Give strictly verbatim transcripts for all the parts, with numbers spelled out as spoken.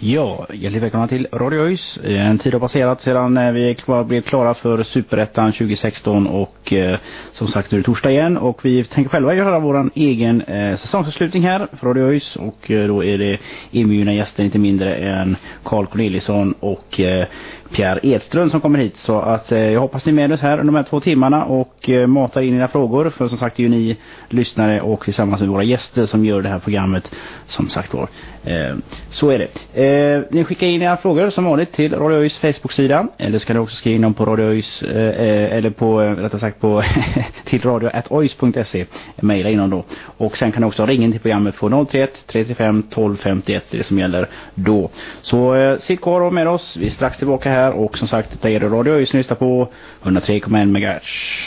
Ja, hjärtligt välkomna till Radio ÖIS. En tid har passerat sedan vi blev klara för Superettan tjugo sexton och eh, som sagt nu är det torsdag igen och vi tänker själva göra vår egen eh, säsongsavslutning här för Radio ÖIS och eh, då är det inbjudna gäster inte mindre än Carl Corneliusson och eh, Pierre Edström som kommer hit. Så att eh, jag hoppas ni är med oss här under de här två timmarna och eh, matar in era frågor för som sagt det är ju ni lyssnare och tillsammans med våra gäster som gör det här programmet som sagt var. Eh, så är det. Eh, ni skickar in era frågor som vanligt till Radio ÖIS Facebook-sida eller ska ni också skriva in dem på Radio ÖIS eh, eller på eh, rättare sagt på till radio at ois punkt se mejla in dem då. Och sen kan ni också ringa in till programmet på noll tre ett tre fem tolv femtioett det som gäller då. Så eh, sitt kvar med oss. Vi är strax tillbaka här och som sagt det är Radio ÖIS ni lyssnar på hundratre komma ett megahertz.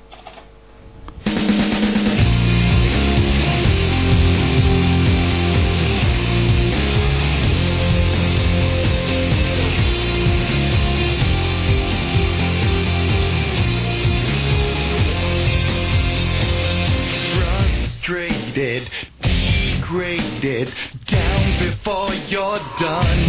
Degraded, down before you're done.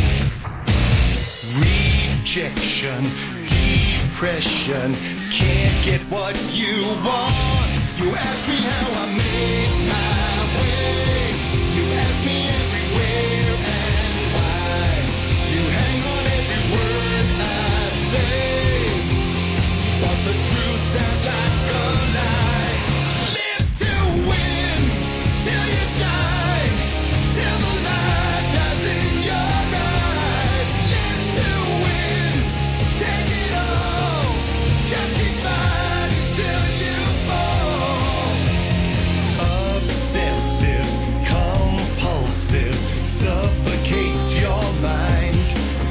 Rejection, depression, can't get what you want. You ask me how I made my way. You ask me everywhere and why. You hang on every word I say, but the truth sounds like a lie. Live to win till you die, till the light dies in your eyes. Live to win, take it all, just keep fighting till you fall. Obsessive, compulsive, suffocates your mind.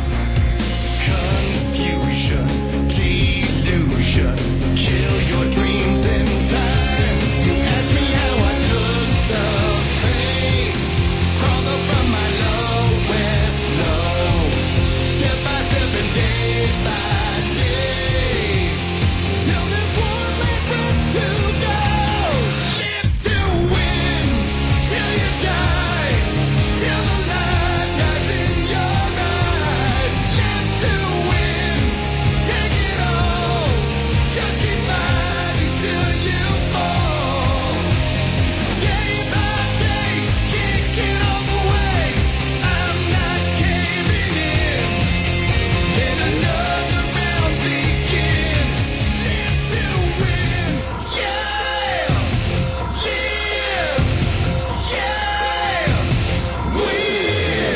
Confusion, delusions, kill your dreams in time. You ask me how I took the pain, crawled up from my lowest low, step by step and day by day, till there's one last breath to go. Live to win, till you die, till the light dies in your eyes. Live to win, take it all, just keep fighting till you fall. Day by day, kicking all the way, I'm not caving in. Let another round begin. Live to win, yeah. Live, yeah. Win.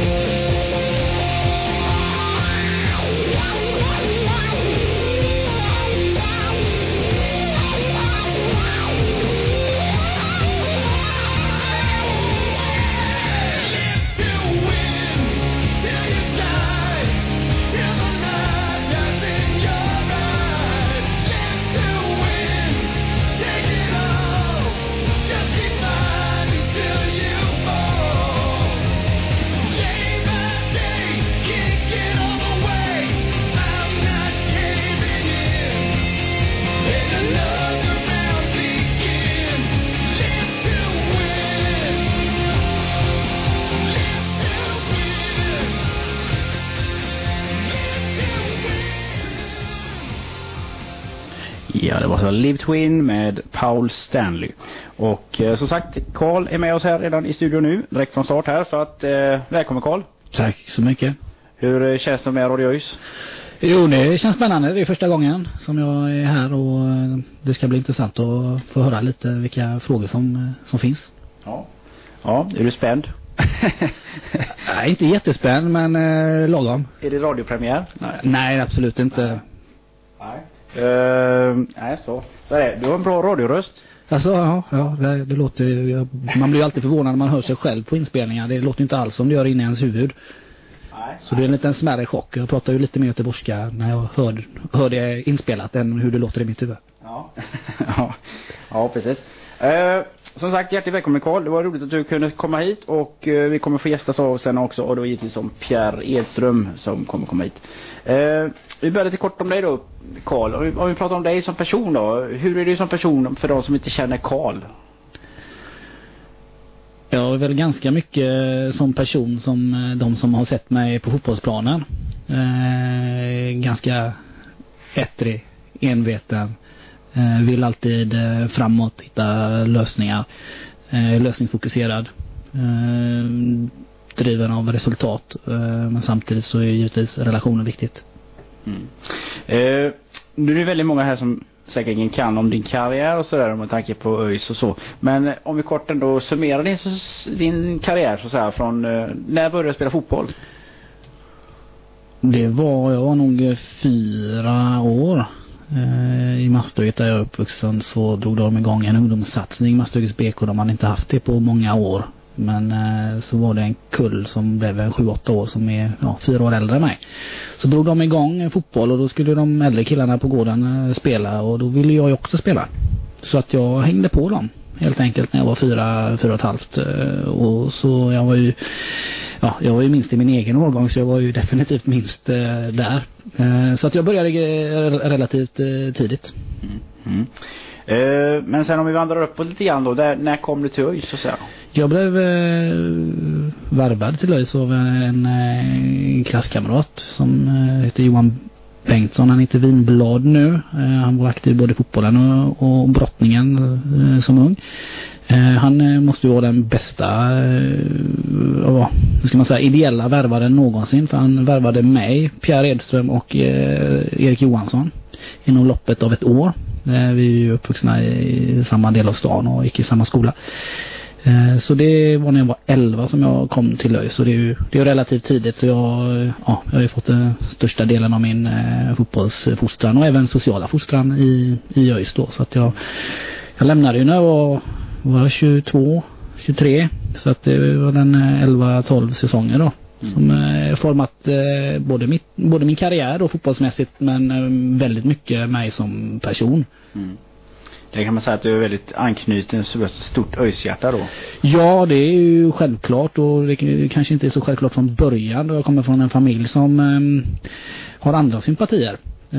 Ja, det var så Live to Win med Paul Stanley. Och eh, som sagt, Carl är med oss här redan i studion nu, direkt från start här. Så att, eh, välkommen Carl. Tack så mycket. Hur eh, känns det med Radio ÖIS? Jo, det känns spännande. Det är första gången som jag är här och eh, det ska bli intressant att få höra lite vilka frågor som, eh, som finns. Ja. Ja, är du spänd? Nej, inte jättespänd, men eh, lagom. Är det radiopremiär? Nej, nej absolut inte. Nej. Nej. Uh, nej, så. Så är det. Du har en bra radioröst. Alltså, ja, ja det, det låter, jag, man blir ju alltid förvånad när man hör sig själv på inspelningar. Det låter inte alls som det gör inne i ens huvud. Nej, så nej. Det är en liten smärre chock. Jag pratar ju lite mer göteborgska när jag hör, hör det inspelat än hur det låter i mitt huvud. Ja, ja. Ja precis. Uh, som sagt, hjärtligt välkommen Carl. Det var roligt att du kunde komma hit och uh, vi kommer få gästas av sen också och då givetvis som Pierre Edström som kommer komma hit. Uh, vi börjar lite kort om dig då Carl. Om vi, om vi pratar om dig som person då. Hur är du som person för de som inte känner Carl? Jag är väl ganska mycket som person som de som har sett mig på fotbollsplanen. Eh, ganska ettrig, enveten. Eh, vill alltid eh, framåt, hitta lösningar. Eh, lösningsfokuserad. Eh, driven av resultat. Eh, men samtidigt så är givetvis relationen viktigt. Mm. Eh, nu är det väldigt många här som säkerligen kan om din karriär och sådär, med tanke på ÖIS och så. Men om vi kort ändå summerar din, din karriär så att säga, från eh, när började du spela fotboll? Det var, jag var nog fyra år. Eh, I Masthugget där jag är uppvuxen så drog de igång en ungdomssatsning. Masthuggets B K, de hade inte haft det på många år. Men eh, så var det en kull som blev sju åtta år som är ja, fyra år äldre än mig. Så drog de igång fotboll och då skulle de äldre killarna på gården eh, spela och då ville jag ju också spela. Så att jag hängde på dem helt enkelt när jag var fyra, fyra och ett halvt. Eh, och så jag var ju ja, jag var ju minst i min egen årgång så jag var ju definitivt minst eh, där. Eh, så att jag började eh, relativt eh, tidigt. Mm. Mm. Eh, men sen om vi vandrar upp på lite grann då, där, när kom du till ÖIS så att säga? Jag blev eh, värvad till ÖIS av en, en klasskamrat som eh, heter Johan Bengtsson. Han heter Vinblad nu. Eh, han var aktiv både i fotbollen och, och brottningen eh, som ung. Eh, han eh, måste ju vara den bästa eh, vad ska man säga, ideella värvaren någonsin. För han värvade mig, Pierre Edström och eh, Erik Johansson inom loppet av ett år. Eh, vi är ju uppvuxna i, i samma del av stan och gick i samma skola. Så det var när jag var elva som jag kom till ÖIS. Så det är ju det är relativt tidigt. Så jag, ja, jag har ju fått den största delen av min eh, fotbollsfostran och även sociala fostran i, i ÖIS då. Så att jag, jag lämnade ju när jag var, var tjugotvå, tjugotre. Så att det var den elva tolv säsonger då. Mm. Som eh, format eh, både, mitt, både min karriär och fotbollsmässigt men eh, väldigt mycket mig som person. Mm. Det kan man säga att du är väldigt anknuten till ett stort ÖIS-hjärta då. Ja, det är ju självklart och det kanske inte är så självklart från början. Jag kommer från en familj som eh, har andra sympatier.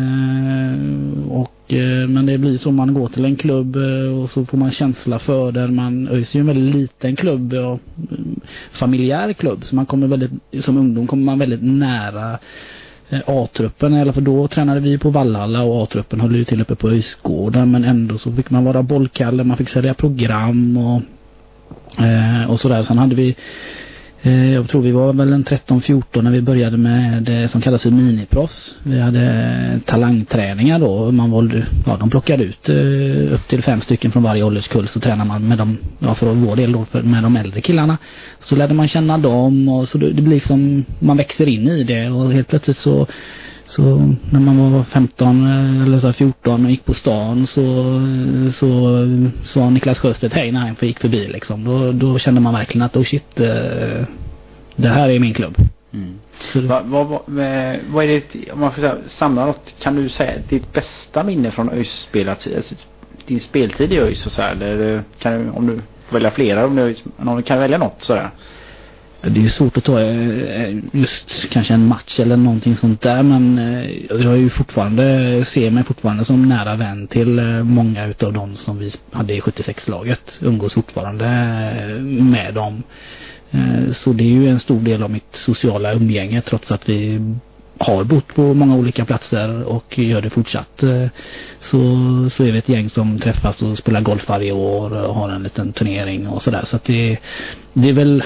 Eh, och, eh, men det blir så man går till en klubb eh, och så får man känsla för den. Man, ÖIS är ju en väldigt liten klubb och familjär klubb. Så man kommer väldigt, som ungdom kommer man väldigt nära A-truppen, eller för då tränade vi på Vallhalla och A-truppen höll ju till uppe på ÖIS-gården, men ändå så fick man vara bollkalle, man fick sälja program och, eh, och sådär. Sen hade vi eh, jag tror vi var väl en tretton fjorton när vi började med det som kallas för miniproffs. Vi hade talangträningar då, man valde, ja, de plockade ut eh, upp till fem stycken från varje ålderskull, så tränar man med dem, ja, för vår del då, för, med de äldre killarna. Så lärde man känna dem och så det, det blir liksom, man växer in i det och helt plötsligt så så när man var femton eller så fjorton och gick på stan så så sa Niklas Sjöstedt hej när han gick förbi liksom. Då, då kände man verkligen att oh shit, det här är min klubb. Mm. Vad va, va, va är det, om man får säga, samla något, kan du säga ditt bästa minne från ÖIS spelartid, din speltid i ÖIS så så här, eller kan du, om du får välja flera, om du, om du kan välja något sådär? Det är ju svårt att ta just kanske en match eller någonting sånt där, men jag är ju fortfarande, ser mig fortfarande som nära vän till många utav dem som vi hade i sjuttiosex-laget, umgås fortfarande med dem. Så det är ju en stor del av mitt sociala umgänge, trots att vi har bott på många olika platser och gör det fortsatt. Så, så är vi ett gäng som träffas och spelar golf varje år och har en liten turnering och sådär. Så att det, det är väl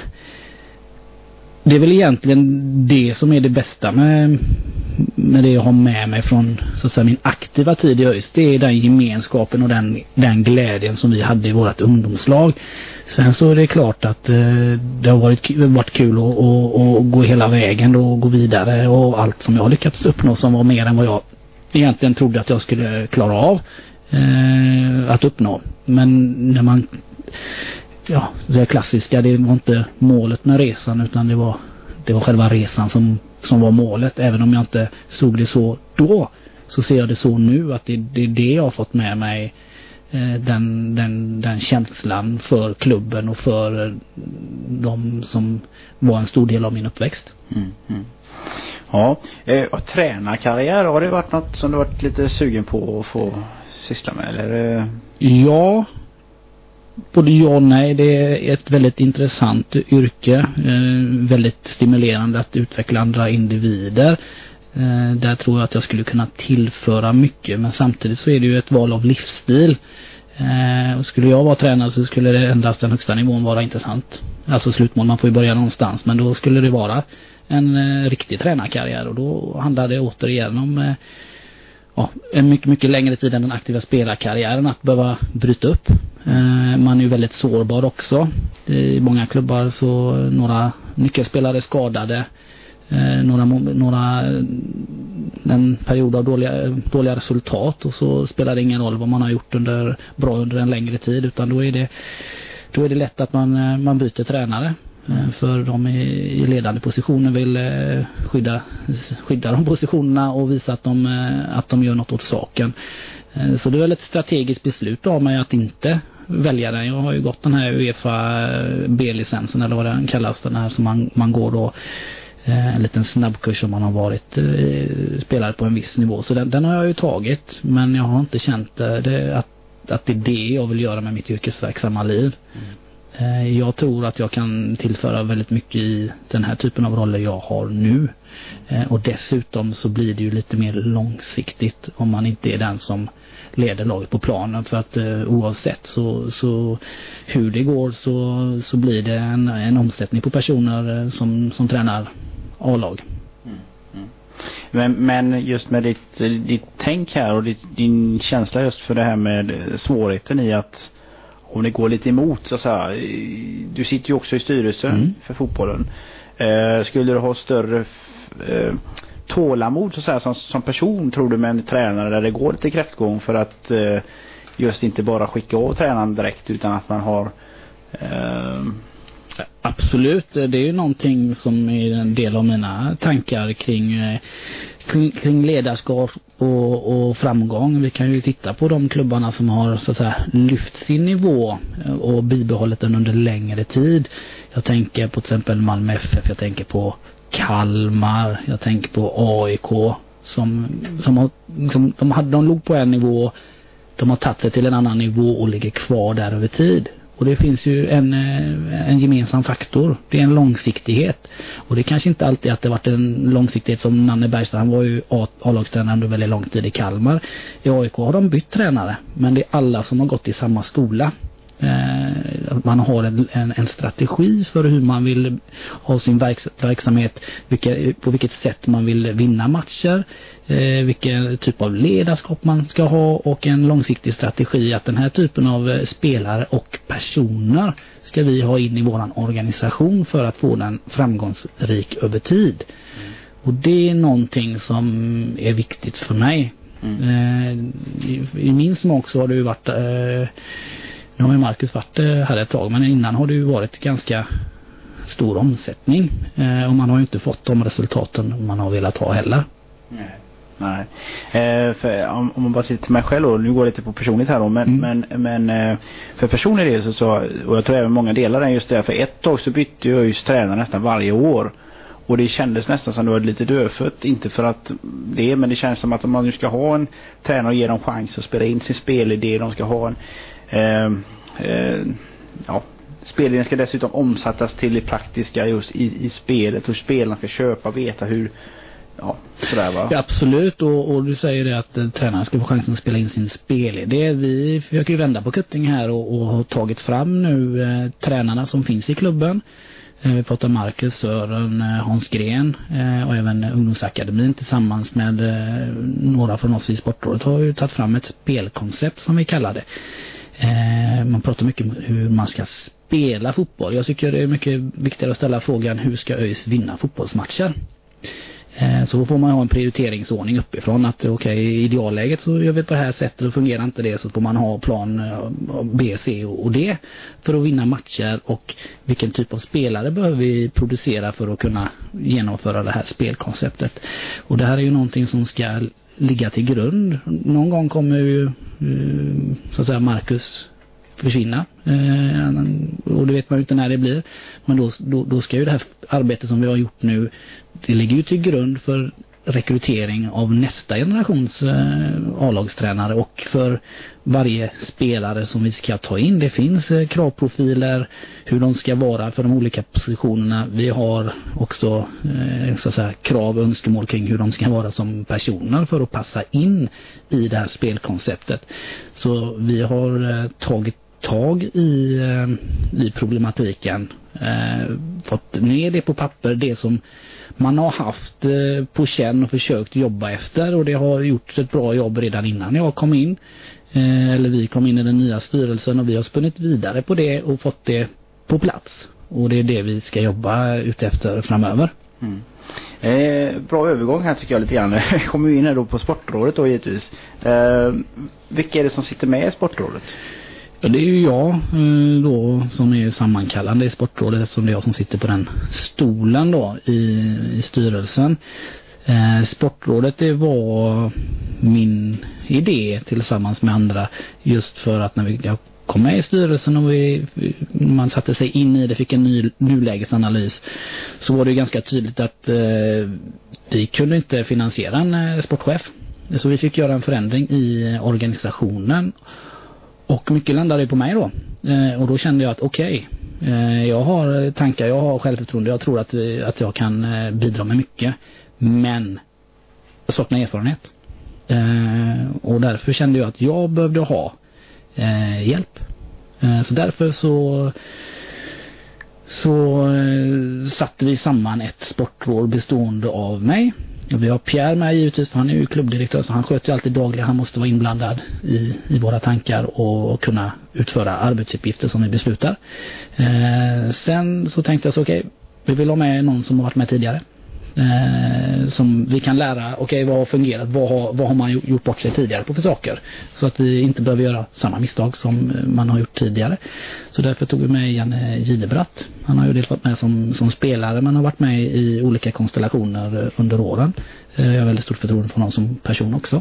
Det är väl egentligen det som är det bästa med, med det jag har med mig från så att säga, min aktiva tid i ÖIS. Det är den gemenskapen och den, den glädjen som vi hade i vårt ungdomslag. Sen så är det klart att eh, det har varit, varit kul att, att, att gå hela vägen och gå vidare. Och allt som jag har lyckats uppnå som var mer än vad jag egentligen trodde att jag skulle klara av eh, att uppnå. Men när man... Ja, det klassiska, det var inte målet med resan utan det var, det var själva resan som, som var målet. Även om jag inte såg det så då, så ser jag det så nu att det, det är det jag har fått med mig, eh, den, den, den känslan för klubben och för de som var en stor del av min uppväxt. Mm, mm. Ja, eh, och tränarkarriär, har det varit något som du varit lite sugen på att få syssla med? Eller? Ja, Både ja och nej. Det är ett väldigt intressant yrke. Eh, väldigt stimulerande att utveckla andra individer. Eh, där tror jag att jag skulle kunna tillföra mycket. Men samtidigt så är det ju ett val av livsstil. Eh, och skulle jag vara tränare så skulle det endast den högsta nivån vara intressant. Alltså slutmål, man får ju börja någonstans. Men då skulle det vara en eh, riktig tränarkarriär. Och då handlar det återigen om eh, ja, en mycket, mycket längre tid än den aktiva spelarkarriären att behöva bryta upp. Eh, man är ju väldigt sårbar också. I många klubbar så några nyckelspelare skadade. Eh, några, några en period av dåliga, dåliga resultat och så spelar det ingen roll vad man har gjort under, bra under en längre tid, utan då är det, då är det lätt att man, man byter tränare. Mm. För de i ledande positioner vill skydda, skydda de positionerna och visa att de, att de gör något åt saken. Så det är väl ett strategiskt beslut av mig att inte välja den. Jag har ju gått den här UEFA B-licensen eller vad den kallas, den här som man, man går då en liten snabbkurs om man har varit eh, spelare på en viss nivå. Så den, den har jag ju tagit, men jag har inte känt eh, det, att, att det är det jag vill göra med mitt yrkesverksamma liv. Mm. Eh, jag tror att jag kan tillföra väldigt mycket i den här typen av roller jag har nu. Eh, och dessutom så blir det ju lite mer långsiktigt om man inte är den som leder laget på planen, för att eh, oavsett så, så hur det går så, så blir det en, en omsättning på personer eh, som, som tränar A-lag. Mm. Mm. Men, men just med ditt, ditt tänk här och ditt, din känsla just för det här med svårigheten i att om det går lite emot så att säga, du sitter ju också i styrelsen mm. för fotbollen. Eh, skulle du ha större eh, tålamod så att säga, som, som person, tror du, med en tränare där det går lite kräftgång för att eh, just inte bara skicka av tränaren direkt utan att man har eh... Absolut, det är ju någonting som är en del av mina tankar kring, kring, kring ledarskap och, och framgång. Vi kan ju titta på de klubbarna som har så att säga lyft sin nivå och bibehållit den under längre tid. Jag tänker på till exempel Malmö F F, jag tänker på Kalmar, jag tänker på A I K som, som, har, som de, hade, de låg på en nivå, de har tagit sig till en annan nivå och ligger kvar där över tid. Och det finns ju en, en gemensam faktor. Det är en långsiktighet. Och det är kanske inte alltid att det varit en långsiktighet som Nanne Bergström. Han var ju A-lagstränare under väldigt lång tid i Kalmar. I A I K har de bytt tränare. Men det är alla som har gått i samma skola. Eh, man har en, en, en strategi för hur man vill ha sin verks, verksamhet, vilka, på vilket sätt man vill vinna matcher, eh, vilken typ av ledarskap man ska ha och en långsiktig strategi att den här typen av spelare och personer ska vi ha in i våran organisation för att få den framgångsrik över tid. Mm. Och det är någonting som är viktigt för mig. Mm. Eh, i, I min smak så har det ju varit eh, nu har ju Marcus varit här ett tag, men innan har det ju varit ganska stor omsättning. Eh, och man har ju inte fått de resultaten man har velat ha heller. Nej. Nej. Eh, för, om, om man bara tittar till mig själv då, nu går det lite på personligt här då, men, mm. men, men eh, för personer är det så, så, och jag tror även många delar den just där, för ett tag så bytte jag ju tränare nästan varje år. Och det kändes nästan som det var lite dödfött, inte för att det, men det känns som att om man nu ska ha en tränare och ge dem chans att spela in sin spelidé, de ska ha en Eh, eh, ja, spelidén ska dessutom omsättas till det praktiska just i, i spelet, hur spelarna ska köpa, veta hur, ja, sådär va? Ja, absolut, och, och du säger det att eh, tränaren ska få chansen att spela in sin spelidé. Vi försöker ju vända på kuttingen här och, och har tagit fram nu eh, tränarna som finns i klubben. Eh, vi pratar Marcus, Sören, eh, Hans Gren eh, och även ungdomsakademin tillsammans med eh, några från oss i Sportrådet har ju tagit fram ett spelkoncept som vi kallar det. Eh, man pratar mycket om hur man ska spela fotboll. Jag tycker det är mycket viktigare att ställa frågan hur ska ÖIS vinna fotbollsmatcher. Eh, så får man ha en prioriteringsordning uppifrån att okej, okay, i idealläget så gör vi på det här sättet och fungerar inte det så får man ha plan B, C och D för att vinna matcher, och vilken typ av spelare behöver vi producera för att kunna genomföra det här spelkonceptet. Och det här är ju någonting som ska ligga till grund. Någon gång kommer ju så att säga Marcus försvinna och det vet man ju inte när det blir, men då, då, då ska ju det här arbetet som vi har gjort nu, det ligger ju till grund för rekrytering av nästa generations eh, A-lagstränare och för varje spelare som vi ska ta in. Det finns eh, kravprofiler, hur de ska vara för de olika positionerna. Vi har också eh, så att säga, krav och önskemål kring hur de ska vara som personer för att passa in i det här spelkonceptet. Så vi har eh, tagit tag i, eh, i problematiken, eh, fått ner det på papper, det som man har haft eh, på känn och försökt jobba efter, och det har gjort ett bra jobb redan innan jag kom in, eh, eller vi kom in i den nya styrelsen, och vi har spunnit vidare på det och fått det på plats, och det är det vi ska jobba ut efter framöver. Mm. Eh, bra övergång här tycker jag lite grann. Jag kommer ju in här då på Sportrådet då givetvis. Eh, vilka är det som sitter med i Sportrådet? Ja, det är ju jag eh, då som är sammankallande i Sportrådet, eftersom det är jag som sitter på den stolen då i, i styrelsen. Eh, Sportrådet, det var min idé tillsammans med andra, just för att när vi jag kom med i styrelsen och vi, man satte sig in i det, fick en ny nulägesanalys, så var det ganska tydligt att eh, vi kunde inte finansiera en eh, sportchef. Så vi fick göra en förändring i organisationen. Och mycket landade på mig då. Eh, och då kände jag att okej, okay, eh, jag har tankar, jag har självförtroende, jag tror att, att jag kan eh, bidra med mycket. Men jag saknar erfarenhet. Eh, och därför kände jag att jag behövde ha eh, hjälp. Eh, så därför så så eh, satte vi samman ett sportråd bestående av mig. Vi har Pierre med givetvis, för han är ju klubbdirektör, så han sköter ju alltid dagligen. Han måste vara inblandad i, i våra tankar och, och kunna utföra arbetsuppgifter som vi beslutar. Eh, sen så tänkte jag så okej, okay, vi vill ha med någon som har varit med tidigare. Eh, som vi kan lära, okej okay, vad har fungerat, vad har, vad har man gjort bort sig tidigare på för saker, så att vi inte behöver göra samma misstag som man har gjort tidigare. Så därför tog vi med Janne Gidebratt. Han har ju dels varit med som, som spelare, men har varit med i olika konstellationer under åren. eh, Jag har väldigt stort förtroende för honom som person också.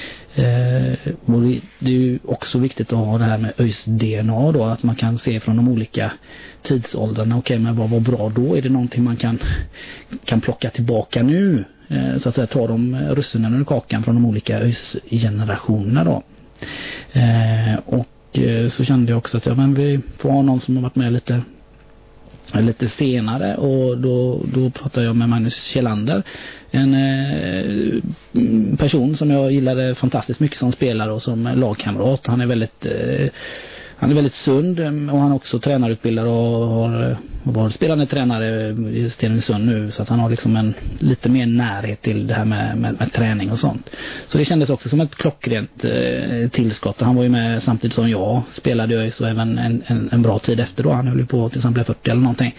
Eh, och det, det är ju också viktigt att ha det här med ÖIS D N A då, att man kan se från de olika tidsåldrarna, okej, okay, men vad var bra då? Är det någonting man kan, kan plocka tillbaka nu? Eh, så att säga, ta de russinen ur kakan från de olika ÖIS-generationerna då. Eh, och eh, så kände jag också att ja, men vi får ha någon som har varit med lite lite senare, och då, då pratade jag med Magnus Kjellander, en eh, person som jag gillade fantastiskt mycket som spelare och som lagkamrat. Han är väldigt eh, han är väldigt sund, och han är också tränarutbildad och har varit spelande tränare i Stenungsund nu, så att han har liksom en lite mer närhet till det här med, med, med träning och sånt. Så det kändes också som ett klockrent eh, tillskott, och han var ju med samtidigt som jag spelade ÖIS, och även en, en, en bra tid efter då. Han höll ju på tills han blev fyrtio eller någonting.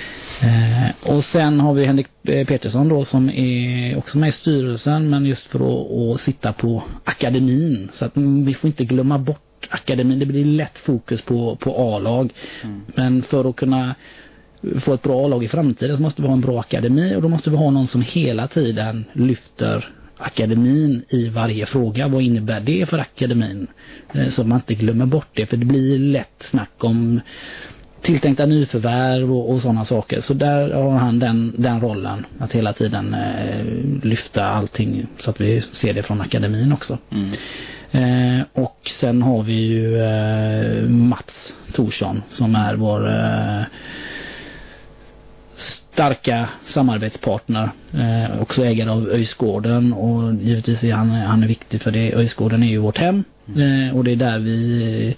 Eh, och sen har vi Henrik Petersson då, som är också med i styrelsen, men just för att, att sitta på akademin, så att vi får inte glömma bort akademin. Det blir lätt fokus på, på A-lag, mm. men för att kunna få ett bra A-lag i framtiden så måste vi ha en bra akademi, och då måste vi ha någon som hela tiden lyfter akademin i varje fråga. Vad innebär det för akademin? Så att man inte glömmer bort det, för det blir lätt snack om tilltänkta nyförvärv och, och sådana saker. Så där har han den, den rollen, att hela tiden eh, lyfta allting så att vi ser det från akademin också. Mm. Eh, och sen har vi ju eh, Mats Thorsson, som är vår eh, starka samarbetspartner, eh, också ägare av ÖIS-gården, och givetvis är han, han är viktig, för det ÖIS-gården är ju vårt hem, eh, och det är där vi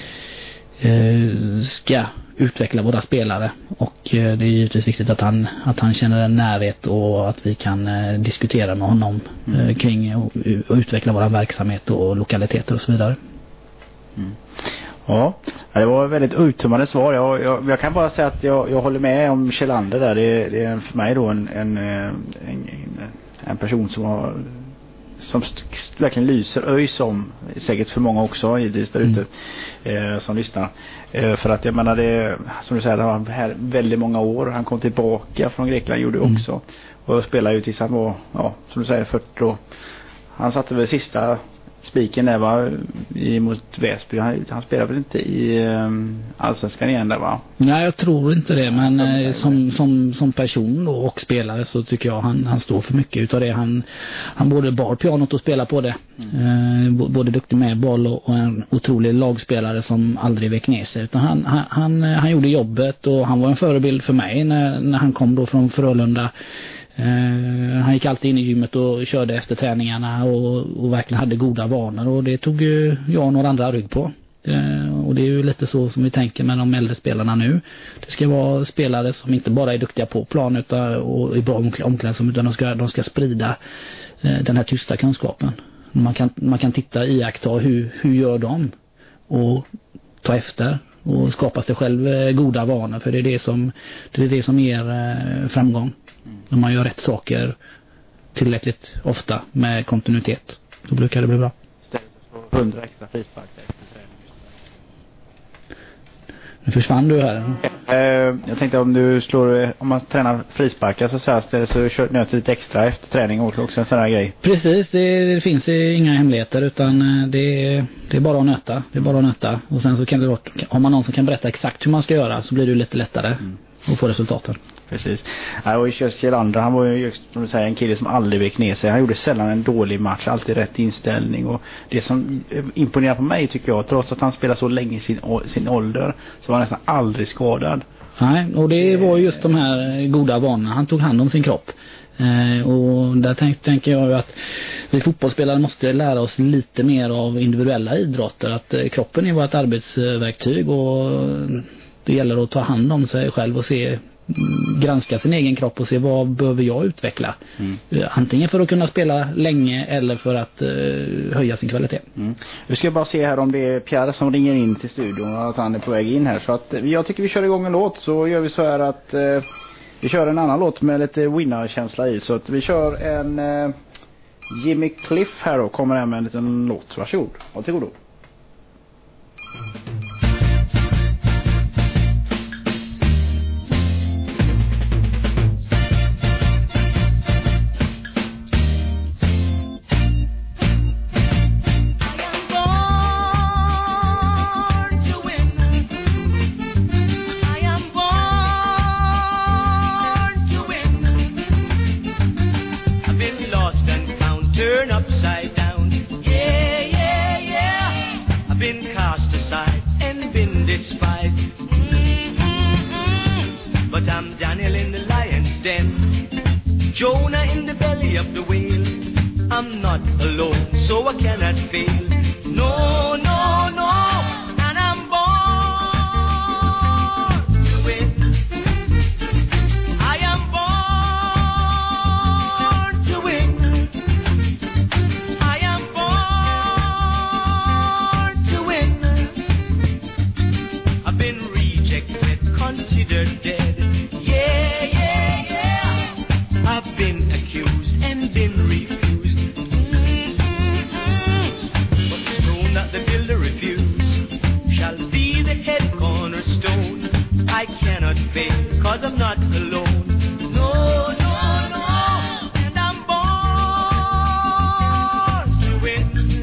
eh, ska utveckla våra spelare, och eh, det är givetvis viktigt att han, att han känner en närhet, och att vi kan eh, diskutera med honom eh, mm. kring och, och utveckla vår verksamhet och lokaliteter och så vidare. Mm. Ja, det var ett väldigt uttömmande svar. Jag, jag, jag kan bara säga att jag, jag håller med om Kjellander där. Det, det är för mig då en, en, en, en person som har som verkligen lyser ÖIS om, säkert för många också givetvis där ute mm. eh, som lyssnar. Eh, för att jag menar det, som du säger, han var här väldigt många år. Han kom tillbaka från Grekland, gjorde mm. också. Och spelade ju tills han var, ja, som du säger, fyrtio. Han satte väl sista spiken där va, i, mot Väsby. Han, han spelar väl inte i um, Allsvenskan igen där va? Nej, jag tror inte det, men eh, som, som, som person då, och spelare så tycker jag han, han står för mycket utav det. Han, han både bar pianot och spelar på det. Mm. Eh, både duktig med boll och, och en otrolig lagspelare som aldrig vek ner sig. Utan han, han, han, han gjorde jobbet och han var en förebild för mig när, när han kom då från Frölunda. Uh, han gick alltid in i gymmet och körde efter träningarna och, och verkligen hade goda vanor, och det tog ju jag och några andra rygg på. Uh, och det är ju lite så som vi tänker med de äldre spelarna nu. Det ska vara spelare som inte bara är duktiga på plan utan, och är bra omklädningsrum, utan de ska, de ska sprida uh, den här tysta kunskapen. Man kan, man kan titta och iaktta hur, hur gör de och ta efter och skapa sig själv uh, goda vanor, för det är det som, det är det som ger uh, framgång. När man gör rätt saker tillräckligt ofta med kontinuitet, då brukar det bli bra. Istället för hundra extra frispark efter träning. Nu försvann du här. Eh, jag tänkte om du slår, om man tränar frisparkar så sägs det, så kör nöter lite extra efter träning och också en sån här grej. Precis, det, det finns inga hemligheter, utan det, det är bara att nöta. Det är bara att nöta. Och sen så kan det, har man någon som kan berätta exakt hur man ska göra, så blir det lite lättare mm. att få resultaten. Precis. Ja, och just Kjellander, han var ju just, som du säger, en kille som aldrig vek ner sig. Han gjorde sällan en dålig match, alltid rätt inställning. Och det som imponerar på mig tycker jag, trots att han spelar så länge i sin, sin ålder, så var han nästan aldrig skadad. Nej, och det var just de här goda vanorna. Han tog hand om sin kropp. Eh, och där tänk, tänker jag att vi fotbollsspelare måste lära oss lite mer av individuella idrotter. Att eh, kroppen är vårt arbetsverktyg, och det gäller att ta hand om sig själv och se, granska sin egen kropp och se vad behöver jag utveckla. Mm. Antingen för att kunna spela länge eller för att uh, höja sin kvalitet. Mm. Vi ska bara se här om det är Pierre som ringer in till studion och att han är på väg in här. Så att jag tycker vi kör igång en låt, så gör vi så här att uh, vi kör en annan låt med lite winnerkänsla i. Så att vi kör en uh, Jimmy Cliff här och kommer här med en liten låt. Varsågod, varsågod. Jonah in the belly of the whale. I'm not alone, so I cannot fail. No, no, no, and I'm born to win. I am born to win. I am born to win. I've been rejected, considered dead. Yeah, yeah, yeah. I've been accused and been refused. Mm-mm-mm. But the stone that the builder refused shall be the head cornerstone. I cannot fail, cause I'm not alone. No, no, no, and I'm born to win.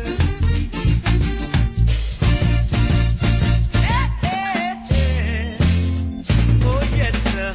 Yeah, yeah, yeah. Oh, yes, sir.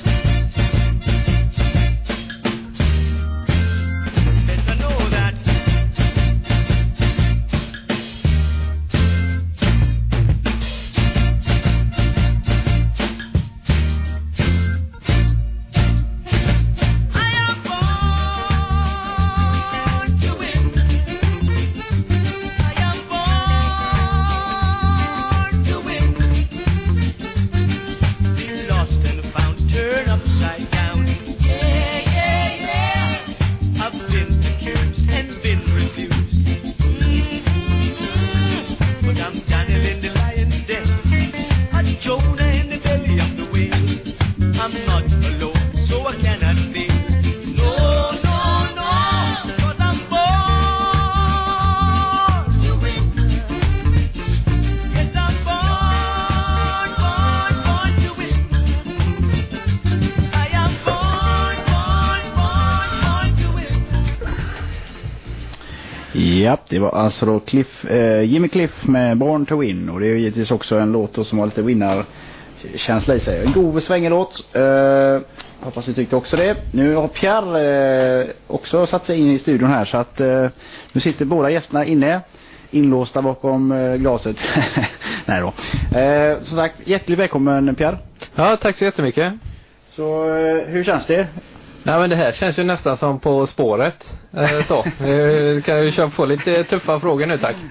Ja, det var alltså då Cliff, eh, Jimmy Cliff med Born to Win. Och det är ju givetvis också en låt då som har lite vinnarkänsla i sig. En god svängelåt. Eh, hoppas ni tyckte också det. Nu har Pierre eh, också satt sig in i studion här. Så att eh, nu sitter båda gästerna inne. Inlåsta bakom eh, glaset. Nej då. Eh, som sagt, hjärtligt välkommen Pierre. Ja, tack så jättemycket. Så eh, hur känns det? Nej, men det här känns ju nästan som På spåret. Eh, så, eh, kan vi köra på lite tuffa frågor nu, tack.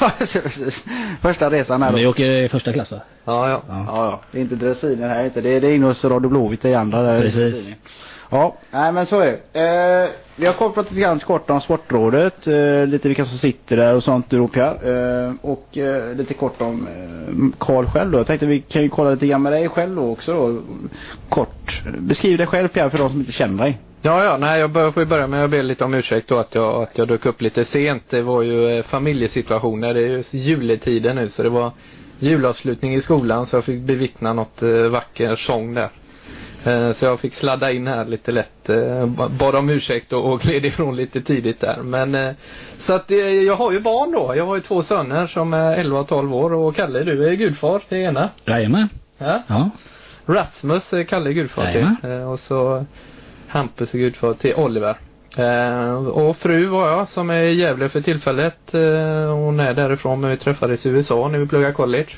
Första resan här då. Vi åker i första klass, va? Ja, ja. Ja, ja. Det är inte dressinen här inte. Det är, det är in hos Radio Blåvitt i andra där. Precis. Ja, nej men så är det. Eh, vi har kopplat lite grann kort om Sportrådet. Eh, lite vilka som sitter där och sånt du råkar. Eh, och eh, lite kort om eh, Carl själv då. Jag tänkte vi kan ju kolla lite grann med dig själv då också då. Kort. Beskriv dig själv Pierre för de som inte känner dig. Ja, ja, nej, jag bör, får ju börja med att be lite om ursäkt då att jag, att jag dök upp lite sent. Det var ju eh, familjesituationer, det är ju juletiden nu så det var julavslutning i skolan så jag fick bevittna något eh, vacker sång där. Eh, så jag fick sladda in här lite lätt, eh, bad om ursäkt och, och gled ifrån lite tidigt där. Men eh, så att eh, jag har ju barn då, jag har ju två söner som är elva och tolv år och Kalle, du är gudfar till ena. Jajamän. Ja? Ja. Rasmus är Kalle gudfar till eh, och så Hampus är gudfar till Oliver. Eh, och fru var jag som är i Gävle för tillfället. Eh, hon är därifrån men vi träffades i U S A när vi pluggade college.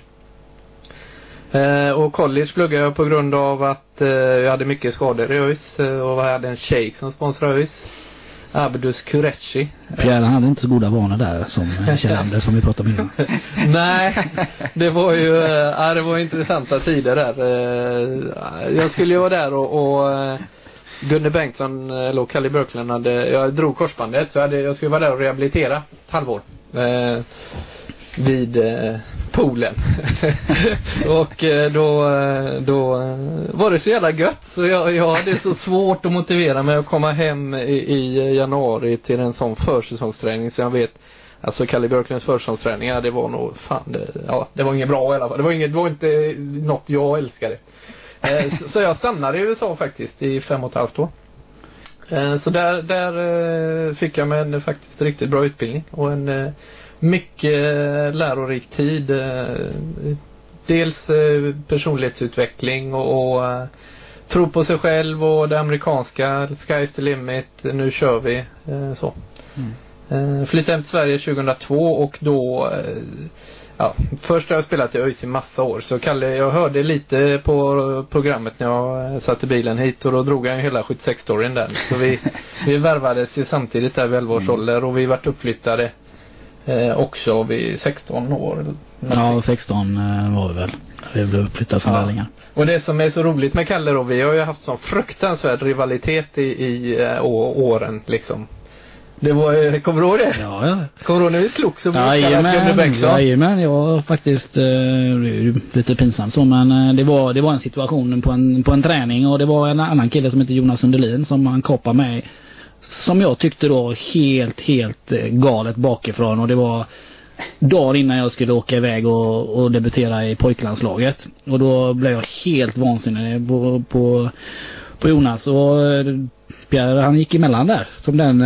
Eh, och college pluggade jag på grund av att eh, jag hade mycket skador i ÖIS eh, och jag hade en shake som sponsrade ÖIS. Abdus Kurechi. Pierre hade inte så goda vanor där som Kjellander som vi pratade om innan. Nej, det var ju äh, ja, det var intressanta tider där. Uh, jag skulle ju vara där och, och uh, Gunnar Bengtsson eller Kalle Björklund hade, jag drog korsbandet så hade, jag skulle vara där och rehabilitera ett halvår uh, vid uh, poolen. Och uh, då, uh, då uh, var det så jävla gött så jag, jag hade så svårt att motivera mig att komma hem i, i januari till en sån försäsongsträning så jag vet. Alltså Kalle Björklunds försäsongsträningar, det var nog fan det, ja, det var inget bra i alla fall. Det var inget, det var inte något jag älskade. Eh, så, så jag stannade i U S A faktiskt i fem och ett halvt år. Eh, så där, där eh, fick jag med en faktiskt riktigt bra utbildning och en eh, mycket lärorik tid. Eh, dels eh, personlighetsutveckling och, och eh, tro på sig själv och det amerikanska, sky's the limit, nu kör vi, eh, så. Mm. Uh, flyttade hem till Sverige tjugohundratvå och då uh, ja, först har jag spelat i ÖIS i massa år så Kalle, jag hörde lite på programmet när jag uh, satt i bilen hit och då drog jag hela sjuttiosex-storyn där så vi, vi värvades ju samtidigt där vid elva års ålder och vi vart uppflyttade uh, också vid sexton år. Ja, sexton uh, var vi väl vi blev uppflyttade som lärlingar. Och det som är så roligt med Kalle då, vi har ju haft sån fruktansvärd rivalitet i, i uh, åren liksom. Det var, kommer du ihåg det? Ja, ja. Kommer du ihåg när vi slogs och Jajamän, jajamän, jag var faktiskt eh, lite pinsamt så, men eh, det var det var en situation på en, på en träning och det var en annan kille som heter Jonas Sundelin som han kopplade mig som jag tyckte då helt, helt eh, galet bakifrån och det var dagen innan jag skulle åka iväg och, och debutera i pojklandslaget och då blev jag helt vansinnig på, på, på Jonas och Pierre, han gick emellan där som den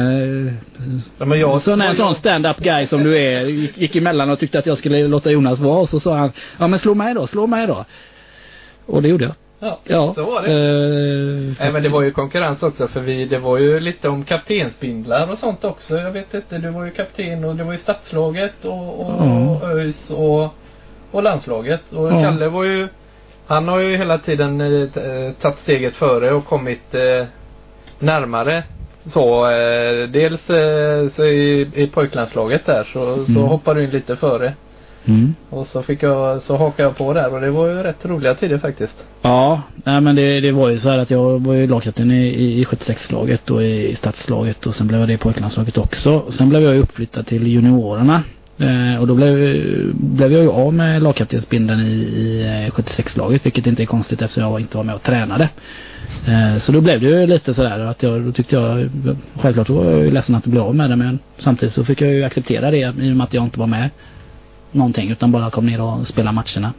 ja, men jag, sån en sån stand-up guy som du är gick, gick emellan och tyckte att jag skulle låta Jonas vara och så sa han, ja men slå mig då, slå mig då och det gjorde jag. Ja, ja så var det. Eh, Nej, men det var ju konkurrens också för vi, det var ju lite om kaptensbindlar och sånt också. Jag vet inte, du var ju kapten och det var ju stadslaget och, och, mm. och ÖIS och, och landslaget. Och mm. Kalle var ju, han har ju hela tiden eh, tagit steget före och kommit eh, närmare. Så eh, dels eh, så i, i pojklandslaget där så, mm. så hoppade du in lite före. Mm. Och så fick jag så hakade jag på där och det var ju rätt roliga tider faktiskt. Ja, nej men det, det var ju så här att jag var ju lagkapten i, i, i sjuttiosex-laget och i, i stadslaget och sen blev jag det i pojklandslaget också. Sen blev jag uppflyttad till juniorerna eh, och då blev, blev jag ju av med lagkaptensbindeln i, i sjuttiosex-laget, vilket inte är konstigt eftersom jag inte var med och tränade. Eh, så då blev det ju lite sådär att jag, då tyckte jag, självklart var jag ju ledsen att det blev av med det, men samtidigt så fick jag ju acceptera det i och med att jag inte var med någonting utan bara kom ner och spela matcherna.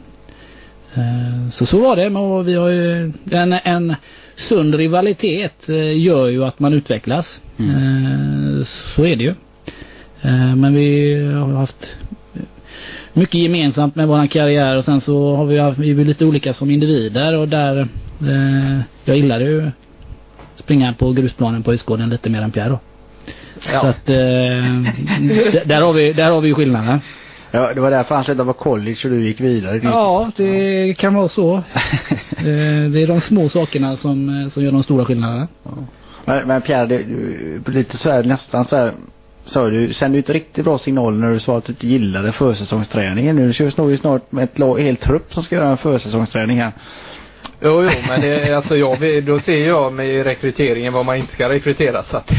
Så så var det, och vi har ju en, en sund rivalitet gör ju att man utvecklas. Mm. Så är det ju. Eh, men vi har haft mycket gemensamt med våran karriär, och sen så har vi, vi är lite olika som individer, och där eh, jag gillar ju springa på grusplanen på Höjsgården lite mer än Pierre då. Ja. Så att eh, d- där har vi där har vi ju skillnaden. Ja, det var därför han slutade på college och du gick vidare. Ja, det kan vara så. eh, det är de små sakerna som, som gör de stora skillnaderna. Ja. Men, men Pierre, det, du, lite så här, nästan så här, så du sände ut riktigt bra signal när du sa att du inte gillade försäsongsträningen. Nu körs nog ju snart med ett lag, helt trupp som ska göra en försäsongsträning här. Jo, jo, men det, alltså jag, då ser jag med rekryteringen vad man inte ska rekrytera, så att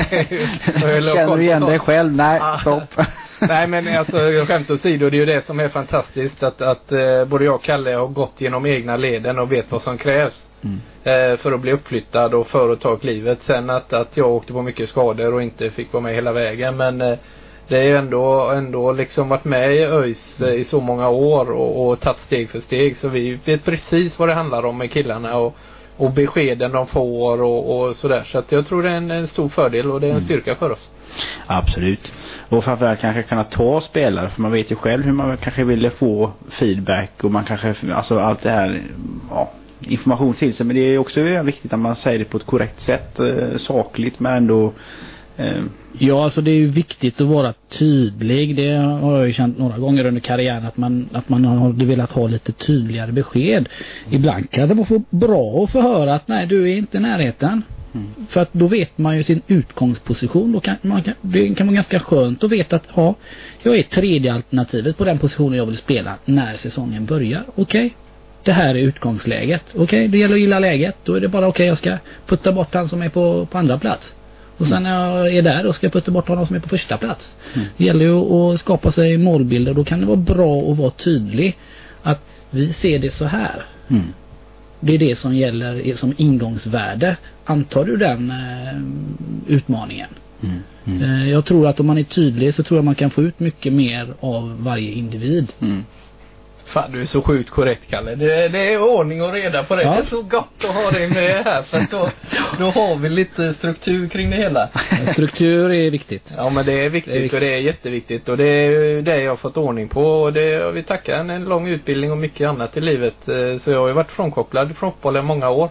känner du igen dig själv? Nej, stopp. Nej, men alltså jag skämt åsido, det är ju det som är fantastiskt, att, att eh, både jag och Kalle har gått genom egna leden och vet vad som krävs mm. eh, för att bli uppflyttad och för att ta klivet. Sen att, att jag åkte på mycket skador och inte fick vara med hela vägen, men eh, det är ju ändå, ändå liksom varit med i ÖIS eh, i så många år och, och tagit steg för steg, så vi vet precis vad det handlar om med killarna och, och beskeden de får och, och sådär. Så att jag tror det är en, en stor fördel och det är en styrka för oss. Absolut. Och framförallt kanske kunna ta spelare, för man vet ju själv hur man kanske ville få feedback och man kanske, alltså allt det här, ja, information till sig, men det är också viktigt att man säger det på ett korrekt sätt, eh, sakligt, men ändå eh. Ja, alltså det är ju viktigt att vara tydlig. Det har jag ju känt några gånger under karriären, att man, att man har velat ha lite tydligare besked. Ibland kan det vara bra att få höra att nej, du är inte i närheten. Mm. För att då vet man ju sin utgångsposition. Då kan man, det kan vara ganska skönt att veta att ja, jag är tredje alternativet på den positionen jag vill spela när säsongen börjar. Okej, okay. Det här är utgångsläget. Okej, okay. Det gäller att gilla läget. Då är det bara okej, okay, jag ska putta bort han som är på, på andra plats. Och sen när jag är där, då ska jag putta bort honom som är på första plats. Mm. Det gäller ju att skapa sig målbilder. Då kan det vara bra att vara tydlig att vi ser det så här. Mm. Det är det som gäller som ingångsvärde. Antar du den eh, utmaningen? Mm. Mm. Eh, jag tror att om man är tydlig så tror jag man kan få ut mycket mer av varje individ. Mm. Fan, du är så sjukt korrekt, Kalle. Det, det är ordning och reda på det. Ja. Det är så gott att ha dig med här, för att då, då har vi lite struktur kring det hela. Struktur är viktigt. Ja, men det är viktigt, det är viktigt. Och det är jätteviktigt. Och det är det jag har fått ordning på. Och det, och vi tackar en, en lång utbildning och mycket annat i livet. Så jag har ju varit frånkopplad från fotbollen många år.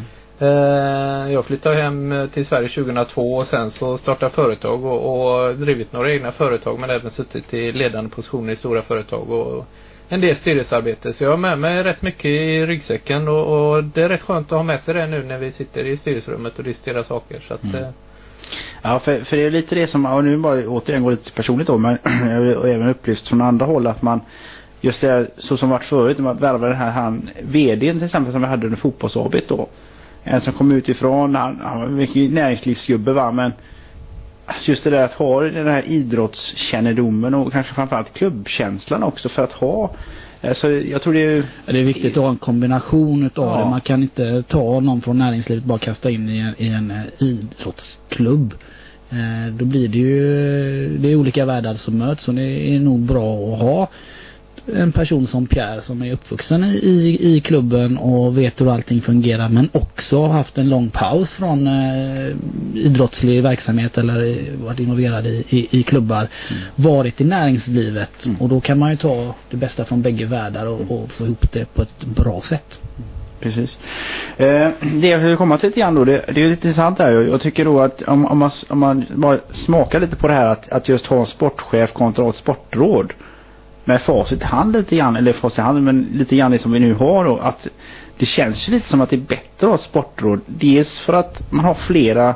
Mm. Jag flyttade hem till Sverige tjugohundratvå och sen så startade företag och, och drivit några egna företag, men även suttit i ledande positioner i stora företag och en del styrelsearbete. Så jag har med mig rätt mycket i ryggsäcken och, och det är rätt skönt att ha med sig det nu när vi sitter i styrelserummet och diskuterar saker. Så att, mm. eh. Ja, för, för det är lite det som, och nu bara återigen går lite personligt då, men jag har även upplyst från andra håll att man, just det så som varit förut, när man värvade den här, han, vdn till exempel som vi hade under fotbollsabit då, en som kom utifrån, han, han var mycket näringslivsgubbe va, men just det där att ha den här idrottskännedomen och kanske framförallt klubbkänslan också för att ha, alltså jag tror det är det är viktigt att ha en kombination utav ja. det. Man kan inte ta någon från näringslivet bara kasta in i en, i en idrottsklubb. Eh, då blir det ju det är olika världar som möts, och det är nog bra att ha en person som Pierre som är uppvuxen i, i, i klubben och vet hur allting fungerar, men också har haft en lång paus från eh, idrottslig verksamhet eller varit involverad i, i, i klubbar, mm. varit i näringslivet, mm. och då kan man ju ta det bästa från bägge världar och, och få ihop det på ett bra sätt. Precis. Eh, det jag vill komma till lite grann då, det, det är lite intressant här. Jag, jag tycker då att om, om, man, om man bara smakar lite på det här att, att just ha en sportchef kontra ett sportråd med facit i hand lite grann, eller facit i hand, men lite grann det som vi nu har då, att det känns ju lite som att det är bättre att ha ett sportråd. Dels för att man har flera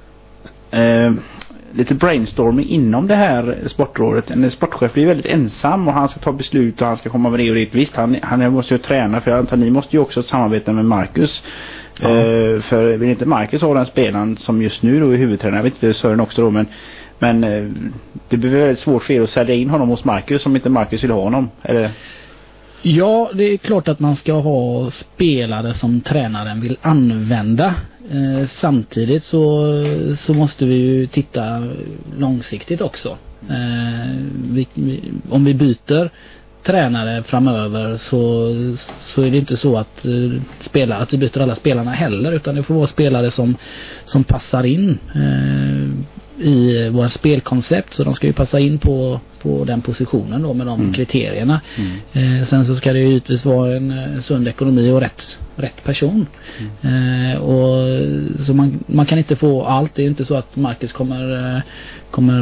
eh, lite brainstorming inom det här sportrådet. En sportchef blir väldigt ensam och han ska ta beslut och han ska komma med det och det. Visst, han, han måste ju träna, för jag antar ni måste ju också samarbeta med Marcus. Ja. Eh, för vill inte Marcus ha den spelaren som just nu då är huvudtränare, jag vet inte, Sören också då, men Men eh, det blir väldigt svårt för er att sälja in honom hos Marcus om inte Marcus vill ha honom, eller? Ja, det är klart att man ska ha spelare som tränaren vill använda. Eh, samtidigt så, så måste vi ju titta långsiktigt också. Eh, vi, vi, om vi byter tränare framöver så, så är det inte så att, uh, spela, att vi byter alla spelarna heller, utan det får vara spelare som, som passar in. Uh, i våra spelkoncept, så de ska ju passa in på, på den positionen då med de mm. kriterierna. Mm. Eh, sen så ska det ju givetvis vara en, en sund ekonomi och rätt, rätt person. Mm. Eh, och så man, man kan inte få allt. Det är ju inte så att Marcus kommer, kommer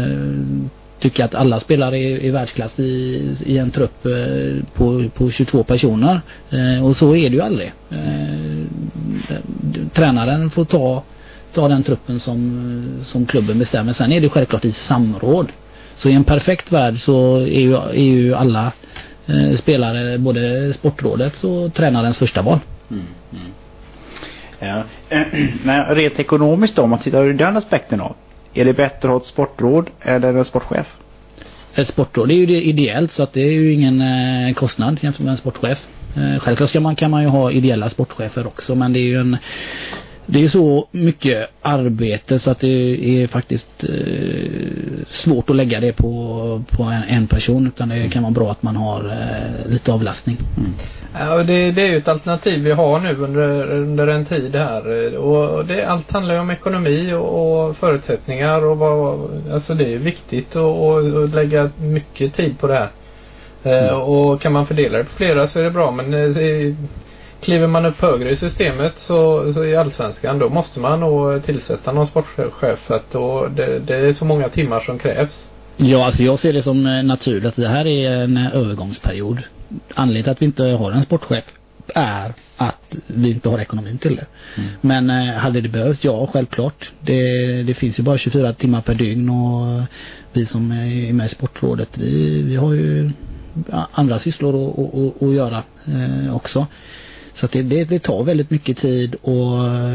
tycka att alla spelare är i världsklass i, i en trupp eh, på, på tjugotvå personer. Eh, och så är det ju aldrig. Eh, tränaren får ta, ta den truppen som, som klubben bestämmer. Sen är det självklart i samråd. Så i en perfekt värld så är ju, är ju alla eh, spelare, både sportrådets och tränarens första val. Mm, mm. Ja. Men rent ekonomiskt då, om man tittar ur den aspekten då, är det bättre att ha ett sportråd eller en sportchef? Ett sportråd är ju det ideellt, så att det är ju ingen eh, kostnad jämfört med en sportchef. Eh, självklart ska man, kan man ju ha ideella sportchefer också, men det är ju en, det är så mycket arbete så att det är faktiskt eh, svårt att lägga det på, på en, en person, utan det kan vara bra att man har eh, lite avlastning. Mm. Ja, det, det är ju ett alternativ vi har nu under, under en tid här, och det, allt handlar ju om ekonomi och, och förutsättningar, och vad, alltså det är viktigt att lägga mycket tid på det här. Mm. Eh, och kan man fördela det på flera så är det bra, men eh, kliver man upp högre i systemet så, så i allsvenskan, då måste man nog tillsätta någon sportchef, för att då, det, det är så många timmar som krävs. Ja, alltså jag ser det som naturligt att det här är en övergångsperiod. Anledningen till att vi inte har en sportchef är att vi inte har ekonomin till det. Mm. Men eh, hade det behövts, ja självklart. Det, det finns ju bara tjugofyra timmar per dygn, och vi som är med i sportrådet, vi, vi har ju andra sysslor att, att, att göra eh, också. Så att det, det, det tar väldigt mycket tid, och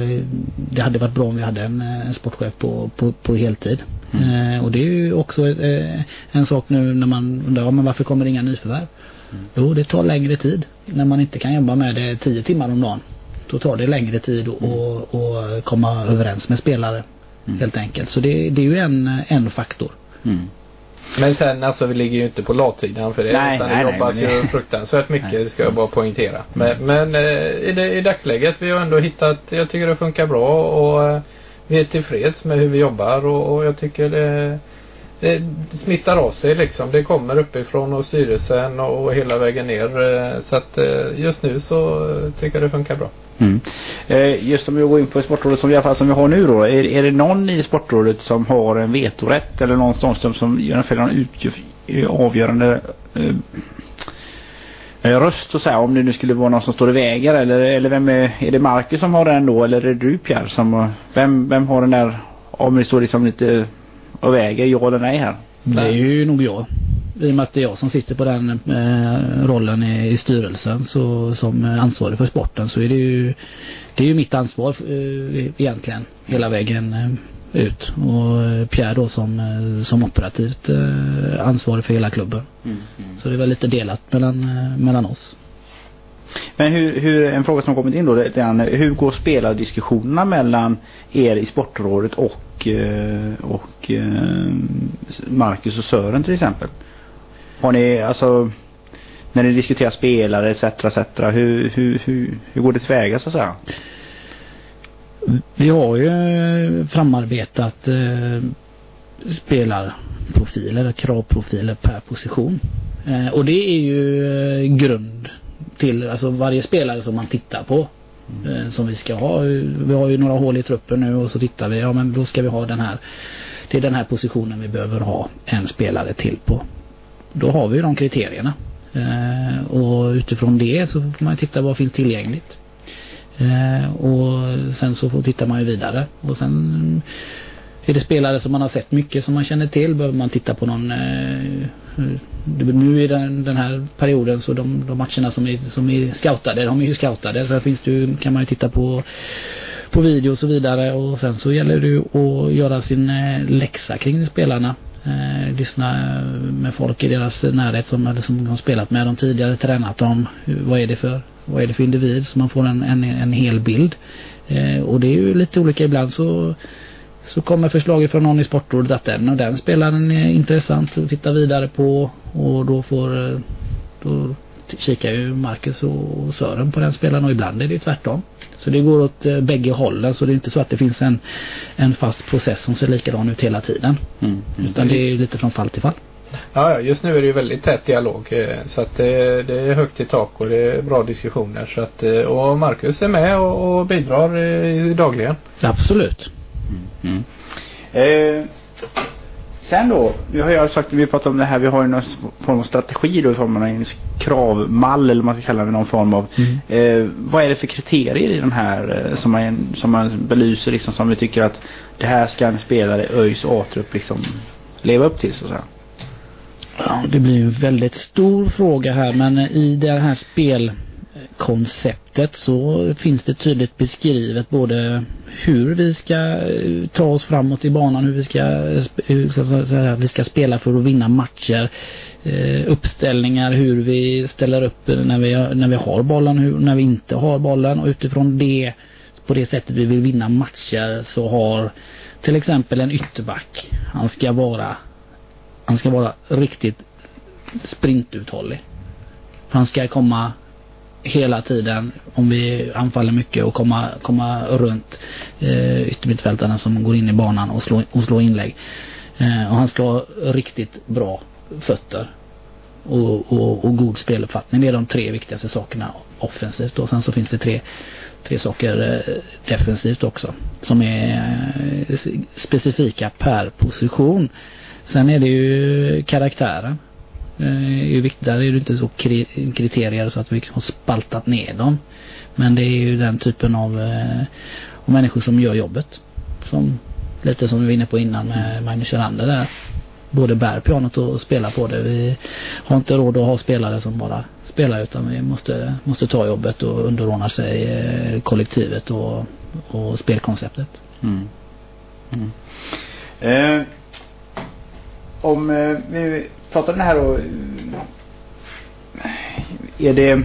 det hade varit bra om vi hade en, en sportchef på, på, på heltid. Mm. Eh, och det är ju också eh, en sak nu när man undrar, men varför kommer det inga nyförvärv? Mm. Jo, det tar längre tid. När man inte kan jobba med det tio timmar om dagen, då tar det längre tid att mm. komma överens med spelare, mm. helt enkelt. Så det, det är ju en, en faktor. Mm. Men sen alltså, vi ligger ju inte på latsidan för det, nej, utan nej, det jobbas nej, ju fruktansvärt mycket, det ska jag bara poängtera. Men, men eh, i, det, i dagsläget vi har ändå hittat, jag tycker det funkar bra, och eh, vi är tillfreds med hur vi jobbar, och, och jag tycker det, det, det smittar av sig liksom. Det kommer uppifrån och styrelsen och, och hela vägen ner, eh, så att eh, just nu så tycker jag det funkar bra. Mm. Eh, just om vi går in på sportrådet som, i alla fall som vi har nu då, är, är det någon i sportrådet som har en vetorätt eller någonstans som, som gör en utgör, avgörande eh, röst, och så här, om det nu skulle vara någon som står i vägen, eller, eller vem är, är det Marcus som har den då, eller är det du, Pierre, som, vem, vem har den där, om det står liksom lite och väger, ja eller nej här? Det är ju nog jag. I och med att det är jag som sitter på den eh, rollen i, i styrelsen, så som ansvarig för sporten, så är det ju, det är ju mitt ansvar eh, egentligen hela vägen eh, ut. Och Pierre då som, eh, som operativt eh, ansvarig för hela klubben. Mm, mm. Så det är väl lite delat mellan, eh, mellan oss. Men hur, hur, en fråga som kommit in då, det är, hur går spelardiskussionerna mellan er i sportrådet och, och Marcus och Sören till exempel? Har ni, alltså, när ni diskuterar spelare etc, etc, hur, hur, hur, hur går det tillväga så att säga? Vi har ju framarbetat eh, spelarprofiler, kravprofiler per position. Eh, och det är ju eh, grund till, alltså varje spelare som man tittar på, mm. eh, som vi ska ha. Vi har ju några hål i truppen nu, och så tittar vi, ja men då ska vi ha den här, det är den här positionen vi behöver ha en spelare till på. Då har vi ju de kriterierna, eh, och utifrån det så får man titta vad finns tillgängligt, eh, och sen så får tittar man ju vidare, och sen är det spelare som man har sett mycket som man känner till, behöver man titta på någon eh, nu i den, den här perioden, så de, de matcherna som är, som är scoutade, de är ju scoutade, så här finns det ju, kan man ju titta på på video och så vidare, och sen så gäller det ju att göra sin eh, läxa kring spelarna, eh, lyssna med folk i deras närhet som, eller som de har spelat med dem tidigare, tränat dem, vad är det för vad är det för individ, så man får en, en, en hel bild, eh, och det är ju lite olika. Ibland så så kommer förslaget från någon i sportrådet att den och den spelaren är intressant att titta vidare på, och då får då kikar ju Marcus och Sören på den spelaren och ibland är det ju tvärtom. Så det går åt eh, bägge hållen, så det är inte så att det finns en, en fast process som ser likadan ut hela tiden. Mm. Mm. Utan det är ju lite från fall till fall. Ja, just nu är det ju väldigt tät dialog, så att det, det är högt i tak och det är bra diskussioner, så att, och Marcus är med och, och bidrar i, dagligen. Absolut. Mm. Mm. Eh, sen då, vi har ju sagt, vi pratat om det här, vi har ju någon form av strategi då, i form av en kravmall eller man ska kalla det, någon form av mm. eh, vad är det för kriterier i de här eh, som, man, som man belyser liksom, som vi tycker att det här ska en spelare ÖIS A-trupp liksom leva upp till, så att säga? Ja, det blir en väldigt stor fråga här, men i det här spelkonceptet så finns det tydligt beskrivet både hur vi ska ta oss framåt i banan, hur vi ska, hur så att säga, vi ska spela för att vinna matcher, uppställningar, hur vi ställer upp när vi, när vi har bollen, hur, när vi inte har bollen, och utifrån det, på det sättet vi vill vinna matcher, så har till exempel en ytterback, han ska vara Han ska vara riktigt sprintuthållig. Han ska komma hela tiden, om vi anfaller mycket, och komma, komma runt eh, yttermittfältarna som går in i banan och slå, och slå inlägg. Eh, och han ska ha riktigt bra fötter och, och, och god speluppfattning. Det är de tre viktigaste sakerna offensivt. Och sen så finns det tre, tre saker eh, defensivt också, som är eh, specifika per position. Sen är det ju karaktären. Det är ju viktigt, där är det inte så kriterier så att vi har spaltat ner dem. Men det är ju den typen av, av människor som gör jobbet. Som, lite som vi var inne på innan med Magnus Kjellander där. Både bär pianot och spelar på det. Vi har inte råd att ha spelare som bara spelar, utan vi måste, måste ta jobbet och underordna sig kollektivet och, och spelkonceptet. Mm. Mm. Eh. Om eh, vi pratar om det här då, är det,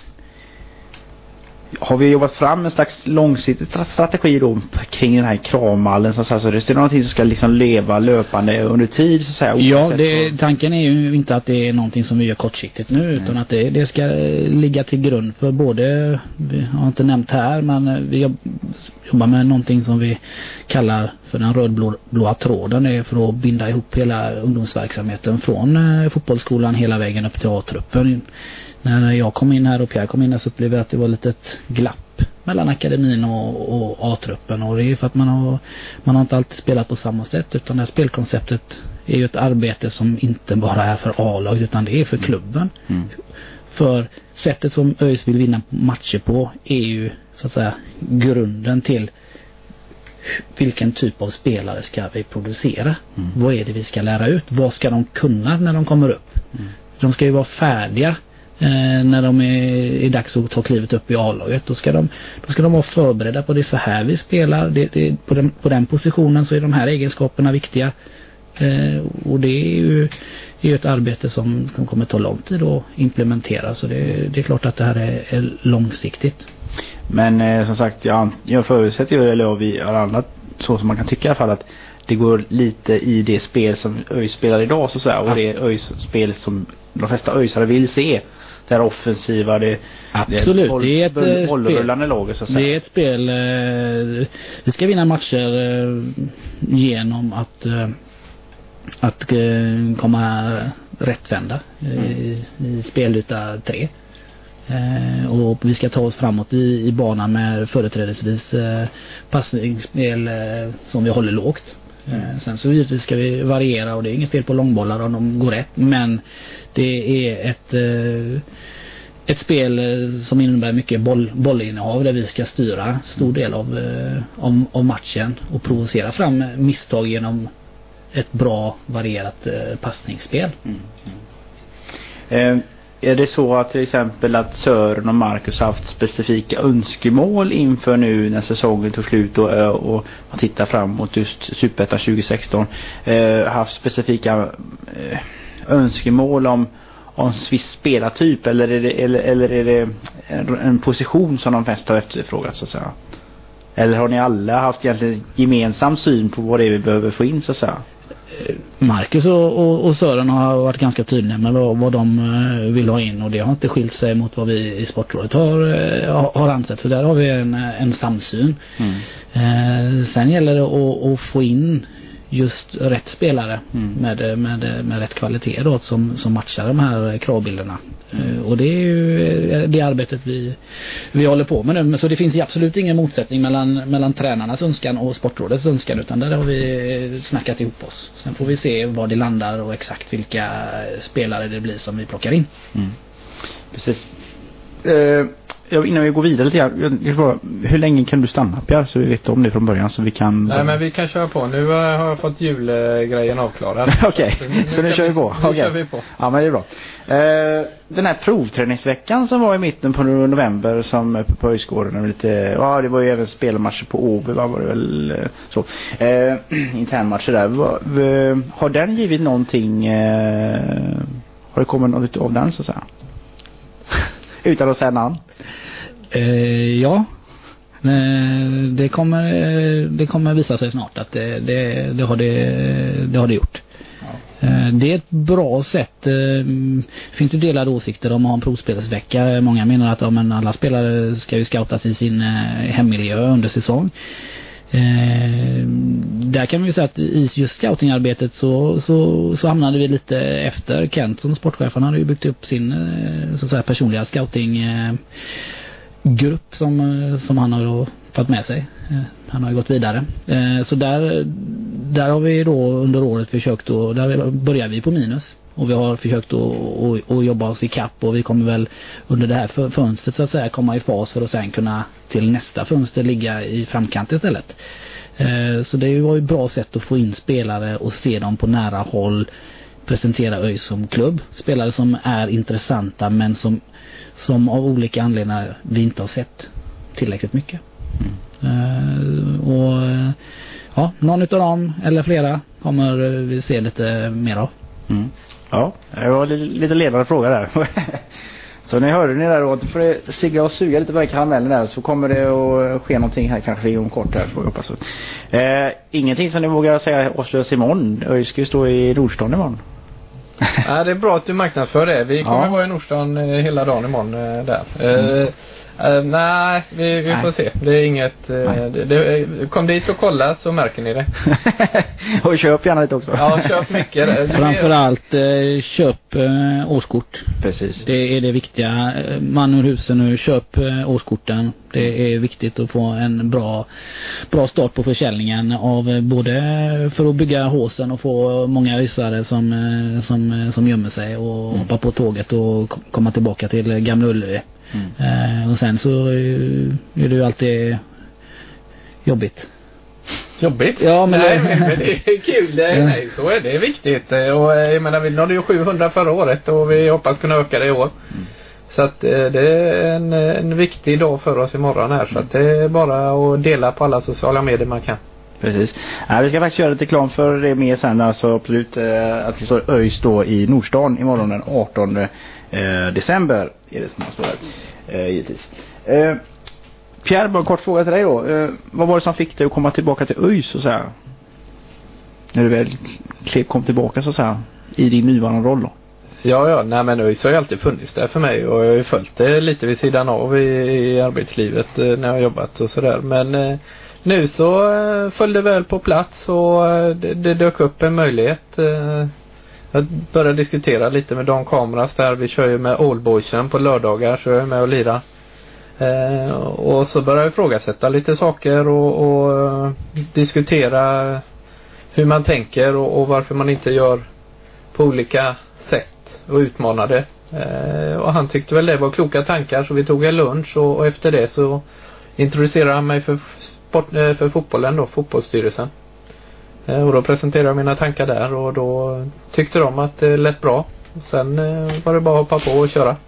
har vi jobbat fram en slags långsiktig strategi då kring den här kravmallen, så att säga, så det är någonting som ska liksom leva löpande under tid, så att säga? Ja, det, tanken är ju inte att det är någonting som vi gör kortsiktigt nu, utan mm. att det, det ska ligga till grund för både, vi har inte nämnt här, men vi jobbar med någonting som vi kallar för den rödblåa tråden. Det är för att binda ihop hela ungdomsverksamheten från eh, fotbollsskolan hela vägen upp till A-truppen. När jag kom in här och Pierre kom in, så upplevde jag att det var lite ett glapp mellan akademin och, och A-truppen, och det är ju för att man har, man har inte alltid spelat på samma sätt, utan det här spelkonceptet är ju ett arbete som inte bara är för A-lag, utan det är för klubben. Mm. För sättet som ÖIS vill vinna matcher på är ju så att säga grunden till vilken typ av spelare ska vi producera. Mm. Vad är det vi ska lära ut? Vad ska de kunna när de kommer upp? Mm. De ska ju vara färdiga eh, när de är, är dags att ta klivet upp i A-laget. Då ska de, då ska de vara förberedda på det, så här vi spelar. Det, det, på, den, på den positionen så är de här egenskaperna viktiga. Eh, och det är ju, är ju ett arbete som, som kommer ta lång tid att implementera. Så det, det är klart att det här är, är långsiktigt. Men eh, som sagt, jag, jag förutsätter ju, eller vi har annat så som man kan tycka i alla fall, att det går lite i det spel som ÖIS spelar idag, så att säga, och det är ÖIS spel som de flesta ÖISare vill se. Det är offensiva, det, absolut, det är ett, det är ett bollrullande lag, så att säga. Det är ett spel, eh, vi ska vinna matcher eh, genom att eh, att eh, komma rättvända eh, mm. i spelyta tre. Eh, och vi ska ta oss framåt i, i banan med företrädesvis eh, passningsspel eh, som vi håller lågt. Eh, sen så givetvis ska vi variera, och det är inget fel på långbollar om de går rätt, men det är ett eh, ett spel eh, som innebär mycket boll, bollinnehav, där vi ska styra stor del av, eh, av, av matchen och provocera fram misstag genom ett bra varierat eh, passningsspel. Mm. Mm. Eh. Är det så att till exempel att Sören och Marcus har haft specifika önskemål inför nu när säsongen tog slut och, och man tittar fram mot just Superettan tjugo sexton, eh, haft specifika eh, önskemål om, om viss spelartyp, eller är det, eller, eller är det en, en position som de flesta har efterfrågat, så att säga? Eller har ni alla haft egentligen gemensam syn på vad det är vi behöver få in, så att säga? Marcus och, och, och Sören har varit ganska tydliga med vad, vad de eh, vill ha in, och det har inte skilt sig mot vad vi i Sportrådet har, eh, har ansett, så där har vi en, en samsyn. Mm. Eh, sen gäller det att, att få in just rätt spelare mm. med, med, med rätt kvalitet då, som, som matchar de här kravbilderna. Mm. Och det är ju det arbetet vi, vi håller på med nu. Men så det finns ju absolut ingen motsättning mellan, mellan tränarnas önskan och Sportrådets önskan, utan där har vi snackat ihop oss. Sen får vi se var det landar och exakt vilka spelare det blir som vi plockar in. Mm. Precis. Uh... Ja, innan vi går vidare lite grann, jag fråga, hur länge kan du stanna, Pierre, så vi vet om det från början så vi kan... Nej, men vi kan köra på. Nu har jag fått julgrejen avklarad. Okej, okay. så, så nu, nu kör vi på. Nu okay. kör vi på. Ja, men det är bra. Uh, den här provträningsveckan som var i mitten på november som på Höjsgården, lite, ja, det var ju även spelmatcher på Åby, vad var det väl så. Uh, internmatcher där. Va, uh, har den givit någonting, uh, har det kommit något av den så att säga? Utan att säga namn. Eh, ja, eh, det kommer det kommer visa sig snart att det, det, det, har, det, det har det gjort. Ja. Eh, det är ett bra sätt. Eh, det finns ju delade åsikter om att ha en provspelsvecka. Många menar att ja, men alla spelare ska ju scoutas i sin eh, hemmiljö under säsong. Eh, där kan vi ju säga att i just scoutingarbetet så, så, så hamnade vi lite efter. Kent som sportchefen hade ju byggt upp sin eh, så att säga, personliga scouting eh, grupp som, som han har då fått med sig. Eh, han har ju gått vidare. Eh, så där, där har vi då under året försökt, och där börjar vi på minus. Och vi har försökt att, att, att jobba oss i kapp, och vi kommer väl under det här fönstret så att säga komma i fas för att sen kunna till nästa fönster ligga i framkant istället. Så det var ju ett bra sätt att få in spelare och se dem på nära håll, presentera ÖIS som klubb. Spelare som är intressanta men som, som av olika anledningar vi inte har sett tillräckligt mycket. Mm. Och ja, någon utav dem eller flera kommer vi se lite mer av. Mm. Ja, det var lite ledande fråga där. Så ni hörde ni där då, för det sigga och suga lite på den karamellen där, så kommer det att ske någonting här kanske om kort här, får jag hoppas. Eh, ingenting som ni vågar säga avslöjas imorgon. Jag ska ju stå i Nordstan imorgon. Ja, det är bra att du marknadsför det. Vi kommer ja. vara i Nordstan hela dagen imorgon där. Mm. Eh, Uh, nej, vi, vi nej. får se. Det är inget... Uh, det, det, kom dit och kolla så märker ni det. Och köp gärna lite också. Ja, köp mycket. Framförallt uh, köp uh, årskort. Precis. Det är det viktiga. Man ur husen nu, köp uh, årskorten. Det är viktigt att få en bra, bra start på försäljningen av uh, både för att bygga håsen och få många ysare som, uh, som, som gömmer sig och mm. hoppa på tåget och k- komma tillbaka till Gamla Ullevi. Mm. Uh, och sen så uh, är det ju alltid jobbigt. Jobbigt? Ja, men, nej, det... men det är kul. Det är, ja. nej, så är det viktigt. Och jag menar, vi nådde ju sjuhundra förra året och vi hoppas kunna öka det i år. Mm. Så att det är en, en viktig dag för oss imorgon här. Så att det är bara att dela på alla sociala medier man kan. Precis. Ja, vi ska faktiskt göra lite reklam för det med sen. Alltså absolut eh, att det står ÖIS då i Nordstan imorgon den artonde eh, december. Är det som står där. Eh, givetvis. Eh, Pierre, bara en kort fråga till dig då. Eh, vad var det som fick dig att komma tillbaka till ÖIS så att säga? När du väl kom tillbaka så att säga i din nuvarande roll då? Ja, ja, nej men ÖIS har ju alltid funnits där för mig och jag har ju följt det lite vid sidan av i, i arbetslivet eh, när jag har jobbat och sådär. Men eh, nu så eh, följde väl på plats och eh, det, det dök upp en möjlighet. Eh, jag började diskutera lite med de kameras där. Vi kör ju med Allboysen på lördagar så jag är med och lira. Eh, och så började jag ifrågasätta lite saker och, och diskutera hur man tänker och, och varför man inte gör på olika sätt och utmanade. Eh, och han tyckte väl det var kloka tankar så vi tog en lunch och, och efter det så introducerade han mig för, sport, eh, för fotbollen då, fotbollsstyrelsen. Eh, och då presenterade jag mina tankar där och då tyckte de att det lät bra. Och sen eh, var det bara att hoppa på och köra.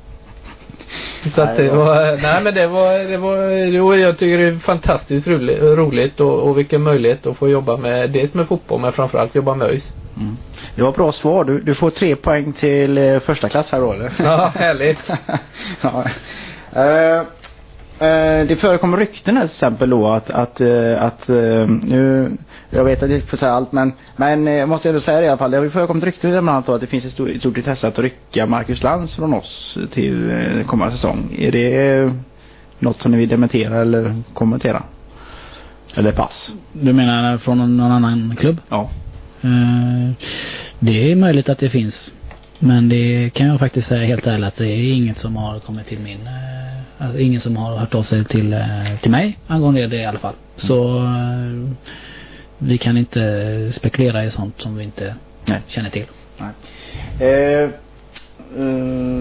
Så att det var, nej men det var, det var, det var jag tycker det är fantastiskt roligt, roligt och, och vilken möjlighet att få jobba med, dels med fotboll men framförallt jobba med ÖIS. Mm. Det var bra svar, du, du får tre poäng till eh, första klass här då eller? Ja, härligt. Ja. Uh, Eh, det förekommer rykten här till exempel då att, att, eh, att eh, nu, jag vet att det inte får säga allt, men, men jag måste ändå säga det i alla fall. Det har ju förekommit rykten bland annat att det finns ett stort, ett stort intresse att rycka Marcus Lantz från oss till eh, kommande säsong. Är det något som ni vill dementera eller kommentera? Eller pass? Du menar från någon annan klubb? Ja. Eh, det är möjligt att det finns. Men det kan jag faktiskt säga helt ärligt att det är inget som har kommit till min... Eh, alltså ingen som har hört av sig till, eh, till mig angående det i alla fall. Mm. Så eh, vi kan inte spekulera i sånt som vi inte Nej. känner till. Nej. Eh, uh,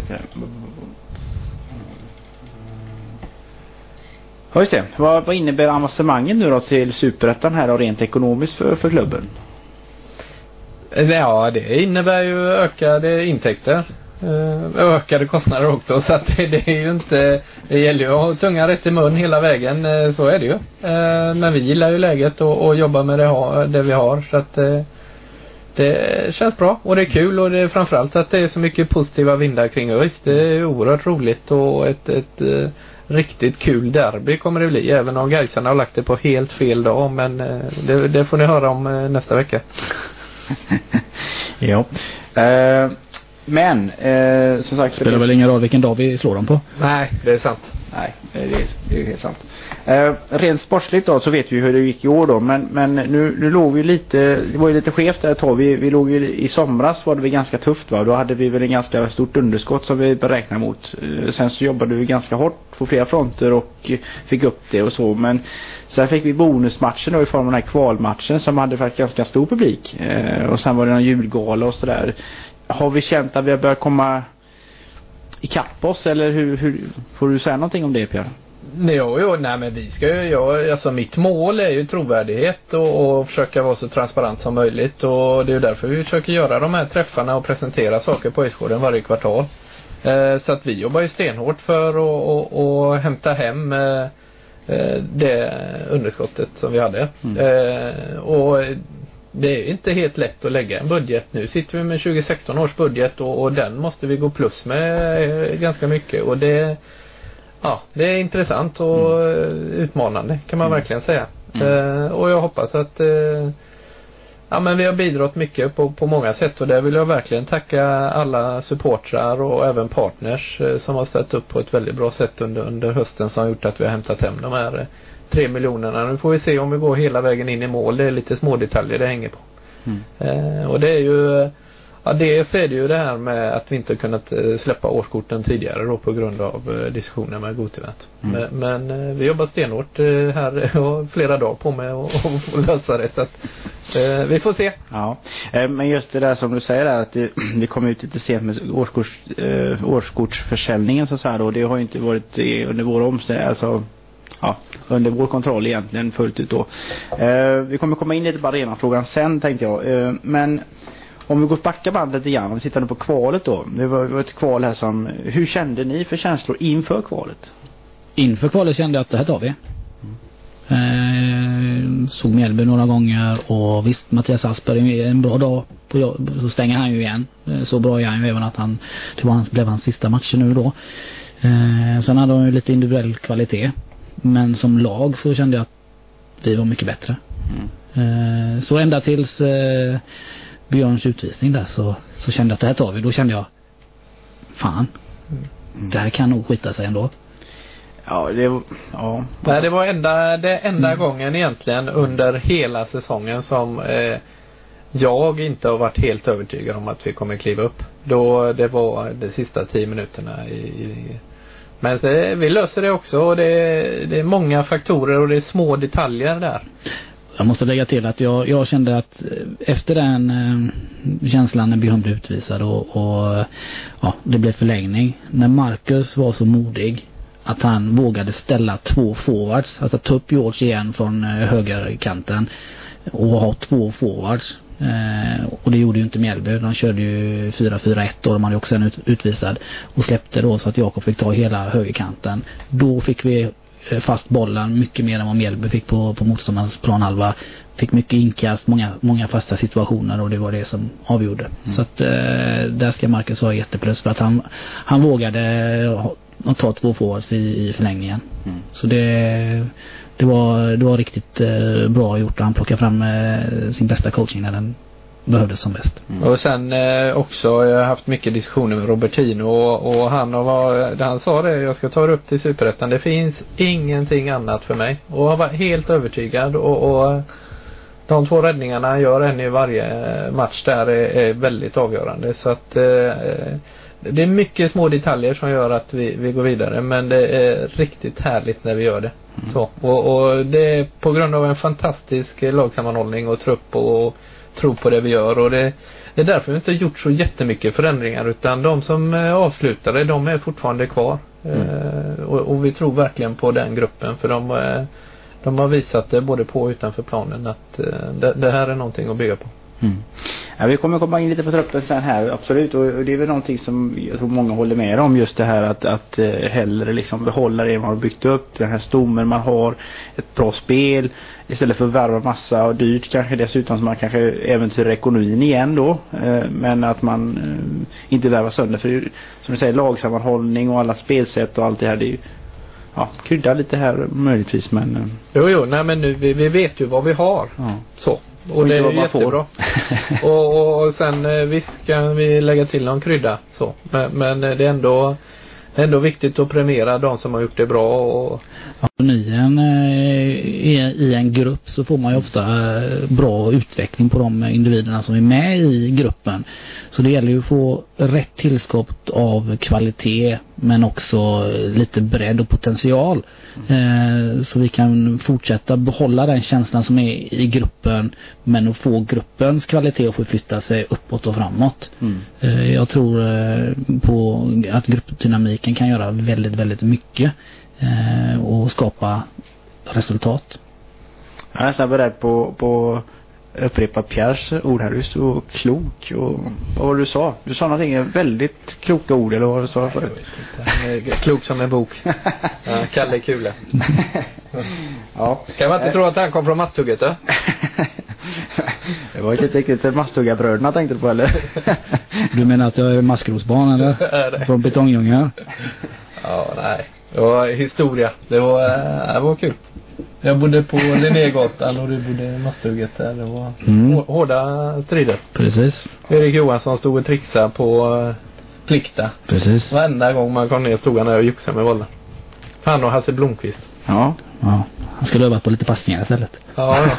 Ja, just det. Vad, vad innebär avancemangen nu då till Superettan här och rent ekonomiskt för, för klubben? Ja, det innebär ju ökade intäkter. Ökade kostnader också. Så att det, det är ju inte... Det gäller ju att ha tunga rätt i mun hela vägen. Så är det ju. Men vi gillar ju läget och, och jobbar med det, det vi har. Så att det känns bra. Och det är kul. Och det är framförallt att det är så mycket positiva vindar kring ÖIS. Det är oerhört roligt och ett... ett riktigt kul derby kommer det bli, även om Gaisarna har lagt det på helt fel dag, men det, det får ni höra om nästa vecka. Ja. Uh, men uh, som sagt, spelar väl ingen roll vilken dag vi slår dem på. Nej, det är sant. Nej, det är, det är helt sant. Uh, rent sportsligt då så vet vi hur det gick i år då, men, men nu, nu låg vi lite, det var ju lite skevt där ett tag. Vi, vi låg ju i somras var det väl ganska tufft va, då hade vi väl en ganska stort underskott som vi beräknade mot. Uh, sen så jobbade vi ganska hårt på flera fronter och fick upp det och så, men sen fick vi bonusmatchen då i form av den här kvalmatchen som hade faktiskt ganska stor publik. Uh, och sen var det en julgala och sådär. Har vi känt att vi har börjat komma ikapp oss, eller hur, hur får du säga någonting om det, Pierre? Jo, jo, nej men vi ska ju, jag, alltså mitt mål är ju trovärdighet och, och försöka vara så transparent som möjligt, och det är ju därför vi försöker göra de här träffarna och presentera saker på ÖIS-gården varje kvartal. Eh, så att vi jobbar ju stenhårt för att och, och hämta hem eh, det underskottet som vi hade. Mm. Eh, och det är inte helt lätt att lägga en budget. Nu sitter vi med tjugo sexton års budget och, och den måste vi gå plus med ganska mycket, och det, ja, det är intressant och mm. utmanande kan man mm. verkligen säga. Mm. Eh, och jag hoppas att eh, ja, men vi har bidragit mycket på, på många sätt, och där vill jag verkligen tacka alla supportrar och även partners eh, som har ställt upp på ett väldigt bra sätt under, under hösten, som har gjort att vi har hämtat hem de här eh, tre miljonerna. Nu får vi se om vi går hela vägen in i mål. Det är lite små detaljer det hänger på. Mm. Eh, och det är ju, ja, dels är det ju det här med att vi inte kunnat släppa årskorten tidigare då på grund av diskussioner med Gotivet. Mm. Men, men vi jobbar stenhårt här och flera dagar på med och, och lösa det, så att eh, vi får se. Ja, eh, men just det där som du säger där, att det, vi kom ut lite sent med årskorts, eh, årskortsförsäljningen så, så här då. Det har ju inte varit under våra omständigheter, alltså ja, under vår kontroll egentligen fullt ut då. Eh, vi kommer komma in lite på arenafrågan sen, tänkte jag. Eh, men om vi går backa bandet lite grann, om vi sitter nu på kvalet då. Det var, det var ett kval här som, hur kände ni för känslor inför kvalet? Inför kvalet kände jag att det här tar vi. Mm. Eh, såg Mjällby några gånger, och visst, Mattias Asper är en bra dag på jobb, så stänger han ju igen. Eh, så bra är han ju, även att han, det var hans, blev hans sista match nu då. Eh, sen hade han ju lite individuell kvalitet. Men som lag så kände jag att vi var mycket bättre. Mm. Eh, så ända tills eh, Björns utvisning där så, så kände jag att det här tar vi. Då kände jag, fan, mm. det här kan nog skita sig ändå. Ja, det var, ja. Nej, det var enda, det enda mm. gången egentligen under hela säsongen som eh, jag inte har varit helt övertygad om att vi kommer kliva upp. Då det var de sista tio minuterna i, i men det, vi löser det också, och det, det är många faktorer och det är små detaljer där. Jag måste lägga till att jag, jag kände att efter den eh, känslan när Björn blev utvisad och, och ja, det blev förlängning, när Marcus var så modig att han vågade ställa två forwards, alltså ta upp George igen från eh, högerkanten och ha två forwards. Eh, och det gjorde ju inte Mjällby. De körde ju fyra fyra ett och de hade också en ut, utvisad och släppte då, så att Jakob fick ta hela högerkanten. Då fick vi eh, fast bollen mycket mer än vad Mjällby fick på, på motståndarens planhalva. Fick mycket inkast, många, många fasta situationer, och det var det som avgjorde. Mm. Så att eh, där ska Marcus ha jätteplus, för att han, han vågade och ta två forwards i, i förlängningen. Mm. Så det, det, var, det var riktigt eh, bra gjort. Han plockade fram eh, sin bästa coaching när den behövdes som bäst. Mm. Och sen eh, också, jag har haft mycket diskussioner med Robertino och, och han och vad, han sa det, jag ska ta det upp till Superettan. Det finns ingenting annat för mig. Och jag var helt övertygad och, och de två räddningarna han gör en i varje match där är, är väldigt avgörande. Så att eh, det är mycket små detaljer som gör att vi, vi går vidare, men det är riktigt härligt när vi gör det. Mm. Så, och, och det är på grund av en fantastisk lagsammanhållning och trupp och tro på det vi gör, och det, det är därför vi inte gjort så jättemycket förändringar, utan de som avslutade, de är fortfarande kvar. Mm. Eh, och, och vi tror verkligen på den gruppen, för de, de har visat det både på och utanför planen att eh, det, det här är någonting att bygga på. Mm. Ja, vi kommer komma in lite på truppen sen här, absolut, och, och det är väl någonting som jag tror många håller med om, just det här att, att eh, hellre liksom behålla det man har byggt upp, den här stommen man har, ett bra spel istället för att värva massa och dyrt kanske dessutom, som man kanske äventyrar ekonomin igen då, eh, men att man eh, inte värvar sönder, för som du säger, lagsammanhållning och alla spelsätt och allt det här, det är ju, ja, krydda lite här möjligtvis, men eh. Jo, jo, nej men nu, vi, vi vet ju vad vi har. Ja. Så. Och det är ju jättebra. och, och sen visst kan vi lägga till någon krydda så. Men, men det är ändå, ändå viktigt att premiera de som har gjort det bra. Och ja, nyen är i en grupp så får man ju ofta bra utveckling på de individerna som är med i gruppen. Så det gäller ju att få rätt tillskott av kvalitet, men också lite bredd och potential. Mm. Så vi kan fortsätta behålla den känslan som är i gruppen, men att få gruppens kvalitet att få flytta sig uppåt och framåt. Mm. Jag tror på att gruppdynamiken kan göra väldigt, väldigt mycket och skapa resultat. Jag är nästan beredd på, på upprepa Pierres ord här. Du är så klok. Och vad var det du sa? Du sa någonting väldigt kloka ord, eller vad du sa förut? Klok som en bok. Ja, Kalle Kula. Ja. Kan man inte tro att han kom från Masthugget då? Det var inte riktigt Masthuggarbröderna tänkte du på, eller? Du menar att jag är Maskrosbarn, eller? Från Betongdjungeln? Ja, nej. Det var historia. Det var, det var kul. Jag bodde på Linnégatan och du bodde i Masthugget där. Det var mm. hårda strider. Precis. Erik Johansson stod och trixade på plikta. Precis. Varenda gång man kom ner stod han där och juxade med bollen. Han och Hasse Blomqvist. Ja. Ja. Han skulle öva på lite passningar istället. Ja, ja.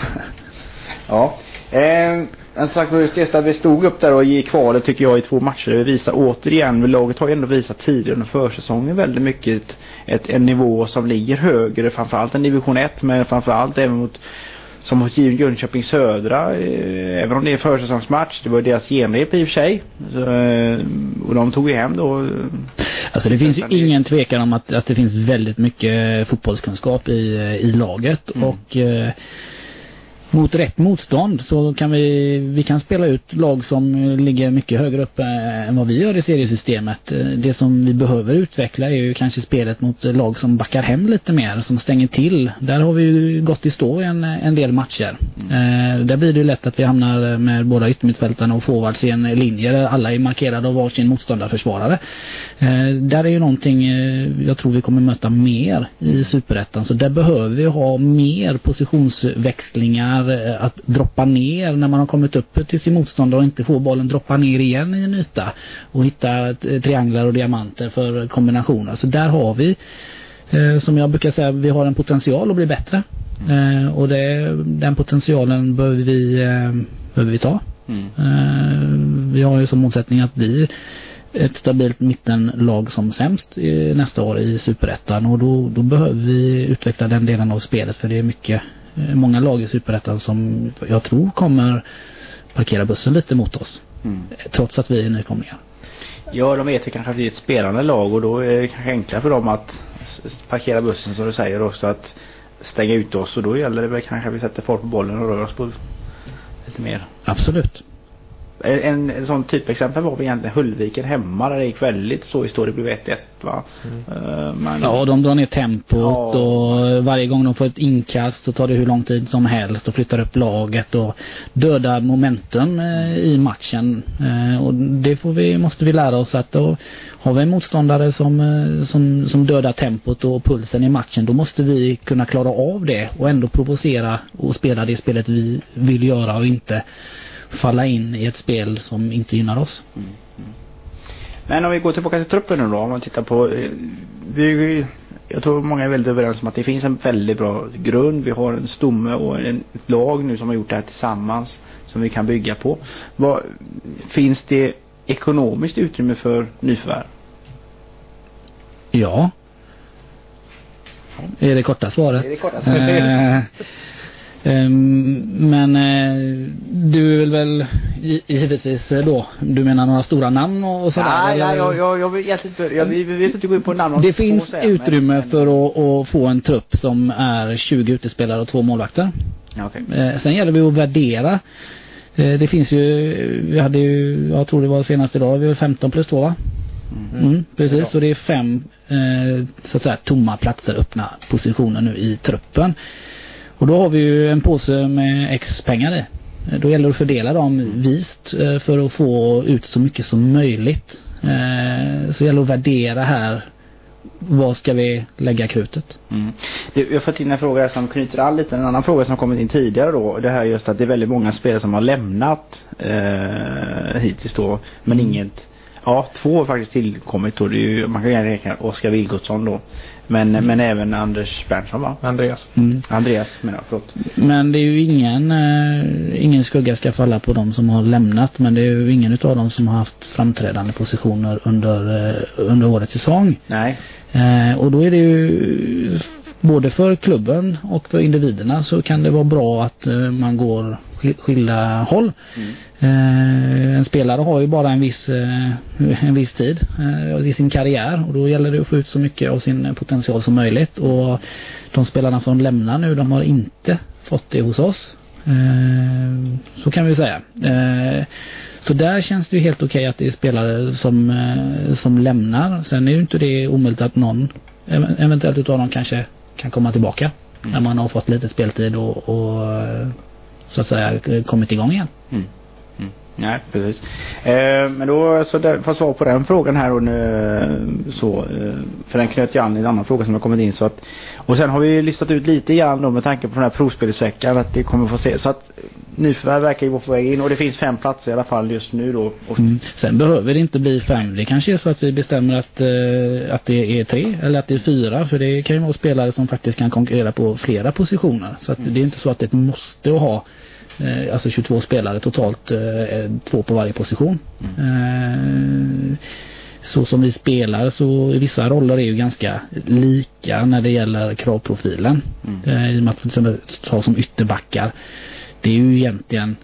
Ja. Eh, en sak var just det att vi stod upp där och gick kvalet tycker jag i två matcher. Vi visar återigen, vi laget har ju ändå visat tidigare under försäsongen väldigt mycket ett, ett, en nivå som ligger högre, framförallt en division ett, men framförallt även mot som mot Jönköping Södra, eh, även om det är en försäsongsmatch, det var deras genrep i och för sig. Så, eh, och de tog ju hem då. Alltså det finns ju ingen tvekan om att, att det finns väldigt mycket fotbollskunskap i, i laget mm. och eh, mot rätt motstånd så kan vi vi kan spela ut lag som ligger mycket högre upp än vad vi gör i seriesystemet. Det som vi behöver utveckla är ju kanske spelet mot lag som backar hem lite mer, som stänger till. Där har vi ju gått i stå en, en del matcher. Mm. Eh, där blir det ju lätt att vi hamnar med båda yttermittfältarna och forwards i en linje där alla är markerade av varsin motståndarförsvarare. Eh, där är ju någonting eh, jag tror vi kommer möta mer i Superettan. Så där behöver vi ha mer positionsväxlingar, att droppa ner när man har kommit upp till sin motståndare och inte få bollen droppa ner igen i en yta och hitta trianglar och diamanter för kombinationer. Så där har vi, eh, som jag brukar säga, vi har en potential att bli bättre. Eh, och det, den potentialen behöver vi, eh, behöver vi ta. Mm. Eh, vi har ju som målsättning att bli ett stabilt mittenlag som sämst i, nästa år i Superettan, och då, då behöver vi utveckla den delen av spelet, för det är mycket många lag i Superettan som jag tror kommer parkera bussen lite mot oss. Mm. Trots att vi är nykomlingar. Ja, de vet ju kanske att vi är ett spelande lag, och då är det kanske enklare för dem att parkera bussen, som du säger, också att stänga ut oss, och då gäller det väl kanske att vi sätter fart på bollen och rör oss på lite mer. Absolut. En, en sån typexempel var vi egentligen Hullviken hemma där det gick väldigt så i står det blev ett ett va. Mm. Uh, men... Ja, de drar ner tempot ja. och varje gång de får ett inkast så tar det hur lång tid som helst och flyttar upp laget och dödar momentum uh, i matchen. Uh, och det får vi, måste vi lära oss att då har vi en motståndare som, uh, som, som dödar tempot och pulsen i matchen, då måste vi kunna klara av det och ändå provocera och spela det spelet vi vill göra och inte falla in i ett spel som inte gynnar oss. Mm. Mm. Men om vi går tillbaka till truppen nu då, om man tittar på vi, jag tror många är väldigt överens om att det finns en väldigt bra grund. Vi har en stomme och en, ett lag nu som har gjort det här tillsammans som vi kan bygga på. Vad, finns det ekonomiskt utrymme för nyförvärv? Ja. Är det korta svaret? Är det korta svaret? Um, men uh, du vill väl givetvis då, du menar några stora namn och sådär? Nej, eller? nej jag, jag, jag vill inte, jag vill inte gå in på namn. Det finns säga, utrymme men... för att, att få en trupp som är tjugo utespelare och två målvakter. Okay. Uh, sen gäller det att värdera. Uh, det finns ju, vi hade ju, jag tror det var senast idag, vi var femton plus två va? Mm. Mm, precis, så det är fem uh, så att säga tomma platser, öppna positioner nu i truppen. Och då har vi ju en påse med X pengar i. Då gäller det att fördela dem vist för att få ut så mycket som möjligt. Så gäller det att värdera här, vad ska vi lägga krutet? Mm. Jag har fått in en fråga som knyter an lite. En annan fråga som kommit in tidigare då. Det här är just att det är väldigt många spelare som har lämnat eh, hittills då. Men mm. inget... Ja, två har faktiskt tillkommit då. Det är ju, man kan gärna räkna Oskar Vilgotsson då. Men, mm. men även Anders Berntsson va? Andreas. Mm. Andreas menar jag, förlåt. Men det är ju ingen, eh, ingen skugga ska falla på dem som har lämnat. Men det är ju ingen av dem som har haft framträdande positioner under, eh, under årets säsong. Nej. Eh, och då är det ju både för klubben och för individerna så kan det vara bra att eh, man går skilda håll. Mm. Eh, en spelare har ju bara en viss, eh, en viss tid eh, i sin karriär och då gäller det att få ut så mycket av sin potential som möjligt och de spelarna som lämnar nu, de har inte fått det hos oss. Eh, så kan vi säga. Eh, så där känns det ju helt okej att det är spelare som, eh, som lämnar. Sen är ju inte det omöjligt att någon eventuellt utav dem kanske kan komma tillbaka mm. när man har fått lite speltid och, och så att säga kommit igång igen. Mm. Mm. Nej, precis. Eh, men då så där, för att svara på den frågan här och nu, så, eh, för den knöt jag an i en annan fråga som har kommit in så att, och sen har vi listat ut lite grann då med tanke på den här provspelsveckan att det kommer få se så att nyförvärv verkar ju vara på väg in och det finns fem platser i alla fall just nu då. Och... Mm. Sen behöver det inte bli fem, det kanske är så att vi bestämmer att, eh, att det är tre eller att det är fyra, för det kan ju vara spelare som faktiskt kan konkurrera på flera positioner så att mm. det är inte så att det måste ha Eh, alltså tjugotvå spelare totalt, eh, två på varje position. Mm. Eh, så som vi spelar så i vissa roller är ju ganska lika när det gäller kravprofilen. Mm. Eh, i och med att till exempel ta som ytterbackar, det är ju egentligen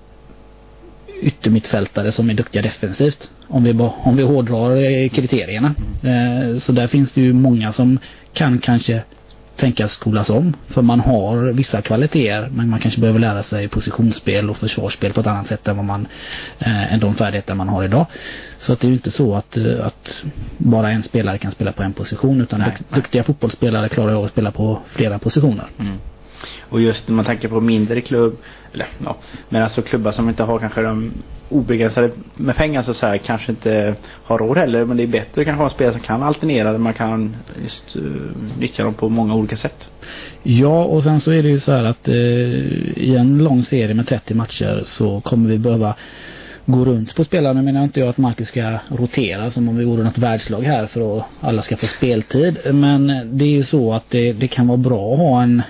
yttermittfältare som är duktiga defensivt om vi, om vi hårdrar kriterierna. Mm. Eh, så där finns det ju många som kan kanske tänkas skolas om, för man har vissa kvaliteter men man kanske behöver lära sig positionsspel och försvarsspel på ett annat sätt än vad man eh, än de färdigheter man har idag. Så att det är ju inte så att, att bara en spelare kan spela på en position utan nej, dukt, duktiga nej. fotbollsspelare klarar av att spela på flera positioner. Mm. Och just när man tänker på mindre klubb eller ja, men alltså klubbar som inte har kanske de obegränsade med pengar så att säga, kanske inte har råd heller, men det är bättre att kanske ha spelare som kan alternera där man kan just uh, nyttja dem på många olika sätt. Ja, och sen så är det ju så här att uh, i en lång serie med trettio matcher så kommer vi behöva gå runt på spelarna. Men jag inte jag att Marcus ska rotera som om vi vore något världslag här för att alla ska få speltid, men det är ju så att det, det kan vara bra att ha en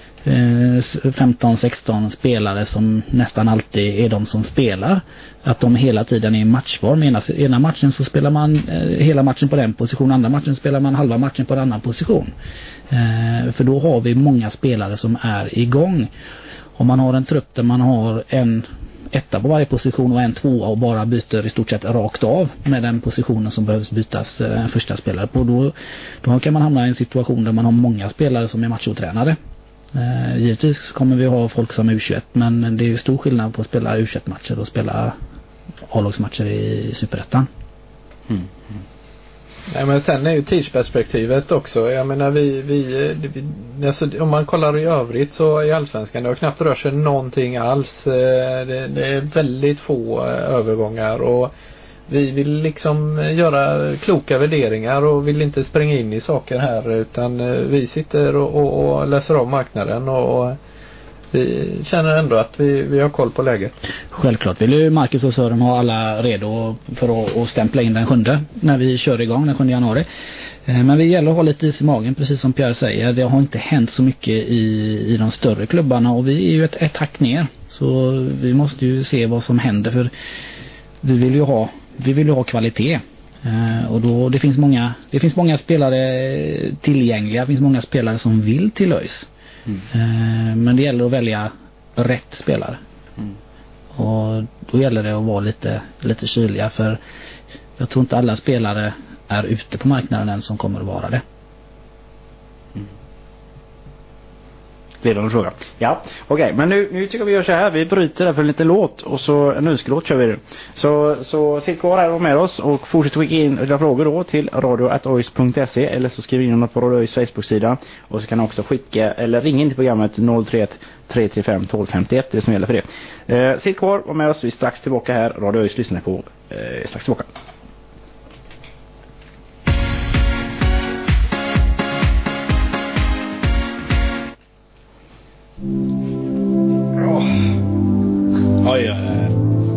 femton sexton spelare som nästan alltid är de som spelar, att de hela tiden är i matchform. Ena, ena matchen så spelar man eh, hela matchen på den position, andra matchen spelar man halva matchen på en annan position, eh, för då har vi många spelare som är igång. Om man har en trupp där man har en etta på varje position och en tvåa och bara byter i stort sett rakt av med den positionen som behövs bytas eh, första spelare på, då, då kan man hamna i en situation där man har många spelare som är matchotränade. Uh, givetvis kommer vi ha folk som U tjugoett, men det är ju stor skillnad på att spela U tjugoett-matcher och spela A-lagsmatcher i Superettan. Mm. Mm. Nej, men sen är ju tidsperspektivet också. Jag menar vi, vi, vi alltså, om man kollar i övrigt så i Allsvenskan det har knappt rört sig någonting alls. Det, det är väldigt få övergångar och vi vill liksom göra kloka värderingar och vill inte springa in i saker här, utan vi sitter och, och, och läser av marknaden och, och vi känner ändå att vi, vi har koll på läget. Självklart vill ju Marcus och Sören ha alla redo för att, att stämpla in den sjunde när vi kör igång den sjunde januari. Men vi gäller att ha lite is i magen, precis som Pierre säger. Det har inte hänt så mycket i, i de större klubbarna och vi är ju ett, ett hack ner. Så vi måste ju se vad som händer, för vi vill ju ha, vi vill ju ha kvalitet. Och då, det finns många, det finns många spelare tillgängliga, det finns många spelare som vill till ÖIS. Mm. Men det gäller att välja rätt spelare. Mm. Och då gäller det att vara lite, lite kyliga, för jag tror inte alla spelare är ute på marknaden än som kommer att vara det. Mm. Ledande fråga. Ja, okej. Okay. Men nu, nu tycker vi gör så här. Vi bryter där för en liten låt och så en önskelåt kör vi det. Så, så sitt kvar här och med oss och fortsätt skicka in era frågor då till radio at ois punkt se eller så skriver in dem på Radio Ois Facebook-sida och så kan ni också skicka eller ringa in till programmet noll tre ett tre tre fem ett två fem ett, det som gäller för det. Eh, sitt kvar och med oss. Vi är strax tillbaka här. Radio Ois lyssnar på eh, strax tillbaka. Oj, oj, oj.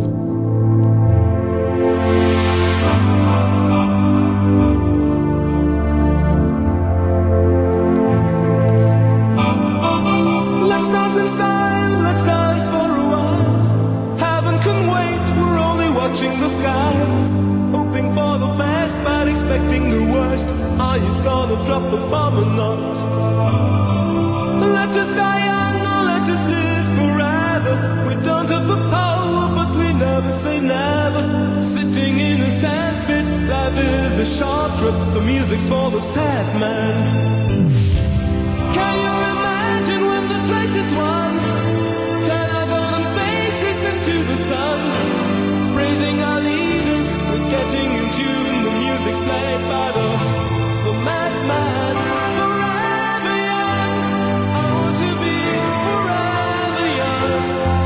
Let's dance in style, let's dance for a while. Heaven can wait, we're only watching the skies. Hoping for the best, but expecting the worst. Are you gonna drop the bomb or not? Let us die young, or let us live forever. We don't have the power, but we never say never. Sitting in a sandpit, life is a short trip. The music's for the sad man. Can you imagine when this race is won? Turn our golden faces into the sun. Praising our leaders, we're getting in tune. The music's played by the, the madman. Forever young, I want to be forever young.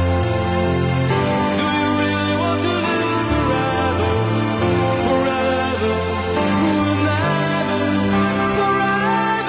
Do you really want to live forever? Forever, never, forever.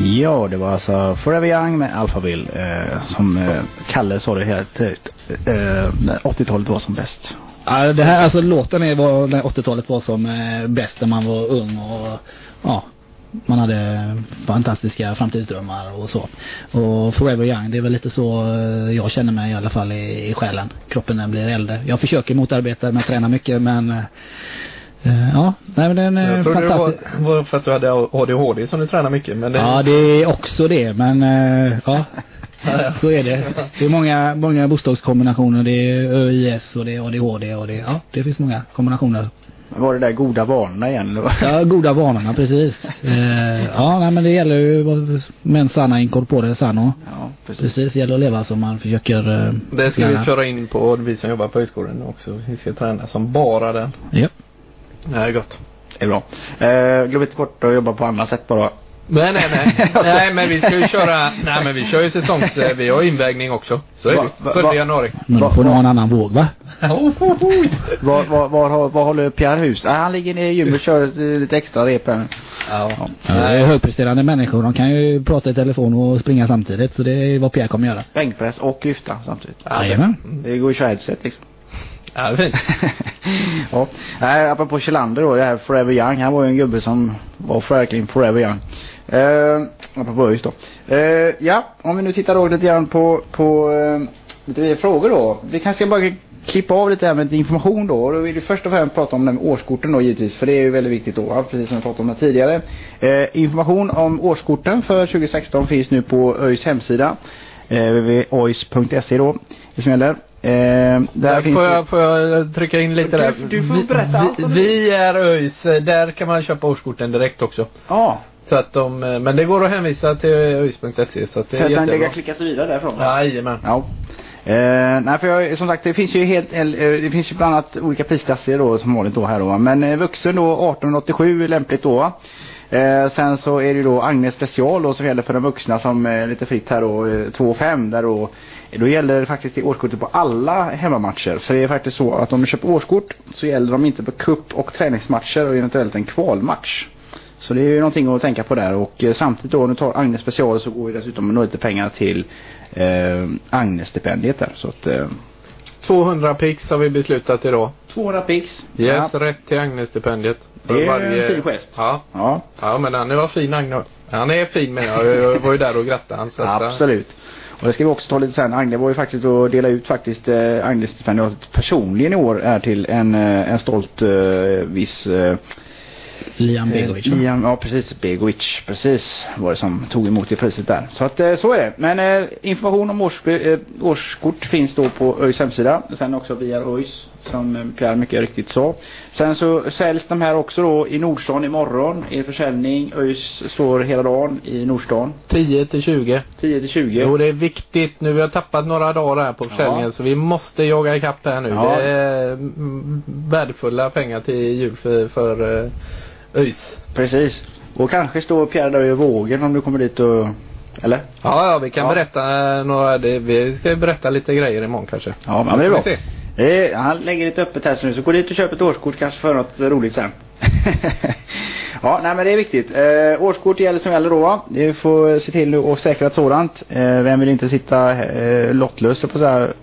Ja, det var alltså Forever Young med Alphaville eh, som eh, Kalle sa det helt ut. Eh, när åttiotalet var som bäst. Ja, det här, alltså låten är var när åttiotalet var som eh, bäst när man var ung och ja, man hade fantastiska framtidsdrömmar och så. Och Forever Young, det är väl lite så eh, jag känner mig i alla fall i, i själen. Kroppen den blir äldre. Jag försöker motarbeta med att träna mycket, men eh, ja, nej, men den är Jag trodde fantastisk. det var, var för att du hade A D H D som du tränar mycket. Men det... Ja, det är också det, men eh, ja, så är det. Det är många, många bokstavskombinationer. Det är Ö I S och det är A D H D och det, ja, det finns många kombinationer. Var det där goda vanorna igen? Eller? Ja, goda vanorna, precis. Eh, ja, nej, men det gäller ju men sana incorpore sano. Ja, precis. Precis, det gäller att leva som man försöker. Eh, Det ska lära. vi köra in på vi som jobbar på högskolan också. Vi ska träna som bara den. Ja. Det är gott. Det är bra. Eh, glöm inte bort att jobba på andra sätt bara. Nej, nej, nej. Nej, men vi ska ju köra, nej men vi kör ju säsongs, vi har invägning också. Så är Va- det. va- Första va- januari. Men då får du ha en annan våg, va? Var, var, var, var håller Pierre hus? Ah, han ligger nere i gymmet och kör lite extra rep här. Ja. Ja, det är högpresterande människor. De kan ju prata i telefon och springa samtidigt. Så det är vad Pierre kommer göra. Bänkpress och lyfta samtidigt. Jajamän. Det går ju så headset liksom. Ja, det är fint. Ja, nej, apropå Kjellander då, det här Forever Young, han var ju en gubbe som var verkligen Forever Young. Eh, apropå just då. Eh, ja, om vi nu tittar då lite grann på, på eh, lite frågor då. Vi kanske ska bara klippa av lite här med information då. Och då vill vi först och främst prata om den med årskorten då givetvis, för det är ju väldigt viktigt då, precis som vi pratade om det tidigare. Eh, information om årskorten för tjugo sexton finns nu på ÖIS hemsida. Eh, w w w punkt o i s punkt s e då, det som gäller. Eh, där Där finns får, ju- jag, får jag trycka in lite Du- där? du får berätta allt vi, om vi, vi är ÖIS, där kan man köpa årskorten direkt också. Ja, Så att de, men det går att hänvisa till ö i s punkt s e, så att det så är att den jättebra. lägga klicka sig vidare därifrån. Jajamän. Ja. Eh, nej, för jag, som sagt, det finns ju helt, eh, det finns ju bland annat olika prisklasser då som vanligt då här då. Men eh, vuxen då arton åttiosju är lämpligt då. Eh, sen så är det ju då Agnes special då, som gäller för de vuxna som är lite fritt här då, eh, två och fem där då. Då gäller det faktiskt det årskortet på alla hemmamatcher. Så det är faktiskt så att om du köper årskort så gäller de inte på cup- och träningsmatcher och eventuellt en kvalmatch. Så det är ju någonting att tänka på där. Och eh, samtidigt då, nu tar Agnes special, så går ju dessutom nog lite pengar till eh, Agnes-stipendiet där. Så att, eh, tvåhundra pix har vi beslutat idag. tvåhundra pix. Yes, Ja. rätt till Agnes-stipendiet. Det är en fin gest. Ja. Ja, Ja, men han var fin, Agnes. Han är fin, men jag, jag var ju där och grattade han. Så att, absolut. Och det ska vi också ta lite sen. Agnes var ju faktiskt att dela ut faktiskt eh, Agnes-stipendiet personligen i år är till en, eh, en stolt eh, viss eh, Liam Begovic. va? Liam, ja precis, Begovic, precis var det som tog emot det priset där. Så att eh, så är det. Men eh, information om års, eh, årskort finns då på ÖIS hemsida. Sen också via ÖIS, som eh, Pierre mycket riktigt sa. Sen så säljs de här också då i Nordstan imorgon i försäljning. ÖIS står hela dagen i Nordstan. tio till tjugo. tio till tjugo. Jo, det är viktigt. Nu vi har tappat några dagar här på försäljningen, Ja. så vi måste jaga ikapp här nu. Ja. Det är mm, värdefulla pengar till jul för, för uh, ÖIS. Precis. Och kanske står Pierre där i vågen om du kommer dit och... Eller? Ja, ja, vi kan Ja. berätta uh, några, det, vi ska berätta lite grejer imorgon kanske. Ja, men det är bra. Vi se. Eh, han lägger lite öppet här så nu, så gå dit och köp ett årskort kanske för något roligt sen. Ja, nej men det är viktigt. Eh, årskort gäller som gäller då. Vi får se till att säkra ett sådant. Eh, vem vill inte sitta eh, lottlös på så här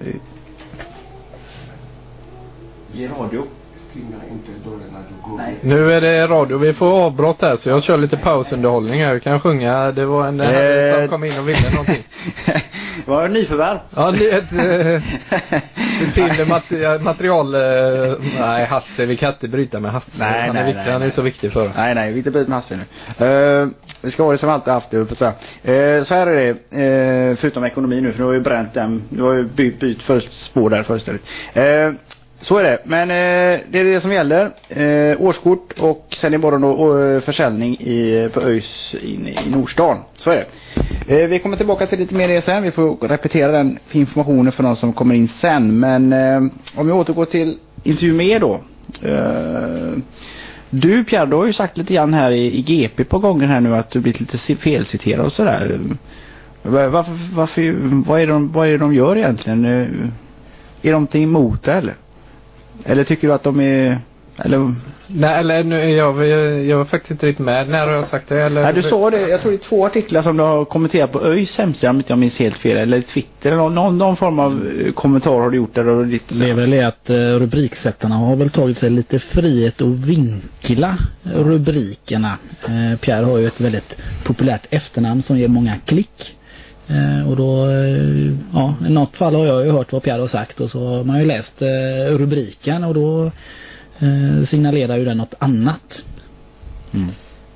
i radio? Stänga inte dörren när du går. Nej. Nu är det radio, vi får avbrott här, så jag kör lite pausunderhållning här. Vi kan sjunga, det var en Eh. herre som kom in och ville någonting. Det var en nyförvärv. Ja, det är ett eh, till mat- material. Eh, nej, Hasse, vi kan inte bryta med Hasse. Nej, han, nej, är viktig, nej, han är nej. så viktig för oss. Nej, nej, vi inte byter massor nu. Uh, vi ska ha det som alltid haft det uppe så här. Uh, så här är det, uh, förutom ekonomi nu, för nu har vi bränt den. Du har ju bytt, bytt för spår där förståeligt. Uh, så är det, men uh, det är det som gäller. Uh, årskort och sen är bara då uh, försäljning i, på ÖIS in i Nordstan. Så är det. Uh, vi kommer tillbaka till lite mer det sen. Vi får repetera den informationen för de som kommer in sen. Men uh, om vi återgår till intervju med då. Uh, Du Pierre, du har ju sagt lite grann här i, i G P på gången här nu att du blivit lite felciterad och sådär. Varför, varför, vad, är de, vad är det de gör egentligen? Är de någonting emot det eller? Eller tycker du att de är Eller... Nej, eller nu, jag, jag, jag var faktiskt inte riktigt med. När har jag sagt det? Eller? Nej, du sa det. Jag tror det är två artiklar som du har kommenterat på ÖIS hemsida, om inte jag minns helt fel. Eller Twitter. Eller någon, någon, någon form av kommentar har du gjort där. Och lite det är väl det att uh, rubriksättarna har väl tagit sig lite frihet att vinkla rubrikerna. Uh, Pierre har ju ett väldigt populärt efternamn som ger många klick. Uh, och då, uh, ja, i något fall har jag ju hört vad Pierre har sagt, och så har man ju läst uh, rubriken, och då uh, signalerar ju den något annat. Mm.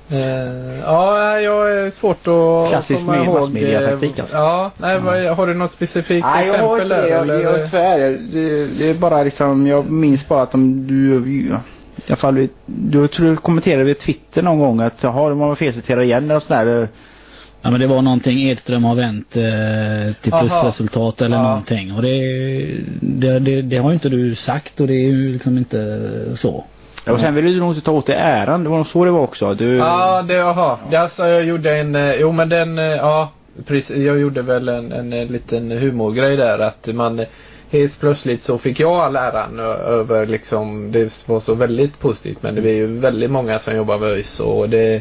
Uh, ja, jag är svårt att klassisk komma ihåg. massmediataktik alltså. Ja, nej, vad, har du något specifikt nej, exempel? Jag har inte det, jag, jag, jag, tyvärr, det, det är bara liksom, jag minns bara att de, du, i alla fall, du tror du kommenterade vid Twitter någon gång att jaha, man var felciterad igen och sådär. Ja, men det var någonting, Edström har vänt eh, till plusresultat eller ja. någonting. Och det, det, det, det har ju inte du sagt, och det är ju liksom inte så. Ja, och sen ville du nog inte ta åt dig äran. Det var nog så det var också. Du... Ja, det, jaha. Det alltså, jag gjorde en, jo men den, ja, precis, jag gjorde väl en, en, en liten humorgrej där, att man helt plötsligt så fick jag all äran över liksom, det var så väldigt positivt, men det är ju väldigt många som jobbar med ÖIS, och det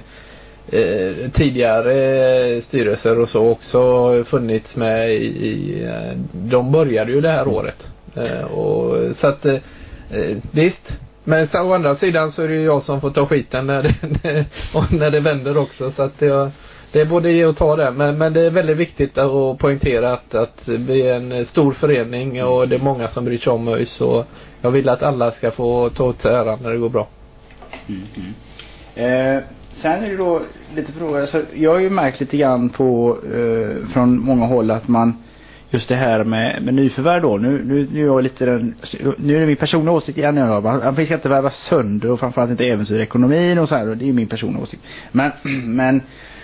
Eh, tidigare eh, styrelser och så också funnits med i, i eh, de började ju det här året eh, och så att eh, visst, men så, å andra sidan så är det ju jag som får ta skiten när det, och när det vänder också, så att det, det är både ge och ta det, men, men det är väldigt viktigt att poängtera att, att vi är en stor förening och det är många som bryr sig om ÖIS, så jag vill att alla ska få ta åt sig äran när det går bra. Mm, mm. Eh. Sen är det då lite frågor, alltså jag har ju märkt lite grann på eh, från många håll att man just det här med, med nyförvärv då, nu, nu, nu är jag lite den, nu är det min personliga åsikt igen, jag man, man ska inte värva sönder och framförallt inte äventyra ekonomin och så här, och det är ju min personliga åsikt, men, men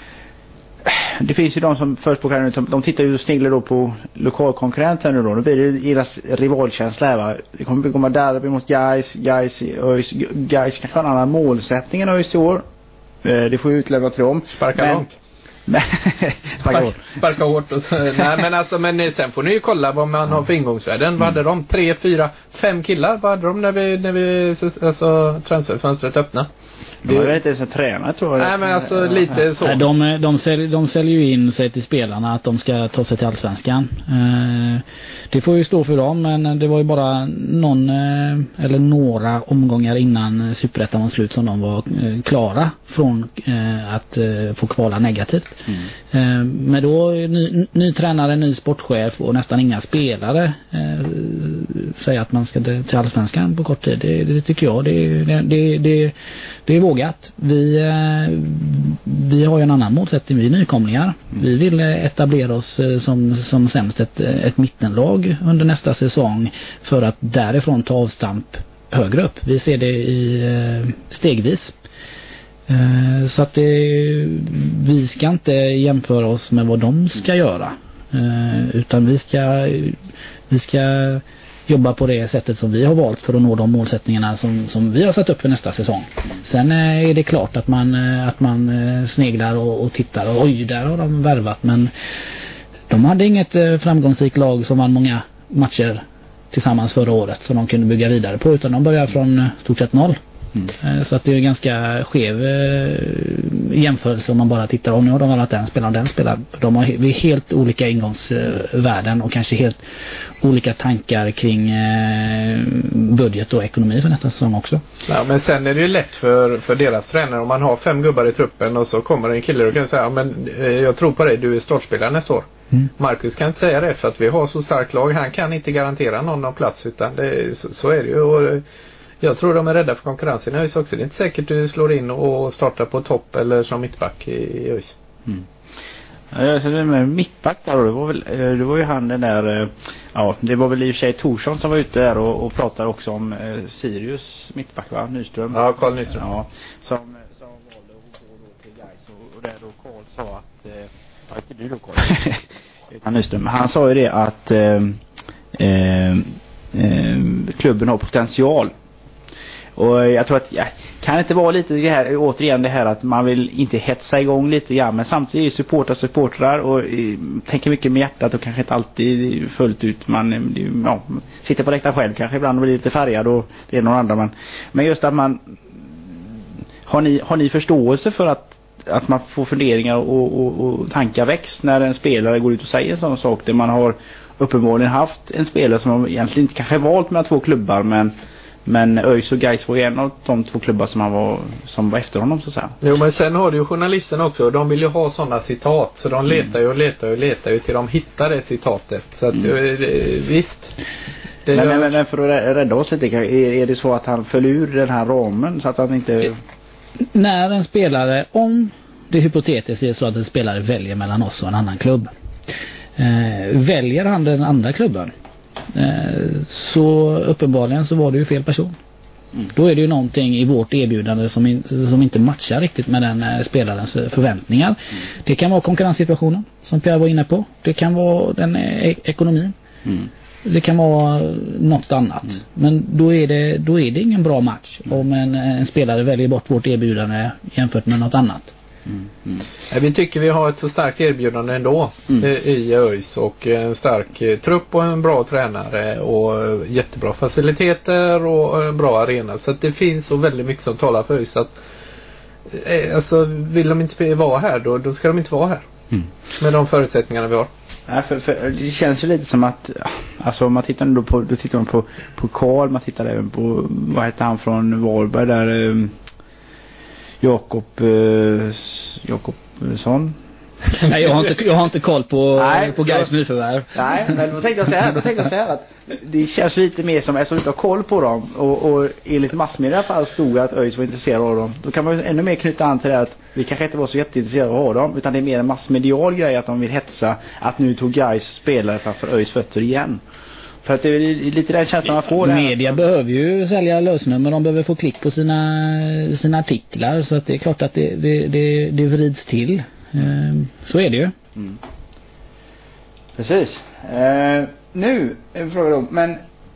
det finns ju de som förespråkar nu, de tittar ju och sneglar då på lokalkonkurrenter nu då, då blir det deras rivalkänsla här, va? Det kommer komma derby mot Gais, Gais, Gais kanske har en annan målsättning än ÖIS i år. Det får ju utlämna till dem. Sparka men, långt. Sparka hårt. Sparka hårt och så, nej, men alltså, men sen får ni ju kolla vad man har för ingångsvärden. Mm. Vad hade de? Tre, fyra, fem killar? Vad hade de när vi, när vi alltså, transferfönstret öppna? De är inte ens en tränare, tror jag. Nej, men alltså lite så. Nej, de, de, säljer, de säljer ju in sig till spelarna att de ska ta sig till Allsvenskan. Eh, det får ju stå för dem, men det var ju bara någon eh, eller några omgångar innan Superettan var slut som de var eh, klara från eh, att eh, få kvala negativt. Mm. Eh, men då ny, ny tränare, ny sportchef och nästan inga spelare eh, säger att man ska till Allsvenskan på kort tid. Det, det tycker jag. Det, det, det, det, det är vågat. Vi, vi har ju en annan målsättning. Vi är nykomlingar. Vi vill etablera oss som, som sämst ett, ett mittenlag under nästa säsong för att därifrån ta avstamp högre upp. Vi ser det i stegvis. Så att det, vi ska inte jämföra oss med vad de ska göra. Utan vi ska, vi ska jobba på det sättet som vi har valt för att nå de målsättningarna som, som vi har satt upp för nästa säsong. Sen är det klart att man, att man sneglar och, och tittar och oj, där har de värvat, men de hade inget framgångsrikt lag som vann många matcher tillsammans förra året som de kunde bygga vidare på, utan de börjar från stort sett noll. Mm. Så att det är en ganska skev jämförelse om man bara tittar om nu har de varit den spelaren och den spelaren. De har vi helt olika ingångsvärden och kanske helt olika tankar kring budget och ekonomi för nästa säsong också. Ja, men sen är det ju lätt för, för deras tränare om man har fem gubbar i truppen och så kommer en kille och kan säga, men jag tror på dig, du är startspelare nästa år. Mm. Marcus kan inte säga det för att vi har så starkt lag, han kan inte garantera någon av plats, utan det, så, så är det ju. Och jag tror de är rädda för konkurrensen i ÖIS också. Det är inte säkert du slår in och startar på topp eller som mittback i ÖIS. Mm. Ja, så det med mittback där då, det var väl, det var ju han den där, ja, det var väl i och för sig Torsson som var ute där och, och pratade också om eh, Sirius mittback, va? Nyström. Ja, Carl Nyström. Ja, som, som valde att gå då till Gais och, och där då Carl sa att, eh, ja, inte du då Carl, utan Nyström, han sa ju det att eh, eh, eh, klubben har potential. Och jag tror att ja, kan det inte vara lite det här, återigen det här att man vill inte hetsa igång lite grann, men samtidigt är supportrar supportrar och eh, tänker mycket med hjärtat och kanske inte alltid fullt ut. Man ja, sitter på läktaren själv kanske ibland och blir lite färgad och det är någon annan. Men, men just att man har ni, har ni förståelse för att att man får funderingar och, och, och tankar väcks när en spelare går ut och säger en sån sak där man har uppenbarligen haft en spelare som har egentligen inte kanske valt mellan två klubbar, men men ÖIS och Gais var en av de två klubbar som han var som var efter honom så att säga. Jo, men sen har du ju journalisten också, de vill ju ha sådana citat, så de letar ju och letar och letar ju till de hittar det citatet, så att mm. visst det men, gör... men, men för att rädda oss lite, är, är det så att han föll ur den här ramen så att han inte... När en spelare, om det hypotetiskt är så att en spelare väljer mellan oss och en annan klubb, eh, väljer han den andra klubben, eh, så uppenbarligen så var det ju fel person. Mm. Då är det ju någonting i vårt erbjudande som, in, som inte matchar riktigt med den eh, spelarens förväntningar. Mm. Det kan vara konkurrenssituationen som Pierre var inne på. Det kan vara den eh, ekonomin. Mm. Det kan vara något annat. Mm. Men då är, det, då är det ingen bra match mm. om en, en spelare väljer bort vårt erbjudande jämfört med något annat. Mm. Mm. Vi tycker vi har ett så starkt erbjudande ändå mm. i ÖIS, och en stark trupp och en bra tränare och jättebra faciliteter och en bra arena. Så att det finns så väldigt mycket som talar för ÖIS. Att, alltså, vill de inte vara här då, då ska de inte vara här. Mm. Med de förutsättningarna vi har. Ja, för, för det känns ju lite som att alltså om man tittar då på då tittar man på på Karl, man tittar även på vad heter han från Varberg där eh, Jakob eh, Jakobsson. Nej, jag har inte jag har inte koll på nej, på Gais nyförvärv. Nej, men då tänkte jag så här, då tänkte jag så här att det känns lite mer som eftersom vi inte har koll på dem och och enligt massmedia i alla fall stod att ÖIS var intresserad av dem. Då kan man ju ännu mer knyta an till det att vi kanske inte var så jätteintresserade av att ha dem, utan det är mer en massmedial grej att de vill hetsa att nu tog Gais spelare framför ÖIS fötter igen. För att det är lite den känslan man får. Media här. Behöver ju sälja lösnummer, de behöver få klick på sina sina artiklar, så att det är klart att det det det, det vrids till. Så är det ju. Mm. Precis. Eh, nu är frågan då, men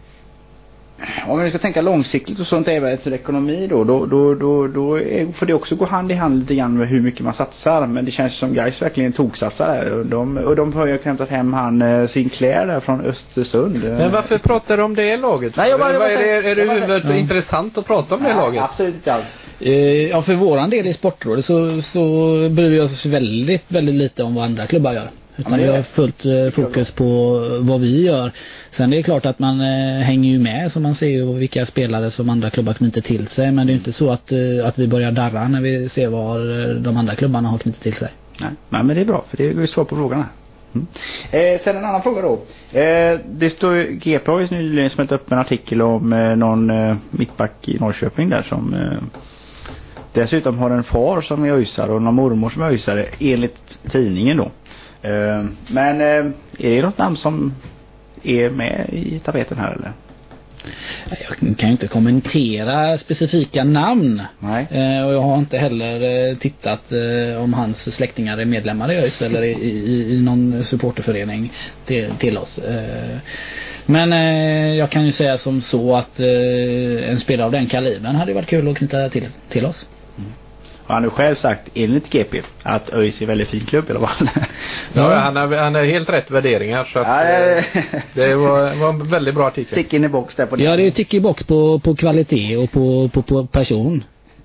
om vi ska tänka långsiktigt och sånt även till ekonomi då, då, då, då, då är, får det också gå hand i hand lite grann med hur mycket man satsar. Men det känns som Gais verkligen toksatsar där. De, och de har ju hämtat hem han Sinclair där från Östersund. Men varför pratar du om det laget? Nej, jag bara, jag bara, är det, är det huvudet ja. intressant att prata om det Nej, laget? Absolut inte alls. Eh, ja, för våran del i Sportrådet så, så bryr vi oss väldigt, väldigt lite om vad andra klubbar gör. Utan ja, vi har fullt eh, fokus på vad vi gör. Sen det är klart att man eh, hänger ju med, så man ser ju vilka spelare som andra klubbar knyter till sig. Men det är inte så att, eh, att vi börjar darra när vi ser vad de andra klubbarna har knutit till sig. Nej, men det är bra, för det är ju svar på frågorna. Mm. Eh, sen en annan fråga då. Eh, det står G P har ju nyligen smält upp en artikel om eh, någon eh, mittback i Norrköping där som eh, dessutom har en far som är öjsare och någon mormor som är öjsare enligt tidningen då. Eh, men eh, är det något namn som är med i tapeten här eller? Jag kan ju inte kommentera specifika namn. Nej. Eh, och jag har inte heller eh, tittat eh, om hans släktingar är medlemmar i ÖIS eller i, i, i någon supporterförening till, till oss. Eh, men eh, jag kan ju säga som så att eh, en spelare av den kalibern hade varit kul att knyta till, till oss. Mm. Och han har själv sagt enligt G P att ÖIS är en väldigt fin klubb i alla fall. Ja, han har, han har helt rätt värderingar, så att, ja, det, det var, var en väldigt bra artikel. Tick in i box där på det. Ja, det är tick i box på, på kvalitet och på, på, på person.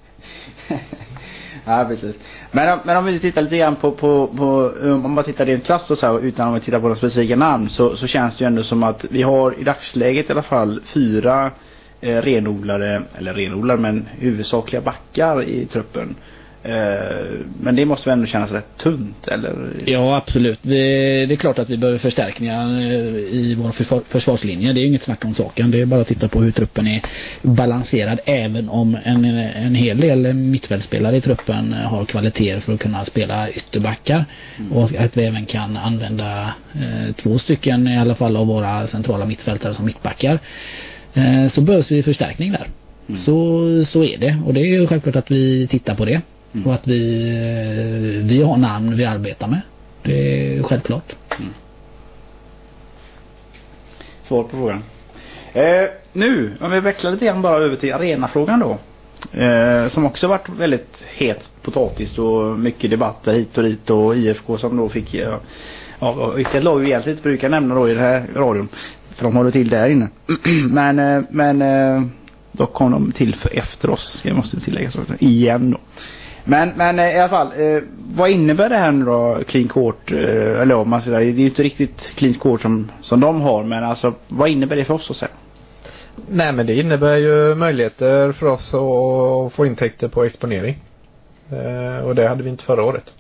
Ja, precis. Men, men om vi tittar lite grann på, på, på om man tittar i en klass och så här, utan att titta på de specifika namn, så, så känns det ju ändå som att vi har i dagsläget i alla fall fyra eh, renodlade, eller renodlade men huvudsakliga backar i truppen. Men det måste väl ändå kännas rätt tunt, eller? Ja, absolut. Vi, det är klart att vi behöver förstärkningar i vår försvar, försvarslinje. Det är ju inget snack om saken. Det är bara att titta på hur truppen är balanserad, även om en, en hel del mittfältspelare i truppen har kvaliteter för att kunna spela ytterbackar. Mm. Och att vi även kan använda eh, två stycken i alla fall av våra centrala mittfältare som mittbackar. Eh, så behövs vi förstärkning där. Mm. Så, så är det. Och det är ju självklart att vi tittar på det. Mm. Och att vi, vi har namn vi arbetar med. Det är självklart. Mm. Svar på frågan. Eh, nu, om vi vecklar lite grann bara över till arenafrågan då. Eh, som också varit väldigt het potatis och mycket debatter hit och dit, och I F K som då fick ja, ja, ytterligare lag vi egentligen inte brukar nämna då i den här radion, för de håller till där inne. men eh, men eh, då kom de till för efter oss, jag måste tillägga så igen då. Men, men eh, i alla fall, eh, vad innebär det här nu då, clean court, eh, eller om man säger, det är ju inte riktigt clean court som, som de har, men alltså vad innebär det för oss att säga? Nej, men det innebär ju möjligheter för oss att få intäkter på exponering. Eh, och det hade vi inte förra året.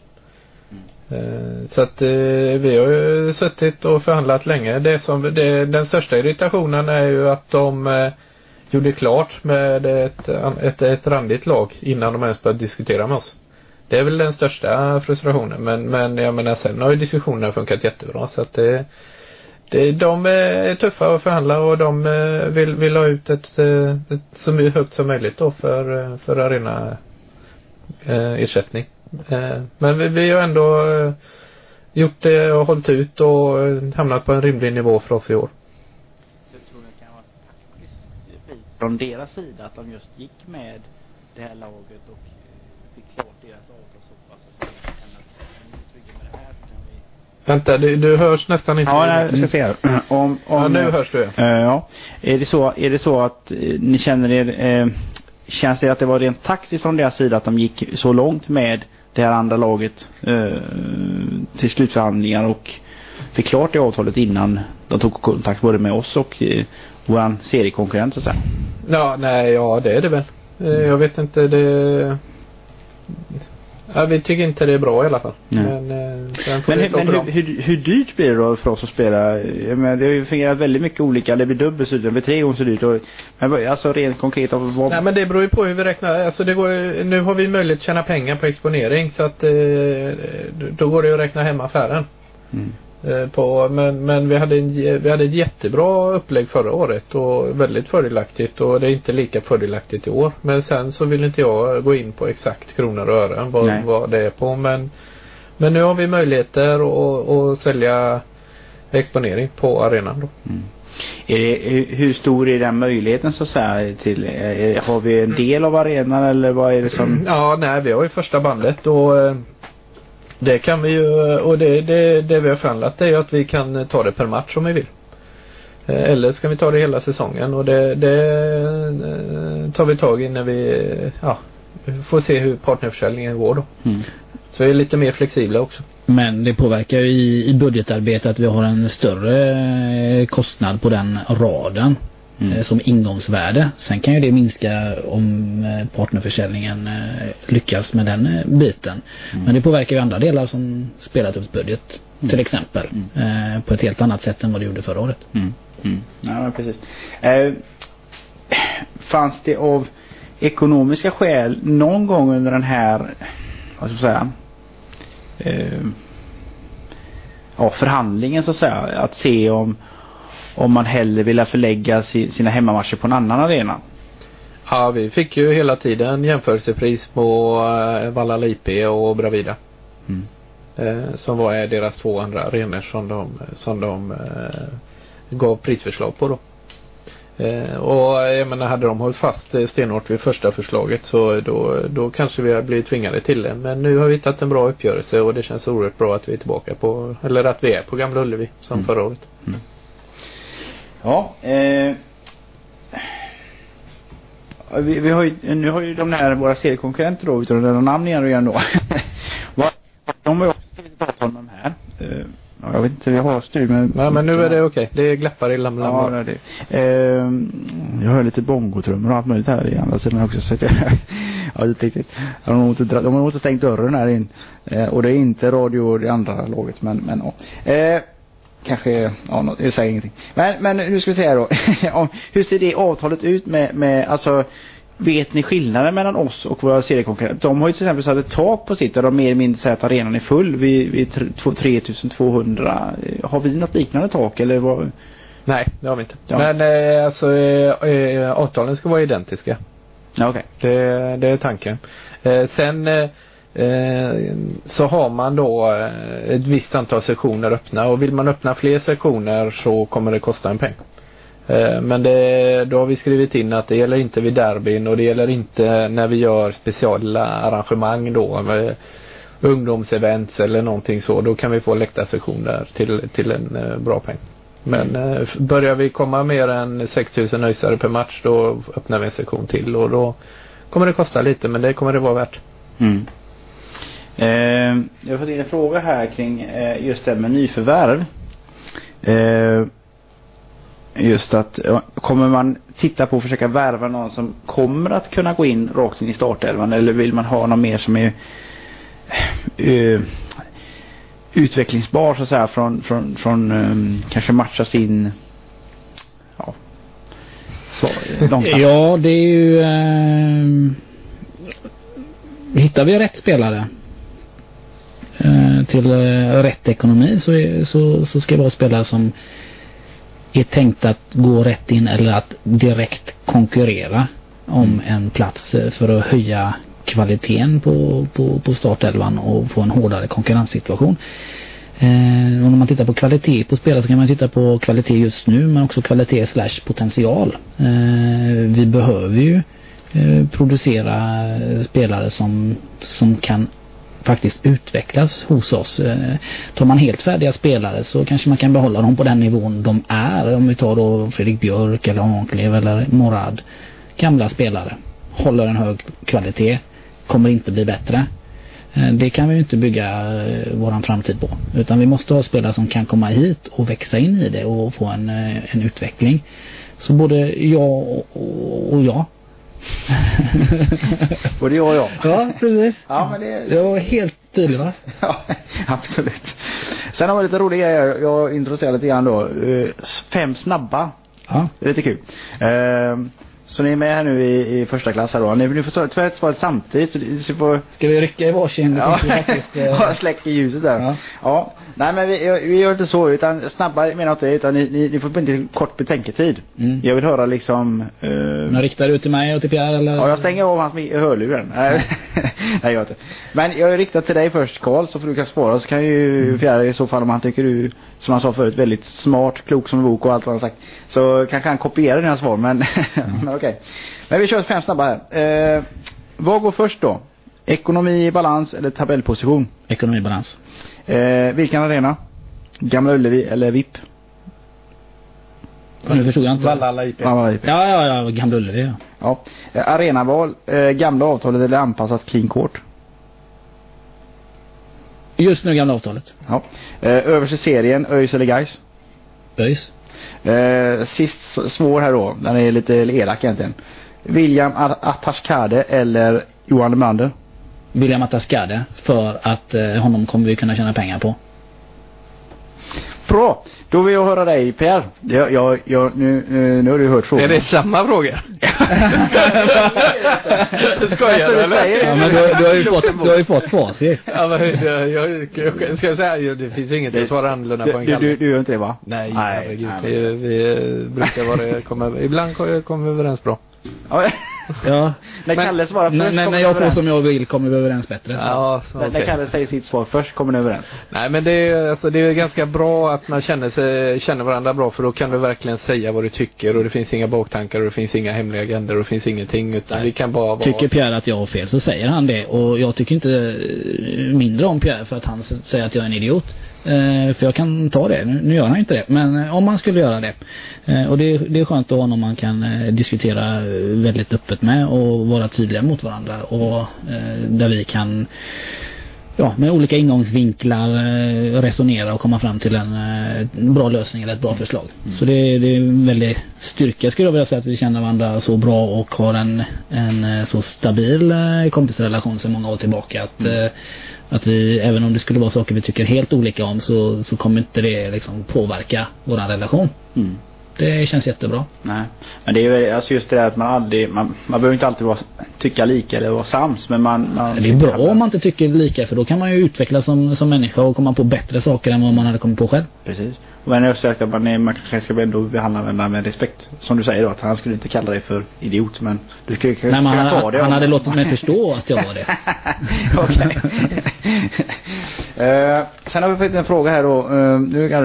Eh, så att eh, vi har ju suttit och förhandlat länge. Det som, det, den största irritationen är ju att de eh, gjorde klart med ett, ett, ett randigt lag innan de ens började diskutera med oss. Det är väl den största frustrationen. Men, men jag menar, sen har ju diskussionerna funkat jättebra. Så att det, det, de är tuffa att förhandla, och de vill, vill ha ut ett, ett så mycket högt som möjligt då för, för arena eh, ersättning. Eh, men vi, vi har ändå eh, gjort det och hållit ut och hamnat på en rimlig nivå för oss i år. Jag tror det kan vara taktiskt från deras sida att de just gick med det här laget och fick klart deras avtal så pass att de känner att de är trygga med det här, så kan vi... Vänta, du, du hörs nästan inte. Ja, nej, jag ska se här. Om, om, ja, nu hörs du. Uh, ja. Är det så, är det så att uh, ni känner er, uh, känns det att det var rent taktiskt från deras sida att de gick så långt med det här andra laget uh, till slutförhandlingar och fick klart det avtalet innan de tog kontakt både med oss och uh, vår seriekonkurrent så att säga? Ja, nej, ja, det är det väl. Uh, jag vet inte, det... Ja, vi tycker inte det är bra i alla fall. Nej. Men, eh, sen får men, vi stå men för hur, dem. hur, hur dyrt blir det då för oss att spela? Jag menar, det har ju fungerat väldigt mycket olika. Det blir dubbelt så dyrt, det blir tre gånger så dyrt. Och, men alltså rent konkret av vad... Nej, men det beror ju på hur vi räknar. Alltså det går, nu har vi möjlighet att tjäna pengar på exponering, så att eh, då går det att räkna hem affären. Mm. Eh, på, men men vi, hade en, vi hade ett jättebra upplägg förra året och väldigt fördelaktigt, och det är inte lika fördelaktigt i år. Men sen så vill inte jag gå in på exakt kronor och ören vad, vad det är på. Men, men nu har vi möjligheter att, att sälja exponering på arenan då. Mm. Är det, hur stor är den möjligheten så att säga till, är, har vi en del av arenan eller vad är det som... Ja, nej, vi har ju första bandet och det kan vi ju, och det, det, det vi har förhandlat är ju att vi kan ta det per match om vi vill. Eller ska vi ta det hela säsongen, och det, det tar vi tag i när vi ja, får se hur partnerförsäljningen går då. Mm. Så vi är lite mer flexibla också. Men det påverkar ju i, i budgetarbetet att vi har en större kostnad på den raden. Mm. Som ingångsvärde. Sen kan ju det minska om partnerförsäljningen lyckas med den biten. Mm. Men det påverkar ju andra delar som spelat upp budget mm. till exempel. Mm. På ett helt annat sätt än vad det gjorde förra året. Mm. Mm. Ja, men precis. Eh, fanns det av ekonomiska skäl någon gång under den här vad ska jag säga eh, ja, förhandlingen så att säga, att se om om man hellre vill förlägga sina hemmamatcher på en annan arena? Ja, vi fick ju hela tiden jämförelsepris på Valla I P och Bravida. Mm. Eh, som var deras två andra arenor som de, som de eh, gav prisförslag på då. Eh, och jag menar, hade de hållit fast stenhårt vid första förslaget så då, då kanske vi hade blivit tvingade till det. Men nu har vi hittat en bra uppgörelse och det känns oerhört bra att vi är tillbaka på, eller att vi är på Gamla Ullevi som mm. förra året. Mm. Ja, eh, vi, vi har ju, nu har ju de här våra seriekonkurrenter då, utan några namn igen och igen då. De har ju också skrivit avtal med de här. Eh, jag vet inte, vi har styr med... Nej, men nu är det okej. Okay. Det glappar i lamma. Ja, det är det. Eh, jag hör lite bongotrummor och allt möjligt här i andra sidan också. Så att jag, ja, det är riktigt. De har inte, de har inte stängt dörren här in. Eh, och det är inte radio det andra laget, men, men ja. Eh, Kanske, ja, något, jag säger ingenting. Men, men hur ska vi säga då? Hur ser det avtalet ut med, med, alltså, vet ni skillnaden mellan oss och våra seriekonkurrenter? De har ju till exempel satt ett tak på sitt där de mer eller mindre säger att arenan är full vid, vid tre tusen tvåhundra. Har vi något liknande tak eller vad? Nej, det har vi inte. Ja. Men eh, alltså, eh, avtalen ska vara identiska. Ja, okej. Okay. Det, det är tanken. Eh, sen... Eh, Eh, så har man då ett visst antal sektioner öppna, och vill man öppna fler sektioner så kommer det kosta en peng. Eh, men det, då har vi skrivit in att det gäller inte vid derbyn och det gäller inte när vi gör speciella arrangemang då med ungdomsevents eller någonting så. Då kan vi få läktarsektioner till, till en eh, bra peng. Men eh, börjar vi komma mer än sex tusen nöjsare per match, då öppnar vi en sektion till och då kommer det kosta lite, men det kommer det vara värt. Mm. Eh, jag har fått in en fråga här kring eh, just det med nyförvärv. Eh, just att ja, kommer man titta på att försöka värva någon som kommer att kunna gå in rakt in i startelvan, eller vill man ha någon mer som är eh, utvecklingsbar så att säga från, från, från um, kanske matchas in ja, så, långsamt. Ja, det är ju eh, hittar vi rätt spelare eh, till eh, rätt ekonomi så, är, så, så ska det vara spelare som är tänkt att gå rätt in eller att direkt konkurrera om en plats för att höja kvaliteten på, på, på startelvan och få en hårdare konkurrenssituation. Eh, och när man tittar på kvalitet på spelare så kan man titta på kvalitet just nu, men också kvalitet slash potential. Eh, vi behöver ju eh, producera spelare som, som kan faktiskt utvecklas hos oss. Eh, tar man helt färdiga spelare så kanske man kan behålla dem på den nivån de är. Om vi tar då Fredrik Björk eller Anklev eller Morad, gamla spelare, håller en hög kvalitet, kommer inte bli bättre. Det kan vi ju inte bygga våran framtid på, utan vi måste ha spelare som kan komma hit och växa in i det och få en, en utveckling. Så både jag och, och jag. Både jag och jag. Ja, precis. Ja, men det... Jag var helt tydlig, va? Ja, absolut. Sen har vi lite roliga grejer. Jag introducerar lite grann då. Fem snabba. Ja. Det är lite kul. Uh, Så ni är med här nu i, i första klass här då. Ni, ni får ta ett svar samtidigt. Så, så får... Ska vi rycka i varsin? Ja, faktiskt, eh... ja, släcker ljuset där. Ja. Ja. Nej, men vi, vi gör inte så, utan snabbare menar inte det, utan ni, ni, ni får inte kort betänketid. Mm. Jag vill höra liksom... Uh... Man riktar ut till mig och till Pierre eller? Ja, jag stänger av hans hörluren. Nej, jag gör inte. Men jag riktar till dig först, Carl, så får du kan svara. Så kan ju mm. Pierre i så fall, om han tycker du, som han sa förut, väldigt smart, klok som en bok och allt vad han sagt, så kanske han kopierar dina svar, men, mm. men okej. Okay. Men vi kör fem snabba här. Eh, vad går först då? Ekonomi i balans eller tabellposition? Ekonomi i balans. Eh, vilken arena? Gamla Ullevi eller V I P? Ja, nu förstod jag inte. Valhalla I P. Ja, ja, ja, Gamla Ullevi, ja. Ja. Eh, arenaval, eh, gamla avtalet eller anpassat clean court? Just nu gamla avtalet. Ja. Eh, översta serien, ÖIS eller Gais? ÖIS. Eh, sist svår här då, den är lite elak egentligen. William Atashkade eller Johan Lemander? William Atashkade, för att eh, honom kommer vi kunna tjäna pengar på. Bra, då vill jag höra dig, Per. Jag, jag, jag, nu, nu har du hört frågan. Är det samma fråga? Skojar du eller? Ja, men du, du, har ju fått, du har ju fått facit. Ja, men jag, jag, jag ska säga, det finns inget att svara annorlunda på en du, Kalle. du, du gör inte det, va? Nej, nej, herregud. nej. Vi, vi brukar vara, komma, ibland kommer vi överens bra. Ja. När Kalle svarar först, när, när jag får som jag vill kommer vi överens bättre. Ja, så, när, okay. när Kalle säger sitt svar först kommer ni överens. Nej, men det är, alltså, det är ganska bra att man känner, sig, känner varandra bra, för då kan du verkligen säga vad du tycker och det finns inga baktankar och det finns inga hemliga agender och det finns ingenting, utan Nej. vi kan bara vara... Tycker Pierre att jag har fel så säger han det, och jag tycker inte mindre om Pierre för att han säger att jag är en idiot. Uh, för jag kan ta det, nu, nu gör han inte det, men uh, om man skulle göra det uh, och det, det är skönt att ha någon man kan uh, diskutera uh, väldigt öppet med och vara tydliga mot varandra, och uh, där vi kan ja, med olika ingångsvinklar uh, resonera och komma fram till en uh, bra lösning eller ett bra förslag. Mm. Så det, det är en väldigt styrka, skulle jag vilja säga, att vi känner varandra så bra och har en, en uh, så stabil uh, kompisrelation sedan många år tillbaka att mm. uh, Att vi, även om det skulle vara saker vi tycker helt olika om, så, så kommer inte det liksom påverka vår relation. Mm. Det känns jättebra. Nej, men det är ju alltså just det där att man aldrig, man, man behöver inte alltid vara, tycka lika eller vara sams, men man, man det är bra om man inte tycker lika, för då kan man ju utvecklas som, som människa och komma på bättre saker än vad man hade kommit på själv. Precis. Men jag sökte att man, är, man kanske ska ändå behandla varandra med respekt. Som du säger då, att han skulle inte kalla dig för idiot, men du skulle kunna ta han, det. Han om... hade låtit mig förstå att jag var det. Okej. uh, sen har vi fått en fråga här då. Uh, nu kan du,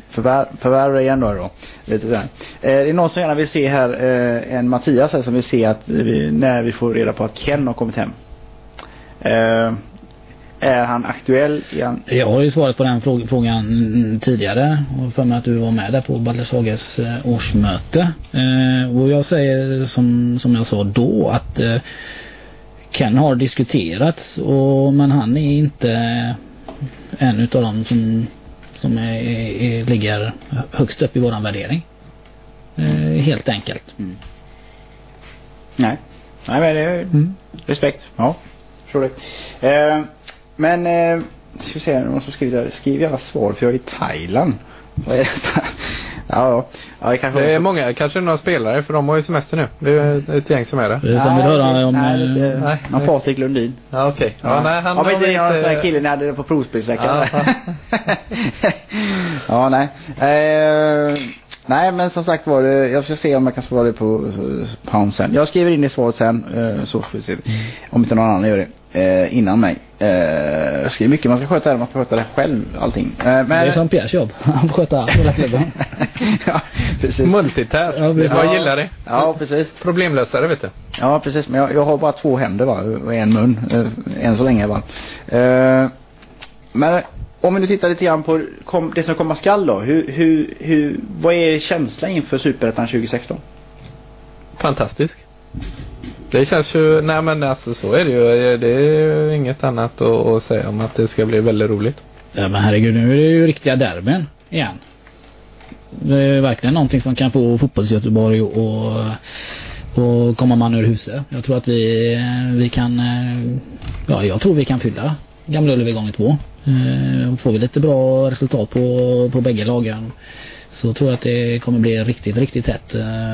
förvärv, förvärv igen då. då. Lite där. Eh, det är någon som gärna vill se här, eh, en Mattias här som vill se att vi, när vi får reda på att Ken har kommit hem. Eh, är han aktuell igen? Jag har ju svarat på den fråg- frågan tidigare och för mig att du var med där på Baldershages eh, årsmöte. Eh, och jag säger som, som jag sa då att eh, Ken har diskuterats och, men han är inte en utav dem som, som är, är, ligger högst upp i våran värdering. Eh, helt enkelt. Mm. Nej. Nej, men det är Mm. respekt. Ja, förstår det. Eh, men eh, ska vi se, någon som skriver, skriver alla svar för jag är i Thailand. Vad är detta? Ja, ja. Ja, det kanske Det är så... många, kanske några spelare, för de har ju semester nu. Det är ett gäng som är det. Just om vi höra om... nej, eh, det, nej, någon nej. Patrik Lundin. Ja, okej. Ja, Ja, nej, han ja, men har det är väl någon sån här inte... kille när det på provspelsveckan. Ja, Ja, nej. Eh, nej, men som sagt var det, jag ska se om jag kan svara det på uh, Pound sen. Jag skriver in det svaret sen, uh, så får vi se. Om inte någon annan gör det uh, innan mig. Uh, jag skriver mycket, man ska sköta det, man ska sköta det själv, allting. Uh, men... Det är som Pierres jobb. Han får sköta allt hela klubben. Ja, precis. multitask. Ja, precis. Jag gillar det. Ja, precis. Problemlösare, vet du. Ja, precis. Men jag, jag har bara två händer va? Och en mun. Uh, än så länge va. Uh, men om vi nu tittar lite grann på kom, det som komma skall då. Hur, hur, hur, vad är känslan inför Superettan tjugo sexton? Fantastisk. Det känns ju, nej men alltså så är det ju. Det är ju inget annat att, att säga om att det ska bli väldigt roligt. Ja, men herregud, nu är det ju riktiga derbyn igen. Det är verkligen någonting som kan få fotbolls-Göteborg och, och komma man ur huset. Jag tror att vi, vi kan, ja, jag tror vi kan fylla Gamla Ullevi gånger två. Eh, får vi lite bra resultat på, på bägge lagen så tror jag att det kommer bli riktigt, riktigt tätt.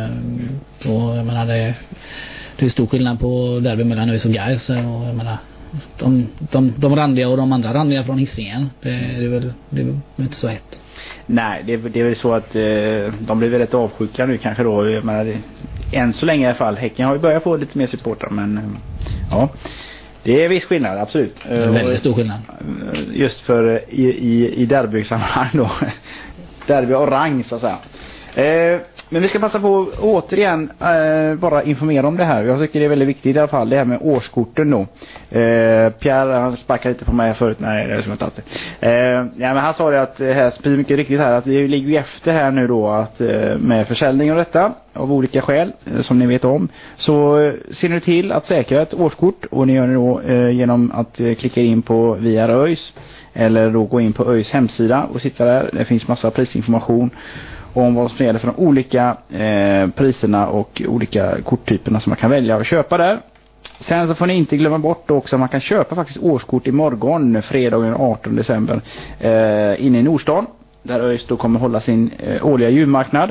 Eh, och jag menar, det, det är stor skillnad på derby mellan ÖIS och Gais och jag menar, de, de, de randiga och de andra randiga från Hisingen, det, det, är väl, det är väl inte så hett. Nej, det, det är väl så att eh, de blir väldigt avsjuka nu kanske då. Jag menar, det, än så länge i alla fall. Häcken har ju börjat få lite mer supportrar, men eh, ja. Det är viss skillnad, absolut. Det är väldigt stor skillnad. Just för i, i, i derbysammanhang då. Derby och rang så att säga. Eh, men vi ska passa på återigen eh, bara informera om det här. Jag tycker det är väldigt viktigt i alla fall, det här med årskorten då. Eh, Pierre, han sparkade lite på mig förut. Nej, det är som jag tagit det. Eh, ja, men han sa det att här spelar mycket riktigt här att vi ligger ju efter här nu då att eh, med försäljning och detta av olika skäl eh, som ni vet om. Så eh, ser ni till att säkra ett årskort och ni gör det då eh, genom att eh, klicka in på via ÖIS eller då gå in på ÖIS hemsida och sitta där. Det finns massa prisinformation om vad som gäller för de olika eh, priserna och olika korttyperna som man kan välja att köpa där. Sen så får ni inte glömma bort också att man kan köpa faktiskt årskort imorgon, fredagen den artonde december, eh, inne i Nordstan. Där ÖIS då kommer hålla sin eh, årliga julmarknad.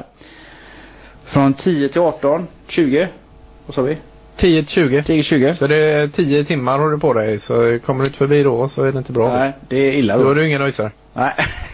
Från tio till arton, tjugo, vad sa vi? tio till tjugo. tio till tjugo. Så det är tio timmar har du på dig. Så kommer du inte förbi då så är det inte bra. Nej, det är illa Då då. är du ingen öjsare. Nej.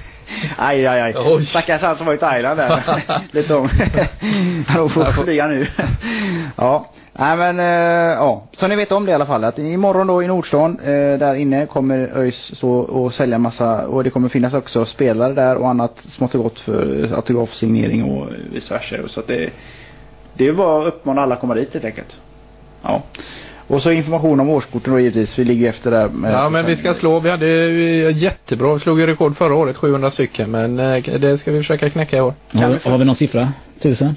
Aj, aj, aj. Oj. Stackars han som var i Thailand där. Lite om. Han får flyga nu. Ja. Nej men, äh, ja. Så ni vet om det i alla fall. Att imorgon då i Nordstan, äh, där inne kommer ÖIS så och sälja massa. Och det kommer finnas också spelare där och annat smått och gott för autografsignering och vice versa. Så att det, det är bara att uppmana alla att komma dit helt enkelt. Ja. Och så information om årskorten då givetvis. Vi ligger efter där. Med Ja, men vi ska slå. Vi hade ju jättebra. Vi slog ju rekord förra året, sjuhundra stycken. Men eh, det ska vi försöka knäcka i år. Har, vi vi få- har vi någon siffra? Tusen?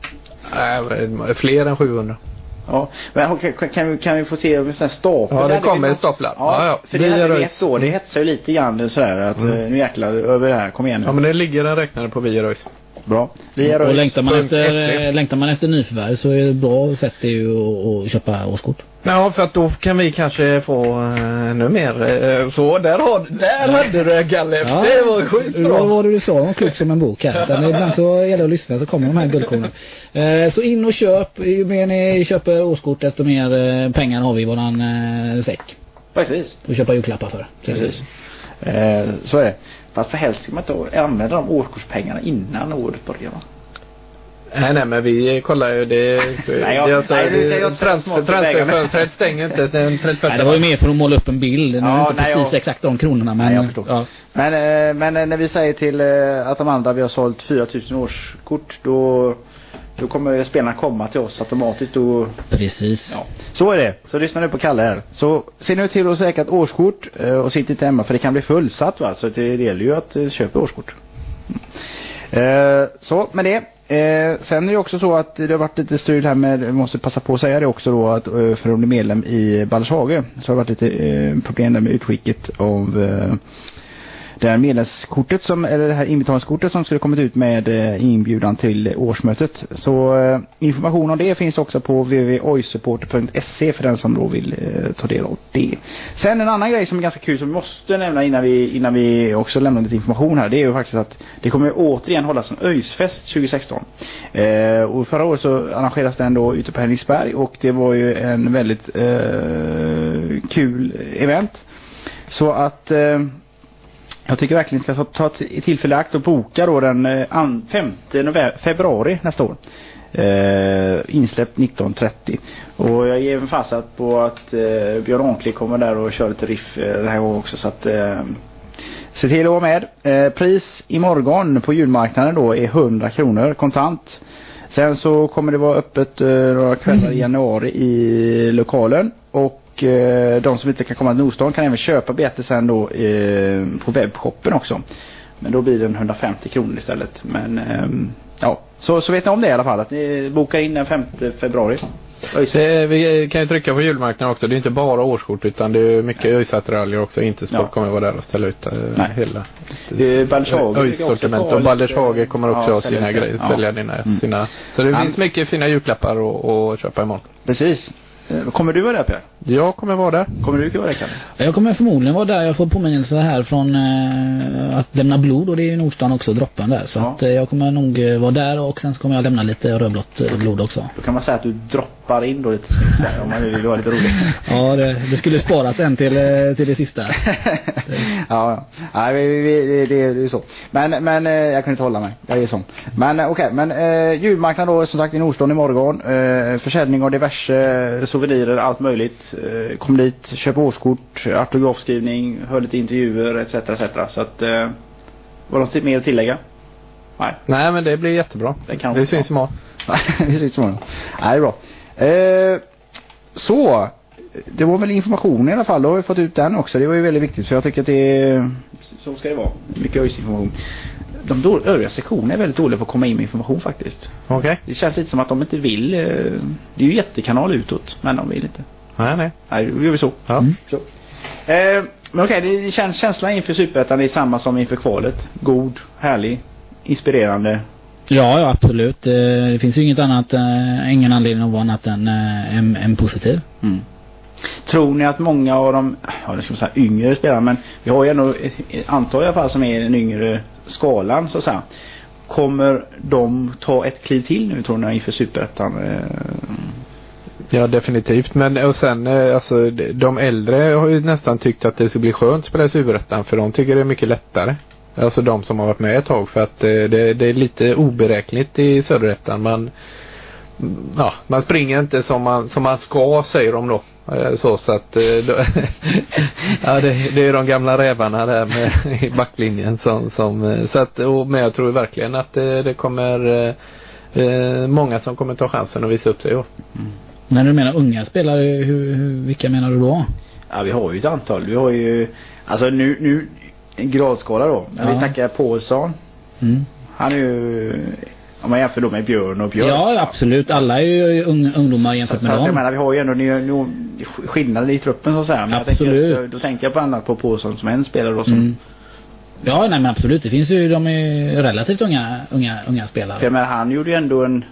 Nej, fler än sjuhundra. Ja, men kan, kan, vi, kan vi få se en sån här stapel? Ja, det Där kommer vi- staplar. Ja, Ja, ja. för det Vi hade gör vi det. ett år. Det hetsar ju lite grann sådär att mm. nu jäklar över det här. Kom igen nu. Ja, men det ligger en räknare på Vieröjs. Bra. Vi är Och längtar man, punkt efter, F tre. längtar man efter nyförvärv så är det ett bra sätt det är ju att, att köpa årskort. Ja, för att då kan vi kanske få uh, ännu mer. Uh, så, där, har, där hade du Gallef. Ja. Det var Vad skitbra. var det du sa om klok som en bok här? Utan ibland så gäller det att lyssna så kommer de här guldkornen. Eh, så in och köp. Ju mer ni köper årskort desto mer eh, pengar har vi i våran eh, säck. Precis. Och köpa julklappar för. Precis. Eh, så är det. Fast för helst ska man inte använda de årskurspengarna innan året börjar va? Nej, nej, men vi kollar ju det. Nej, jag- jag, nej, du säger åt transfer, smått vägarna. transferfönstret stänger inte den trettioförsta. Nej, det var ju mer för att måla upp en bild. Nu är Ja, det inte nej, precis jag- exakt de kronorna, men Nej, jag förstår. ja. Men, eh, men eh, när vi säger till eh, att de andra vi har sålt fyra tusen årskort, då, då kommer spelarna komma till oss automatiskt. Då, Precis. ja. Så är det. Så lyssna nu på Kalle här. Så se nu till att säkra ett årskort eh, och sitt inte hemma, för det kan bli fullsatt, va? Så det gäller ju att eh, köpa årskort. Eh, så med det. Eh, sen är det också så att det har varit lite strul här med, jag måste passa på att säga det också då, att eh, för att bli medlem i Baldershage så har det varit lite eh, problem där med utskicket av eh, det här medlemskortet som, eller det här inbetalningskortet som skulle kommit ut med eh, inbjudan till årsmötet. Så eh, information om det finns också på w w w punkt oisupporter punkt se för den som då vill eh, ta del av det. Sen en annan grej som är ganska kul som vi måste nämna innan vi, innan vi också lämnar lite information här, det är ju faktiskt att det kommer återigen hållas en Öjsfest tjugo sexton. Eh, och förra året så arrangeras den då ute på Henriksberg, och det var ju en väldigt eh, kul event. Så att eh, jag tycker verkligen ska ta, ta tillfälle i akt och boka då den eh, femte november, februari nästa år. Eh, insläppt nitton trettio. Och jag ger en fast på att eh, Björn Ankli kommer där och kör lite riff eh, det här gången också. Så att eh, se till att vara med. Eh, pris imorgon på julmarknaden då är hundra kronor kontant. Sen så kommer det vara öppet eh, några kvällar i januari i lokalen. Och Och eh, de som inte kan komma till Nordstan kan även köpa biljetter sen då eh, på webbshoppen också. Men då blir det hundrafemtio kronor istället. Men eh, ja, så, så vet ni om det i alla fall. Att ni bokar in den femte februari. Det, vi kan ju trycka på julmarknaden också. Det är inte bara årskort utan det är mycket Öjsat-rallyer också. Intersport Ja. kommer vara där och ställa ut eh, Nej. hela Baldershage Öjs-sortiment. Och Baldershage kommer också ja, ha sina grejer. ja. Sälja dina, Mm. sina. Så det Ja. finns mycket fina julklappar att, att köpa imorgon. Precis. Eh, Kommer du vara där, Per? Jag kommer vara där. Kommer du vara där, Kalle? Jag kommer förmodligen vara där. Jag får påminnelse här från eh, att lämna blod, och det är ju Nordstan också, droppen där. Så Ja. att, eh, jag kommer nog eh, vara där, och sen så kommer jag lämna lite rödblått eh, blod också. Då kan man säga att du droppar in då lite snyggt där, om man vill vara lite rolig. Ja, det, det skulle sparat en till, eh, till det sista. Ja, ja. Vi, vi, det, det är ju så. Men, men eh, jag kan inte hålla mig. Jag är sån. Men eh, okej, men eh, julmarknad då som sagt i Nordstan imorgon. Eh, försäljning av diverse eh, souvenirer, allt möjligt. Eh, kom dit, köp årskort, autografskrivning, hör lite intervjuer etc. et cetera. Så att, eh, var det något mer att tillägga? Nej. Nej, men det blir jättebra. Det kan Det vara syns imorgon. Vi syns imorgon. Nej, det är bra. Eh, så, det var väl information i alla fall. Då har vi fått ut den också. Det var ju väldigt viktigt, för jag tycker att det är, så ska det vara. Mycket Öjs-information. De då, övriga sektioner är väldigt dåliga på att komma in med information faktiskt. Okej. Okay. Det känns lite som att de inte vill. Eh, det är ju jättekanal utåt, men de vill inte. Nej, nej. Nej, då gör vi så. Ja. Mm. Så. Eh, men okej, okay, det känns, känslan inför Superettan är samma som inför kvalet. God, härlig, inspirerande. Ja, ja, absolut. Eh, Det finns ju inget annat, eh, ingen anledning att vara annat än eh, en, en positiv. Mm. Tror ni att många av de, ja, det ska man säga, yngre spelare, men vi har ju ändå ett antal i alla fall som är i den yngre skalan så att säga. Kommer de ta ett kliv till nu, tror ni, inför Superettan? Ja, definitivt. Men och sen, eh, alltså, de äldre har ju nästan tyckt att det ska bli skönt att spela i Superettan, för de tycker det är mycket lättare. Alltså de som har varit med ett tag, för att eh, det, det är lite oberäkneligt i Söderettan. Man, ja, man springer inte som man, som man ska, säger de då. Eh, Så, så att eh, då, ja, det, det är de gamla rävarna där med, i backlinjen som, som eh, så att, och, men jag tror verkligen att det, det kommer eh, eh, många som kommer ta chansen att visa upp sig. Mm. När du menar unga spelare, hur, hur, vilka menar du då? Ja, vi har ju ett antal. Vi har ju, alltså nu, nu en gradskala då. Men Ja. vi tackar Paulsson. Mm. Han är ju, om man jämför då med Björn och Björn. Ja, absolut. Alla är ju un, ungdomar jämfört så, med så dem. jag menar, vi har ju ändå nu, nu, skillnader i truppen så att säga. Men jag Absolut. tänker, då tänker jag på annat på Paulsson som en spelare då som, Mm. Ja, nej men absolut. Det finns ju, de är relativt unga, unga, unga spelare. för jag menar, han gjorde ju ändå en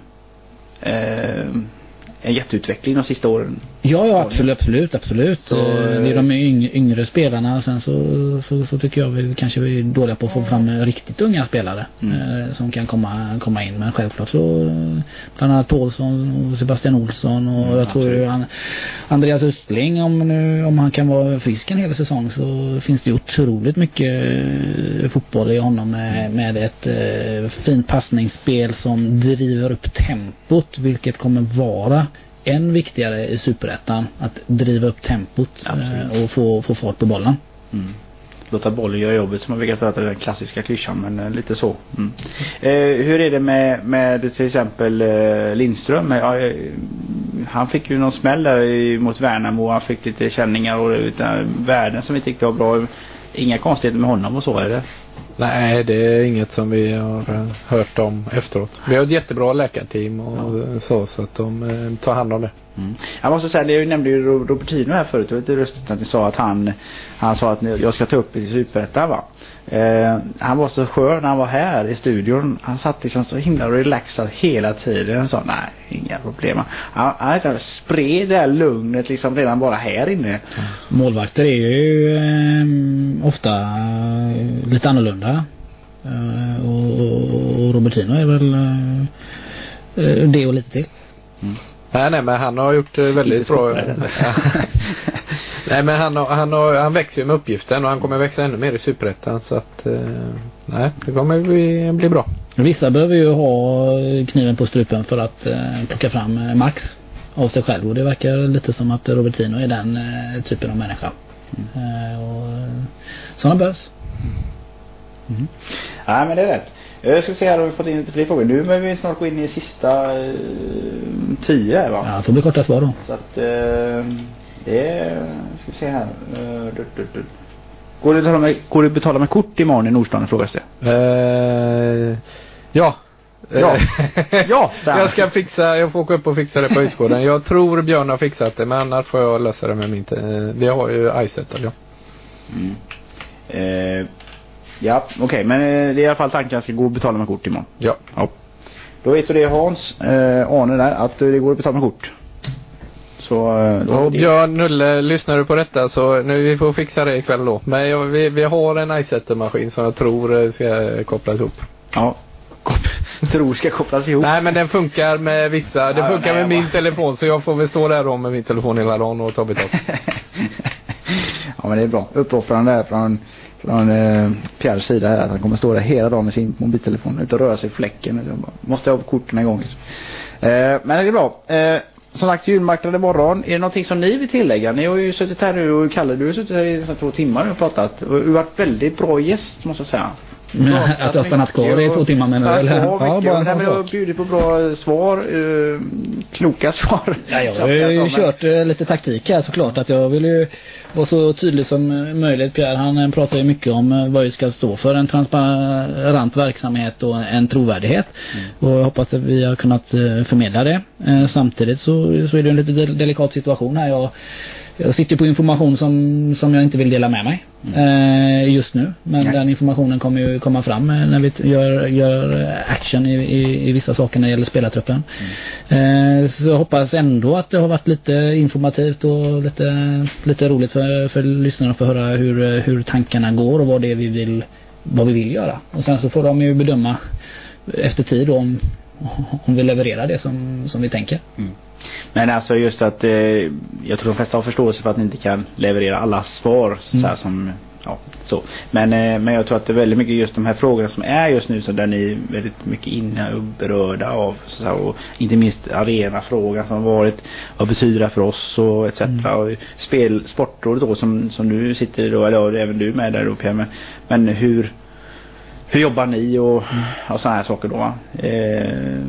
eh, en jätteutveckling de sista åren. Ja, ja, absolut, absolut, absolut. Så, Eh, det är de yng, yngre spelarna. Sen så, så, så tycker jag vi kanske vi är dåliga på att få fram riktigt unga spelare Mm. eh, som kan komma, komma in. Men självklart så eh, bland annat Paulsson och Sebastian Olsson och Mm, jag tror absolut. han, Andreas Östling, om, nu, om han kan vara frisk en hel säsong, så finns det otroligt mycket eh, fotboll i honom med, med ett eh, fint passningsspel som driver upp tempot, vilket kommer vara än viktigare i Superettan, att driva upp tempot Absolut. eh, och få, få fart på bollen. Mm. Låta bollen göra jobbet, som man brukar prata, den klassiska klyschan, men eh, lite så. Mm. Eh, hur är det med, med till exempel eh, Lindström? Ja, eh, han fick ju någon smäll där i, mot Värnamo, han fick lite känningar och utan, värden som vi tyckte var bra. Inga konstigheter med honom och så, är det? Nej, det är inget som vi har eh, hört om efteråt. Vi har ett jättebra läkarteam och Ja. så, så att de eh, tar hand om det. Mm. Jag måste säga, jag nämnde ju Robertino här förut, jag vet inte röstet att ni sa att han han sa att jag ska ta upp i Superettan, va? Eh, han var så skön när han var här i studion. Han satt liksom så himla relaxad hela tiden. Han sa, nej, inga problem. Han, han liksom spred det här lugnet liksom redan bara här inne. Målvakter är ju eh, ofta eh, lite annorlunda. Eh, och, och Robertino är väl eh, det och lite till. Nej, nej, men han har gjort eh, väldigt Inte bra. skottare. Nej, men han, har, han, har, han växer ju med uppgiften och han kommer växa ännu mer i Superettan, så att eh, nej, det kommer bli, bli bra. Vissa behöver ju ha kniven på strupen för att eh, plocka fram eh, max av sig själv, och det verkar lite som att Robertino är den eh, typen av människa. Eh, och eh, sådana behövs. Mm. Nej, men det är rätt. Jag ska se här om vi fått in lite fler frågor. Nu men vi snart gå in i sista eh, tio här, va? Ja, det får bli korta svar då. Så att eh, det ska vi se här. Eh, du, du, du. Går det att betala med, går det att betala med kort imorgon i Nordstan, frågas det? Eh, ja. Ja. Ja, där. Jag ska fixa, jag får åka upp och fixa det på Högskolan. Jag tror Björn har fixat det, men annars får jag lösa det med min te- eh, vi har ju iSet, ja. Mm. Eh, ja, okej, okay, men eh, det är i alla fall tanken att jag ska gå och betala med kort imorgon. Ja. Ja. Då vet du det, Hans, eh, Arne där, att det går att betala med kort. Så eh, då Och Björn Nulle, lyssnar du på detta, så nu vi får fixa det ikväll då. Men jag, vi, vi har en iSet-maskin som jag tror eh, ska kopplas ihop. Ja, kop- tror ska kopplas ihop. Nej, men den funkar med vissa, den Ja, funkar nej, med min bara- telefon, så jag får väl stå där då med min telefon hela dagen och ta betalt. Ja, men det är bra. Uppoffrande där från, från eh, Pierres sida här, att han kommer stå där hela dagen med sin mobiltelefon utan att röra sig i fläcken. Jag bara, måste ha korten igång liksom. eh, Men det är bra. eh, Som sagt, julmarknad imorgon. Är det någonting som ni vill tillägga? Ni har ju suttit här nu, och Kalle, du har suttit här i nästan två timmar och pratat. Och du har varit väldigt bra gäst, måste jag säga. Men att jag har stannat kvar i två timmar, menar du, eller? Ja, Ja, bara en sån men du har sak. bjudit på bra svar, eh, kloka svar. Ja, jag Så har att jag ju sa, men- kört eh, lite taktik här såklart, att jag vill ju vara så tydlig som eh, möjligt. Pierre, han eh, pratar ju mycket om eh, vad vi ska stå för, en transparent verksamhet och en trovärdighet. Mm. Och jag hoppas att vi har kunnat eh, förmedla det. Eh, samtidigt så, så är det en lite del- delikat situation här. Jag, jag sitter på information som, som jag inte vill dela med mig eh, just nu. Men Nej. den informationen kommer ju komma fram eh, när vi t- gör, gör action i, i, i vissa saker när det gäller spelartruppen. Eh, så jag hoppas ändå att det har varit lite informativt och lite, lite roligt för, för lyssnarna att få höra hur, hur tankarna går och vad det är vi vill, vad vi vill göra. Och sen så får de ju bedöma efter tid om, om vi levererar det som, som vi tänker. Men alltså just att eh, jag tror de flesta har förståelse för att ni inte kan leverera alla svar så här Mm. som ja, så. Men, eh, men jag tror att det är väldigt mycket just de här frågorna som är just nu, så där ni är väldigt mycket inne och berörda av så här, och inte minst arenafrågan som har varit, vad betyder det för oss och et cetera. Och spel, sportrådet då som, som du sitter i då, eller ja, även du med där då, Pierre, men, men hur hur jobbar ni och, och sådana här saker då, va? Eh,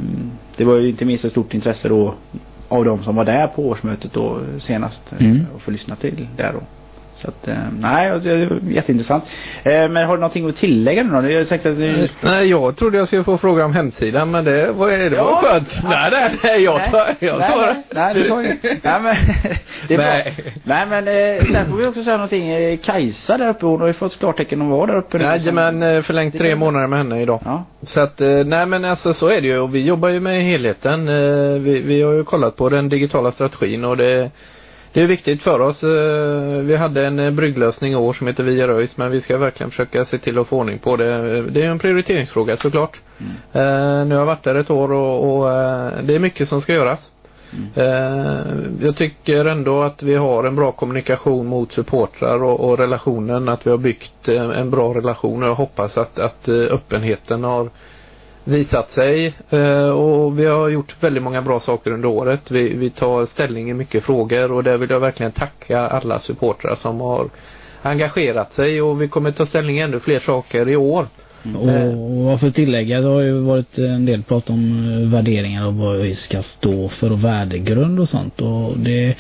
det var ju inte minst ett stort intresse då av de som var där på årsmötet då senast Mm. eh, och få lyssna till där då. Så att, eh, nej, det var jätteintressant. Eh, men har du någonting att tillägga nu då? Jag tänkte att ni... Nej, jag trodde jag skulle få fråga om hemsidan, men det var, det var Ja. skönt. Nej, nej, nej, jag tar, jag nej, svarar. nej, nej, du tar ju. Nej, men det är Nej. bra. Nej, men eh, sen får vi också säga någonting. Eh, Kajsa där uppe, hon har ju fått klartecken att vara där uppe nu. Nej, men eh, förlängt tre månader med henne idag. Ja. Så att, eh, nej men alltså så är det ju, och vi jobbar ju med helheten. Eh, Vi, vi har ju kollat på den digitala strategin och det Det är viktigt för oss. Vi hade en brygglösning i år som heter Via Röjs, men vi ska verkligen försöka se till att få ordning på det. Det är en prioriteringsfråga såklart. Mm. Nu har jag varit där ett år och, och det är mycket som ska göras. Mm. Jag tycker ändå att vi har en bra kommunikation mot supportrar och, och relationen, att vi har byggt en bra relation, och jag hoppas att, att öppenheten har visat sig, och vi har gjort väldigt många bra saker under året. Vi, vi tar ställning i mycket frågor, och där vill jag verkligen tacka alla supportrar som har engagerat sig, och vi kommer ta ställning i ännu fler saker i år. Mm. Och vad för tillägga, det har ju varit en del prat om värderingar och vad vi ska stå för och värdegrund och sånt, och det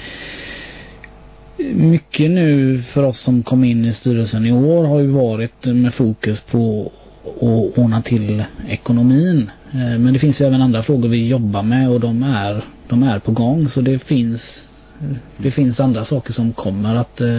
mycket nu för oss som kom in i styrelsen i år har ju varit med fokus på att ordna till ekonomin, men det finns ju även andra frågor vi jobbar med, och de är, de är på gång, så det finns det finns andra saker som kommer att eh,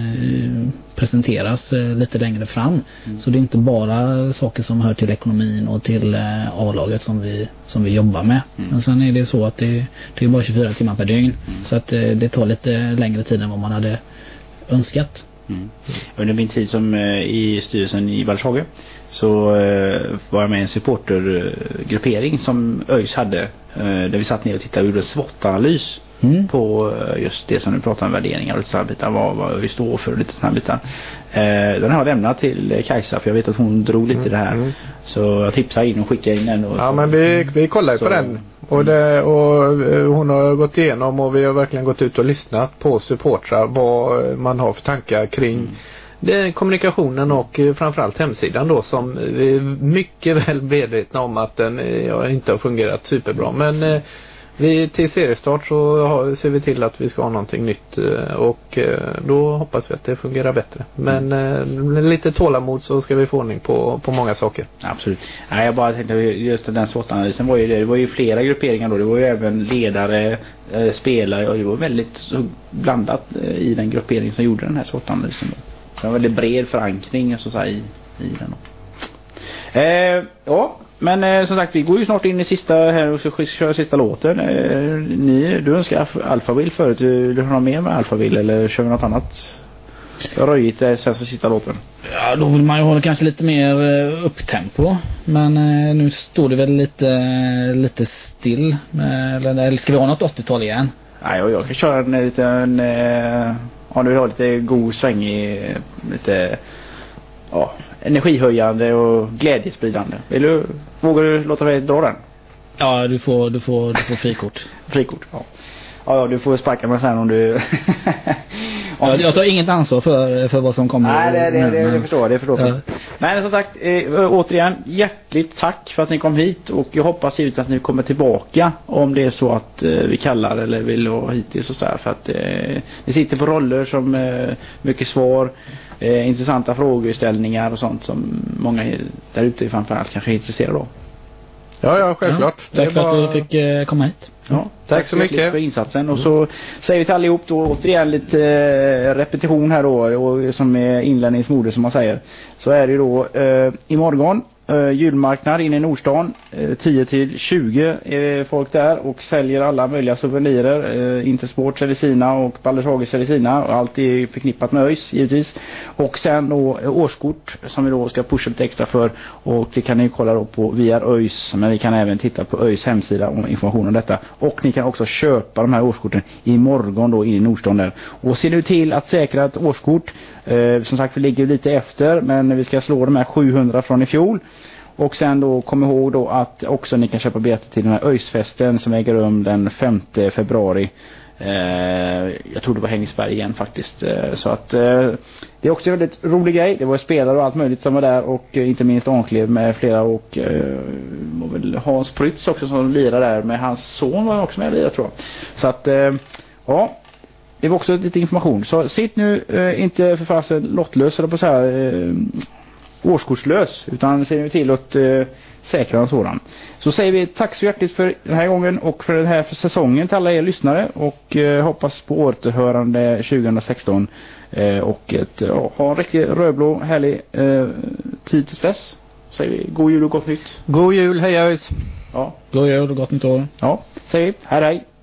presenteras eh, lite längre fram. Mm. Så det är inte bara saker som hör till ekonomin och till eh, A-laget som vi, som vi jobbar med. Mm. Men sen är det så att det, det är bara tjugofyra timmar per dygn. Mm. Så att eh, det tar lite längre tid än vad man hade önskat. Mm. Under min tid som eh, i styrelsen i Balleshage så eh, var jag med i en supportergruppering som ÖIS hade, eh, där vi satt ner och tittade och gjorde en SWOT-analys. Mm. På just det som du pratar om, värderingar och sådana bitar, vad, vad vi står för och lite sådana bitar. Eh, den har jag lämnat till Kajsa, för jag vet att hon drog lite mm. det här. Mm. Så jag tipsar in och skickar in den. Och ja, så. Men vi, vi kollar ju på den. Och, det, och hon har gått igenom, och vi har verkligen gått ut och lyssnat på supportrar, vad man har för tankar kring mm. det, kommunikationen och framförallt hemsidan då, som vi är mycket väl medvetna om att den ja, inte har fungerat superbra. Men vi till seriestart så har, ser vi till att vi ska ha någonting nytt, och då hoppas vi att det fungerar bättre. Men mm. med lite tålamod så ska vi få ordning på, på många saker. Absolut. Nej, jag bara tänkte just den SWOT-analysen var ju det. Det var ju flera grupperingar då. Det var ju även ledare, eh, spelare, och det var väldigt så blandat eh, i den gruppering som gjorde den här SWOT-analysen. Då. Så det var en väldigt bred förankring så att säga, i, i den. Eh, ja. Men eh, som sagt, vi går ju snart in i sista här och ska köra sista låten. Eh, ni, du önskar Alphaville förut. Du, du har något mer med Alphaville, eller kör vi något annat? Röjigt är sen sista låten. Ja, då vill man ju hålla kanske lite mer eh, upptempo. Men eh, nu står det väl lite, lite still. Eller, eller ska vi ha något åttiotal igen? Nej, jag, jag kan köra en liten... Eh, om du vill ha lite god sväng i lite... Ja, energihöjande och glädjespridande. Vill du, vågar du låta mig dra den? Ja, du får, du får, du får frikort. Frikort, ja. Ja, du får sparka mig sen om du... om jag, jag tar inget ansvar för, för vad som kommer. Nej, det, det, det, det förstår jag. Det förstår jag. Ja. Men som sagt, eh, återigen, hjärtligt tack för att ni kom hit. Och jag hoppas givetvis att ni kommer tillbaka om det är så att eh, vi kallar eller vill ha hittills och så här. För att eh, ni sitter på roller som eh, mycket svar, eh, intressanta frågeställningar och sånt som många där ute framförallt kanske är intresserade av. Ja, ja, självklart. Ja, tack för bara... att vi fick eh, komma hit. Ja, tack, tack så mycket för insatsen. Mm. Och så säger vi till allihop då återigen lite eh, repetition här då, och som är inlärningsmode som man säger. Så är det ju då eh, imorgon eh, julmarknad inne i Nordstan, eh, tio till tjugo är folk där och säljer alla möjliga souvenirer, eh, Intersport säljer sina och Balleshage säljer sina, och allt är förknippat med ÖIS givetvis. Och sen då eh, årskort som vi då ska pusha lite extra för, och det kan ni kolla då på via ÖIS, men vi kan även titta på ÖIS hemsida om information om detta. Och ni kan också köpa de här årskorten imorgon då in i Nordstan där. Och se nu till att säkra ett årskort. Eh, som sagt, vi ligger lite efter, men vi ska slå de här sjuhundra från i fjol. Och sen då kom ihåg då att också ni kan köpa biljetter till den här ÖIS-festen som äger rum den femte februari. Eh, jag tror det var Hängsberg igen faktiskt. Eh, så att eh, det är också en väldigt rolig grej. Det var spelare och allt möjligt som var där, och eh, inte minst Anklev med flera, och eh, väl Hans Prytz också som lirar där med hans son var också med och lirar, tror jag. Så att eh, ja, det var också lite information. Så sitt nu eh, inte för fasen lottlös eller på så här eh, årskortslös, utan ser nu till att eh, säkra en sådan. Så säger vi tack så hjärtligt för den här gången och för den här säsongen till alla er lyssnare, och eh, hoppas på återhörande tjugohundrasexton eh, och ett, ja, ha en riktigt rödblå härlig eh, tid tills dess. Säger vi god jul och gott nytt. God jul, hej ÖIS. Ja. God jul och gott nytt år. Ja, säger vi hej hej.